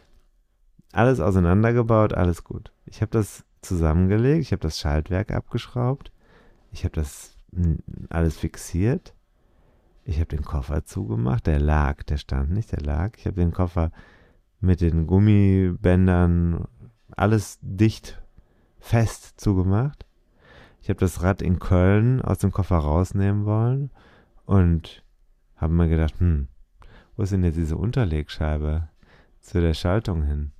Alles auseinandergebaut, alles gut. Ich habe das zusammengelegt, ich habe das Schaltwerk abgeschraubt, ich habe das alles fixiert, ich habe den Koffer zugemacht, der lag, der stand nicht, der lag. Ich habe den Koffer mit den Gummibändern alles dicht, fest zugemacht. Ich habe das Rad in Köln aus dem Koffer rausnehmen wollen und habe mir gedacht, hm, wo ist denn jetzt diese Unterlegscheibe zu der Schaltung hin?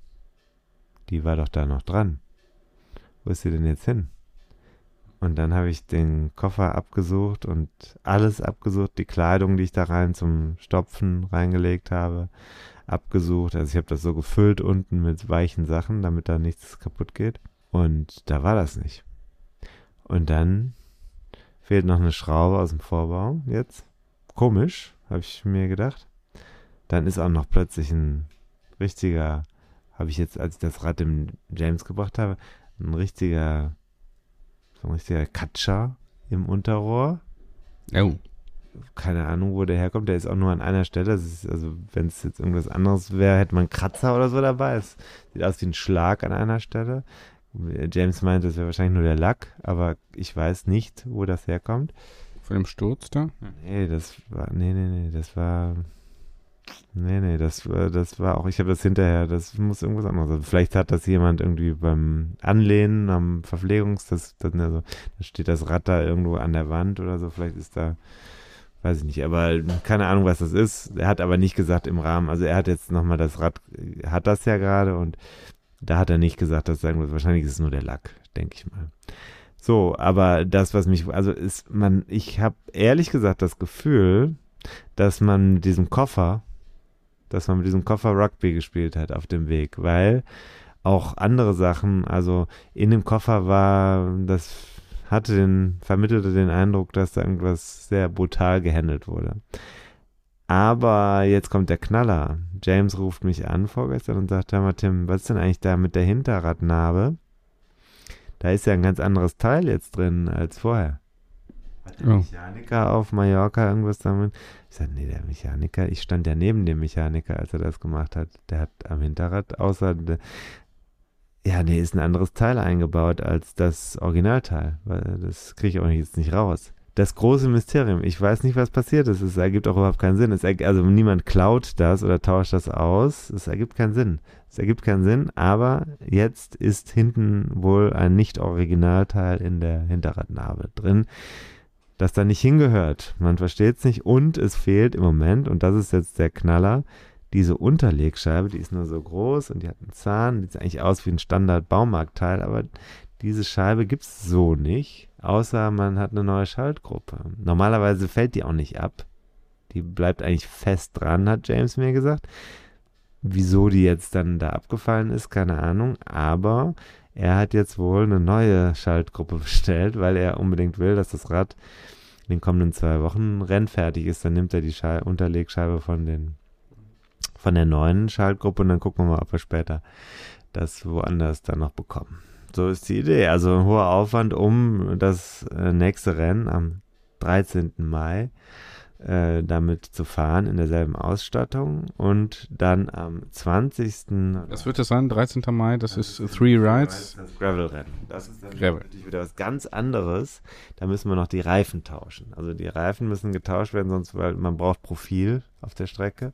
Die war doch da noch dran. Wo ist sie denn jetzt hin? Und dann habe ich den Koffer abgesucht und alles abgesucht, die Kleidung, die ich da rein zum Stopfen reingelegt habe, abgesucht. Also ich habe das so gefüllt unten mit weichen Sachen, damit da nichts kaputt geht. Und da war das nicht. Und dann fehlt noch eine Schraube aus dem Vorbau jetzt. Komisch, habe ich mir gedacht. Dann ist auch noch plötzlich ein richtiger, habe ich jetzt, als ich das Rad dem James gebracht habe, ein richtiger, so ein richtiger Katscher im Unterrohr. Oh. Keine Ahnung, wo der herkommt. Der ist auch nur an einer Stelle. Das ist, also wenn es jetzt irgendwas anderes wäre, hätte man einen Kratzer oder so dabei. Es sieht aus wie ein Schlag an einer Stelle. James meinte, das wäre wahrscheinlich nur der Lack, aber ich weiß nicht, wo das herkommt. Von dem Sturz da? Nee, das war, nee, nee, nee, das war, nee, nee, das war, das war auch, ich habe das hinterher, das muss irgendwas anderes sein. Vielleicht hat das jemand irgendwie beim Anlehnen am Verpflegungs, das, das, also, da steht das Rad da irgendwo an der Wand oder so, vielleicht ist da, weiß ich nicht, aber keine Ahnung, was das ist. Er hat aber nicht gesagt im Rahmen, also er hat jetzt nochmal das Rad, hat das ja gerade und da hat er nicht gesagt, dass sagen wir, wahrscheinlich ist es nur der Lack, denke ich mal. So, aber das, was mich, also ist man, ich habe ehrlich gesagt das Gefühl, dass man mit diesem Koffer, dass man mit diesem Koffer Rugby gespielt hat auf dem Weg, weil auch andere Sachen, also in dem Koffer war das hatte den, vermittelte den Eindruck, dass da irgendwas sehr brutal gehandelt wurde. Aber jetzt kommt der Knaller. James ruft mich an vorgestern und sagt, hör mal Tim, was ist denn eigentlich da mit der Hinterradnarbe? Da ist ja ein ganz anderes Teil jetzt drin als vorher. Hat der oh. Mechaniker auf Mallorca irgendwas damit? Ich sage, nee, der Mechaniker, ich stand ja neben dem Mechaniker, als er das gemacht hat. Der hat am Hinterrad, außer, de, ja, nee, ist ein anderes Teil eingebaut als das Originalteil. Weil das kriege ich auch jetzt nicht raus. Das große Mysterium. Ich weiß nicht, was passiert ist. Es ergibt auch überhaupt keinen Sinn. Es erg- also niemand klaut das oder tauscht das aus. Es ergibt keinen Sinn. Es ergibt keinen Sinn, aber jetzt ist hinten wohl ein Nicht-Originalteil in der Hinterradnarbe drin, das da nicht hingehört. Man versteht es nicht und es fehlt im Moment, und das ist jetzt der Knaller, diese Unterlegscheibe, die ist nur so groß und die hat einen Zahn, die sieht eigentlich aus wie ein Standard-Baumarktteil, aber diese Scheibe gibt es so nicht, außer man hat eine neue Schaltgruppe. Normalerweise fällt die auch nicht ab. Die bleibt eigentlich fest dran, hat James mir gesagt. Wieso die jetzt dann da abgefallen ist, keine Ahnung, aber er hat jetzt wohl eine neue Schaltgruppe bestellt, weil er unbedingt will, dass das Rad in den kommenden zwei Wochen rennfertig ist. Dann nimmt er die Schal- Unterlegscheibe von, den, von der neuen Schaltgruppe und dann gucken wir mal, ob wir später das woanders dann noch bekommen. So ist die Idee. Also ein hoher Aufwand, um das äh, nächste Rennen am dreizehnten Mai äh, damit zu fahren, in derselben Ausstattung. Und dann am zwanzigsten Das wird es sein, dreizehnten Mai, das, das ist Three Rides. Das Gravel-Rennen. Das ist dann Gravel. natürlich wieder was ganz anderes. Da müssen wir noch die Reifen tauschen. Also die Reifen müssen getauscht werden, sonst, weil man braucht Profil auf der Strecke.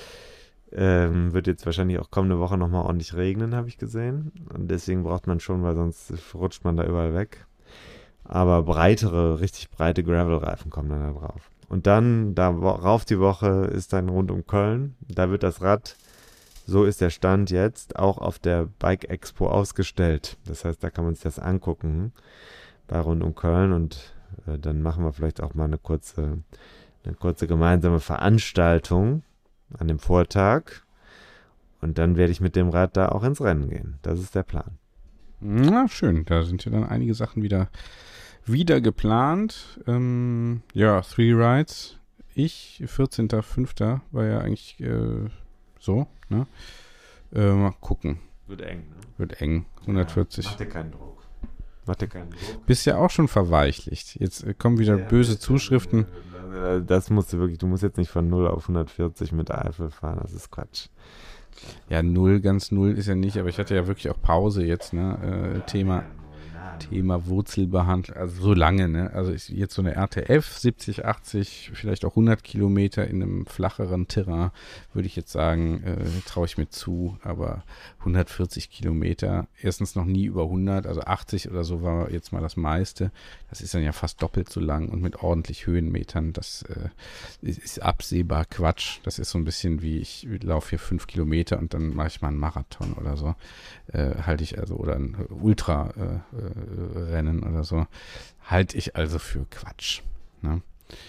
Ähm, wird jetzt wahrscheinlich auch kommende Woche nochmal ordentlich regnen, habe ich gesehen. Und deswegen braucht man schon, weil sonst rutscht man da überall weg. Aber breitere, richtig breite Gravel-Reifen kommen dann da drauf. Und dann, darauf die Woche ist dann rund um Köln. Da wird das Rad, so ist der Stand jetzt, auch auf der Bike Expo ausgestellt. Das heißt, da kann man sich das angucken bei rund um Köln. Und äh, dann machen wir vielleicht auch mal eine kurze, eine kurze gemeinsame Veranstaltung an dem Vortag und dann werde ich mit dem Rad da auch ins Rennen gehen. Das ist der Plan. Na, schön. Da sind ja dann einige Sachen wieder, wieder geplant. Ähm, ja, Three Rides. Ich, vierzehnten fünften war ja eigentlich äh, so, ne? Äh, mal gucken. Wird eng, ne? Wird eng. hundertvierzig. Ja, mach dir keinen Druck. Mach dir keinen Druck. Bist ja auch schon verweichlicht. Jetzt äh, kommen wieder ja, böse Zuschriften. Das musst du wirklich, du musst jetzt nicht von null auf hundertvierzig mit Eifel fahren, das ist Quatsch. Ja, null, ganz null ist ja nicht, aber ich hatte ja wirklich auch Pause jetzt, ne, äh, Thema, Thema Wurzelbehandlung, also so lange, ne, also ist jetzt so eine R T F, siebzig, achtzig, vielleicht auch hundert Kilometer in einem flacheren Terrain, würde ich jetzt sagen, äh, traue ich mir zu, aber hundertvierzig Kilometer, erstens noch nie über hundert, also achtzig oder so war jetzt mal das meiste, das ist dann ja fast doppelt so lang und mit ordentlich Höhenmetern, das äh, ist, ist absehbar Quatsch, das ist so ein bisschen wie, ich laufe hier fünf Kilometer und dann mache ich mal einen Marathon oder so, äh, halte ich also, oder ein Ultra äh, äh, Rennen oder so, halte ich also für Quatsch. Ne?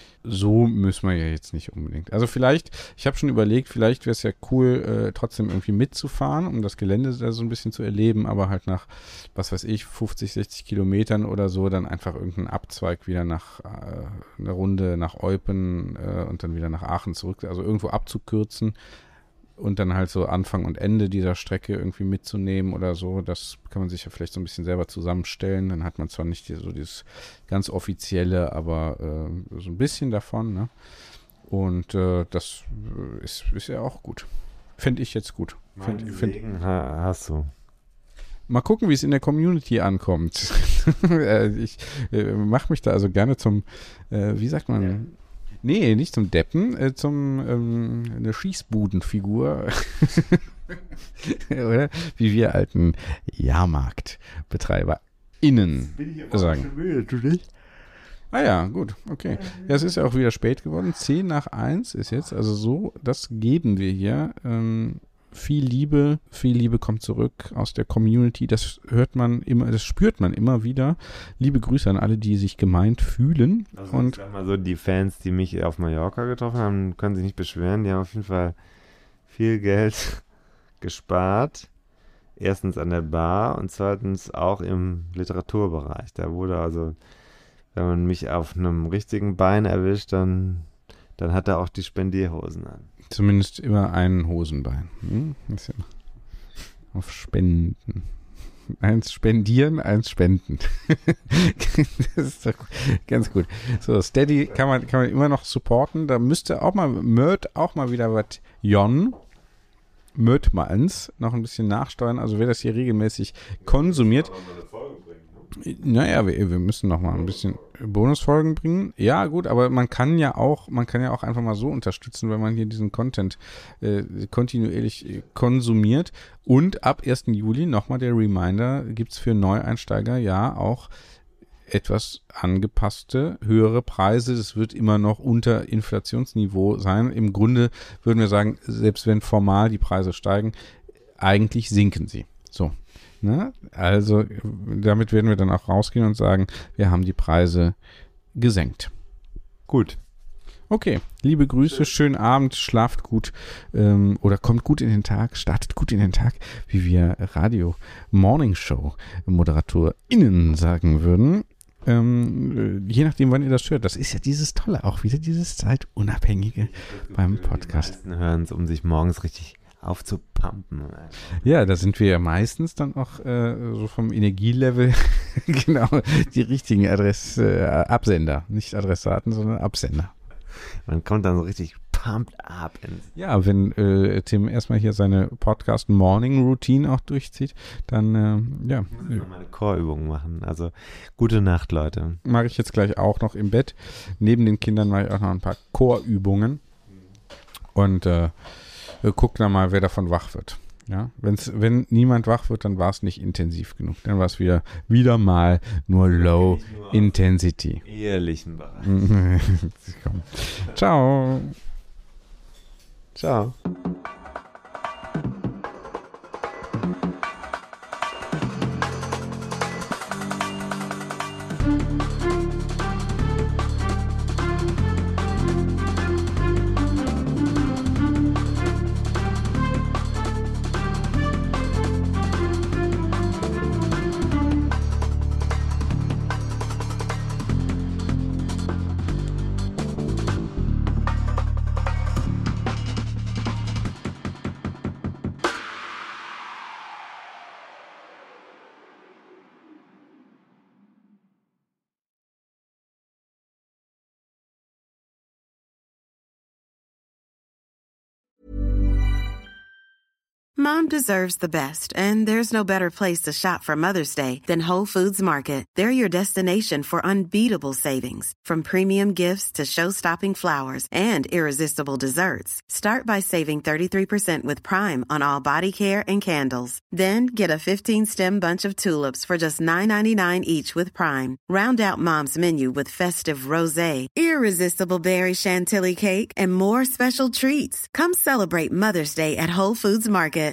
So müssen wir ja jetzt nicht unbedingt. Also vielleicht, ich habe schon überlegt, vielleicht wäre es ja cool, äh, trotzdem irgendwie mitzufahren, um das Gelände da so ein bisschen zu erleben, aber halt nach, was weiß ich, fünfzig, sechzig Kilometern oder so, dann einfach irgendeinen Abzweig wieder nach, äh, eine Runde nach Eupen äh, und dann wieder nach Aachen zurück, also irgendwo abzukürzen. Und dann halt so Anfang und Ende dieser Strecke irgendwie mitzunehmen oder so, das kann man sich ja vielleicht so ein bisschen selber zusammenstellen. Dann hat man zwar nicht so dieses ganz offizielle, aber äh, so ein bisschen davon, ne? Und äh, das ist, ist ja auch gut. Fände ich jetzt gut. Find, find, Segen ha, hast du. Mal gucken, wie es in der Community ankommt. ich äh, mache mich da also gerne zum, äh, wie sagt man... Ja. Nee, nicht zum Deppen, äh, zum ähm, eine Schießbudenfigur. Oder? Wie wir alten JahrmarktbetreiberInnen sagen. Müde, ah ja, gut, okay. Ja, es ist ja auch wieder spät geworden. zehn nach eins ist jetzt, also so, das geben wir hier. Ähm, viel Liebe, viel Liebe kommt zurück aus der Community. Das hört man immer, das spürt man immer wieder. Liebe Grüße an alle, die sich gemeint fühlen. Also und ich sag mal so, die Fans, die mich auf Mallorca getroffen haben, können sich nicht beschweren. Die haben auf jeden Fall viel Geld gespart. erstens an der Bar und zweitens auch im Literaturbereich. Da wurde also, wenn man mich auf einem richtigen Bein erwischt, dann, dann hat er auch die Spendierhosen an. Zumindest immer ein Hosenbein. Hm? Das ist ja auf Spenden. Eins spendieren, eins spenden. Das ist doch ganz gut. So, Steady kann man, kann man immer noch supporten. Da müsste auch mal Mört auch mal wieder was Jon Mörtmans noch ein bisschen nachsteuern. Also wer das hier regelmäßig konsumiert. Naja, wir, wir müssen noch mal ein bisschen Bonusfolgen bringen. Ja, gut, aber man kann ja auch, man kann ja auch einfach mal so unterstützen, wenn man hier diesen Content äh, kontinuierlich äh, konsumiert. Und ab ersten Juli nochmal der Reminder, gibt's für Neueinsteiger ja auch etwas angepasste, höhere Preise. Das wird immer noch unter Inflationsniveau sein. Im Grunde würden wir sagen, selbst wenn formal die Preise steigen, eigentlich sinken sie. So. Ne? Also damit werden wir dann auch rausgehen und sagen, wir haben die Preise gesenkt. Gut. Okay, liebe Grüße, schönen Abend, schlaft gut ähm, oder kommt gut in den Tag, startet gut in den Tag, wie wir Radio Morning Show ModeratorInnen sagen würden. Ähm, je nachdem, wann ihr das hört. Das ist ja dieses Tolle, auch wieder dieses Zeitunabhängige beim Podcast. Die meisten hören es, um sich morgens richtig aufzupumpen. Ja, da sind wir ja meistens dann auch äh, so vom Energielevel genau die richtigen Adress, äh, Absender. Nicht Adressaten, sondern Absender. Man kommt dann so richtig pumped up. Ja, wenn äh, Tim erstmal hier seine Podcast-Morning-Routine auch durchzieht, dann, äh, ja. Ich muss noch meine Chorübungen machen. Also, gute Nacht, Leute. Mache ich jetzt gleich auch noch im Bett. Neben den Kindern mache ich auch noch ein paar Chorübungen. Und, äh, guck dann mal, wer davon wach wird. Ja, wenn's, wenn niemand wach wird, dann war es nicht intensiv genug. Dann war es wieder, wieder mal nur Low nur Intensity. Ehrlichen Bereich. Ciao. Ciao. Mom deserves the best, and there's no better place to shop for Mother's Day than Whole Foods Market. They're your destination for unbeatable savings, from premium gifts to show-stopping flowers and irresistible desserts. Start by saving thirty-three percent with Prime on all body care and candles. Then get a fifteen-stem bunch of tulips for just nine ninety-nine each with Prime. Round out Mom's menu with festive rosé, irresistible berry chantilly cake, and more special treats. Come celebrate Mother's Day at Whole Foods Market.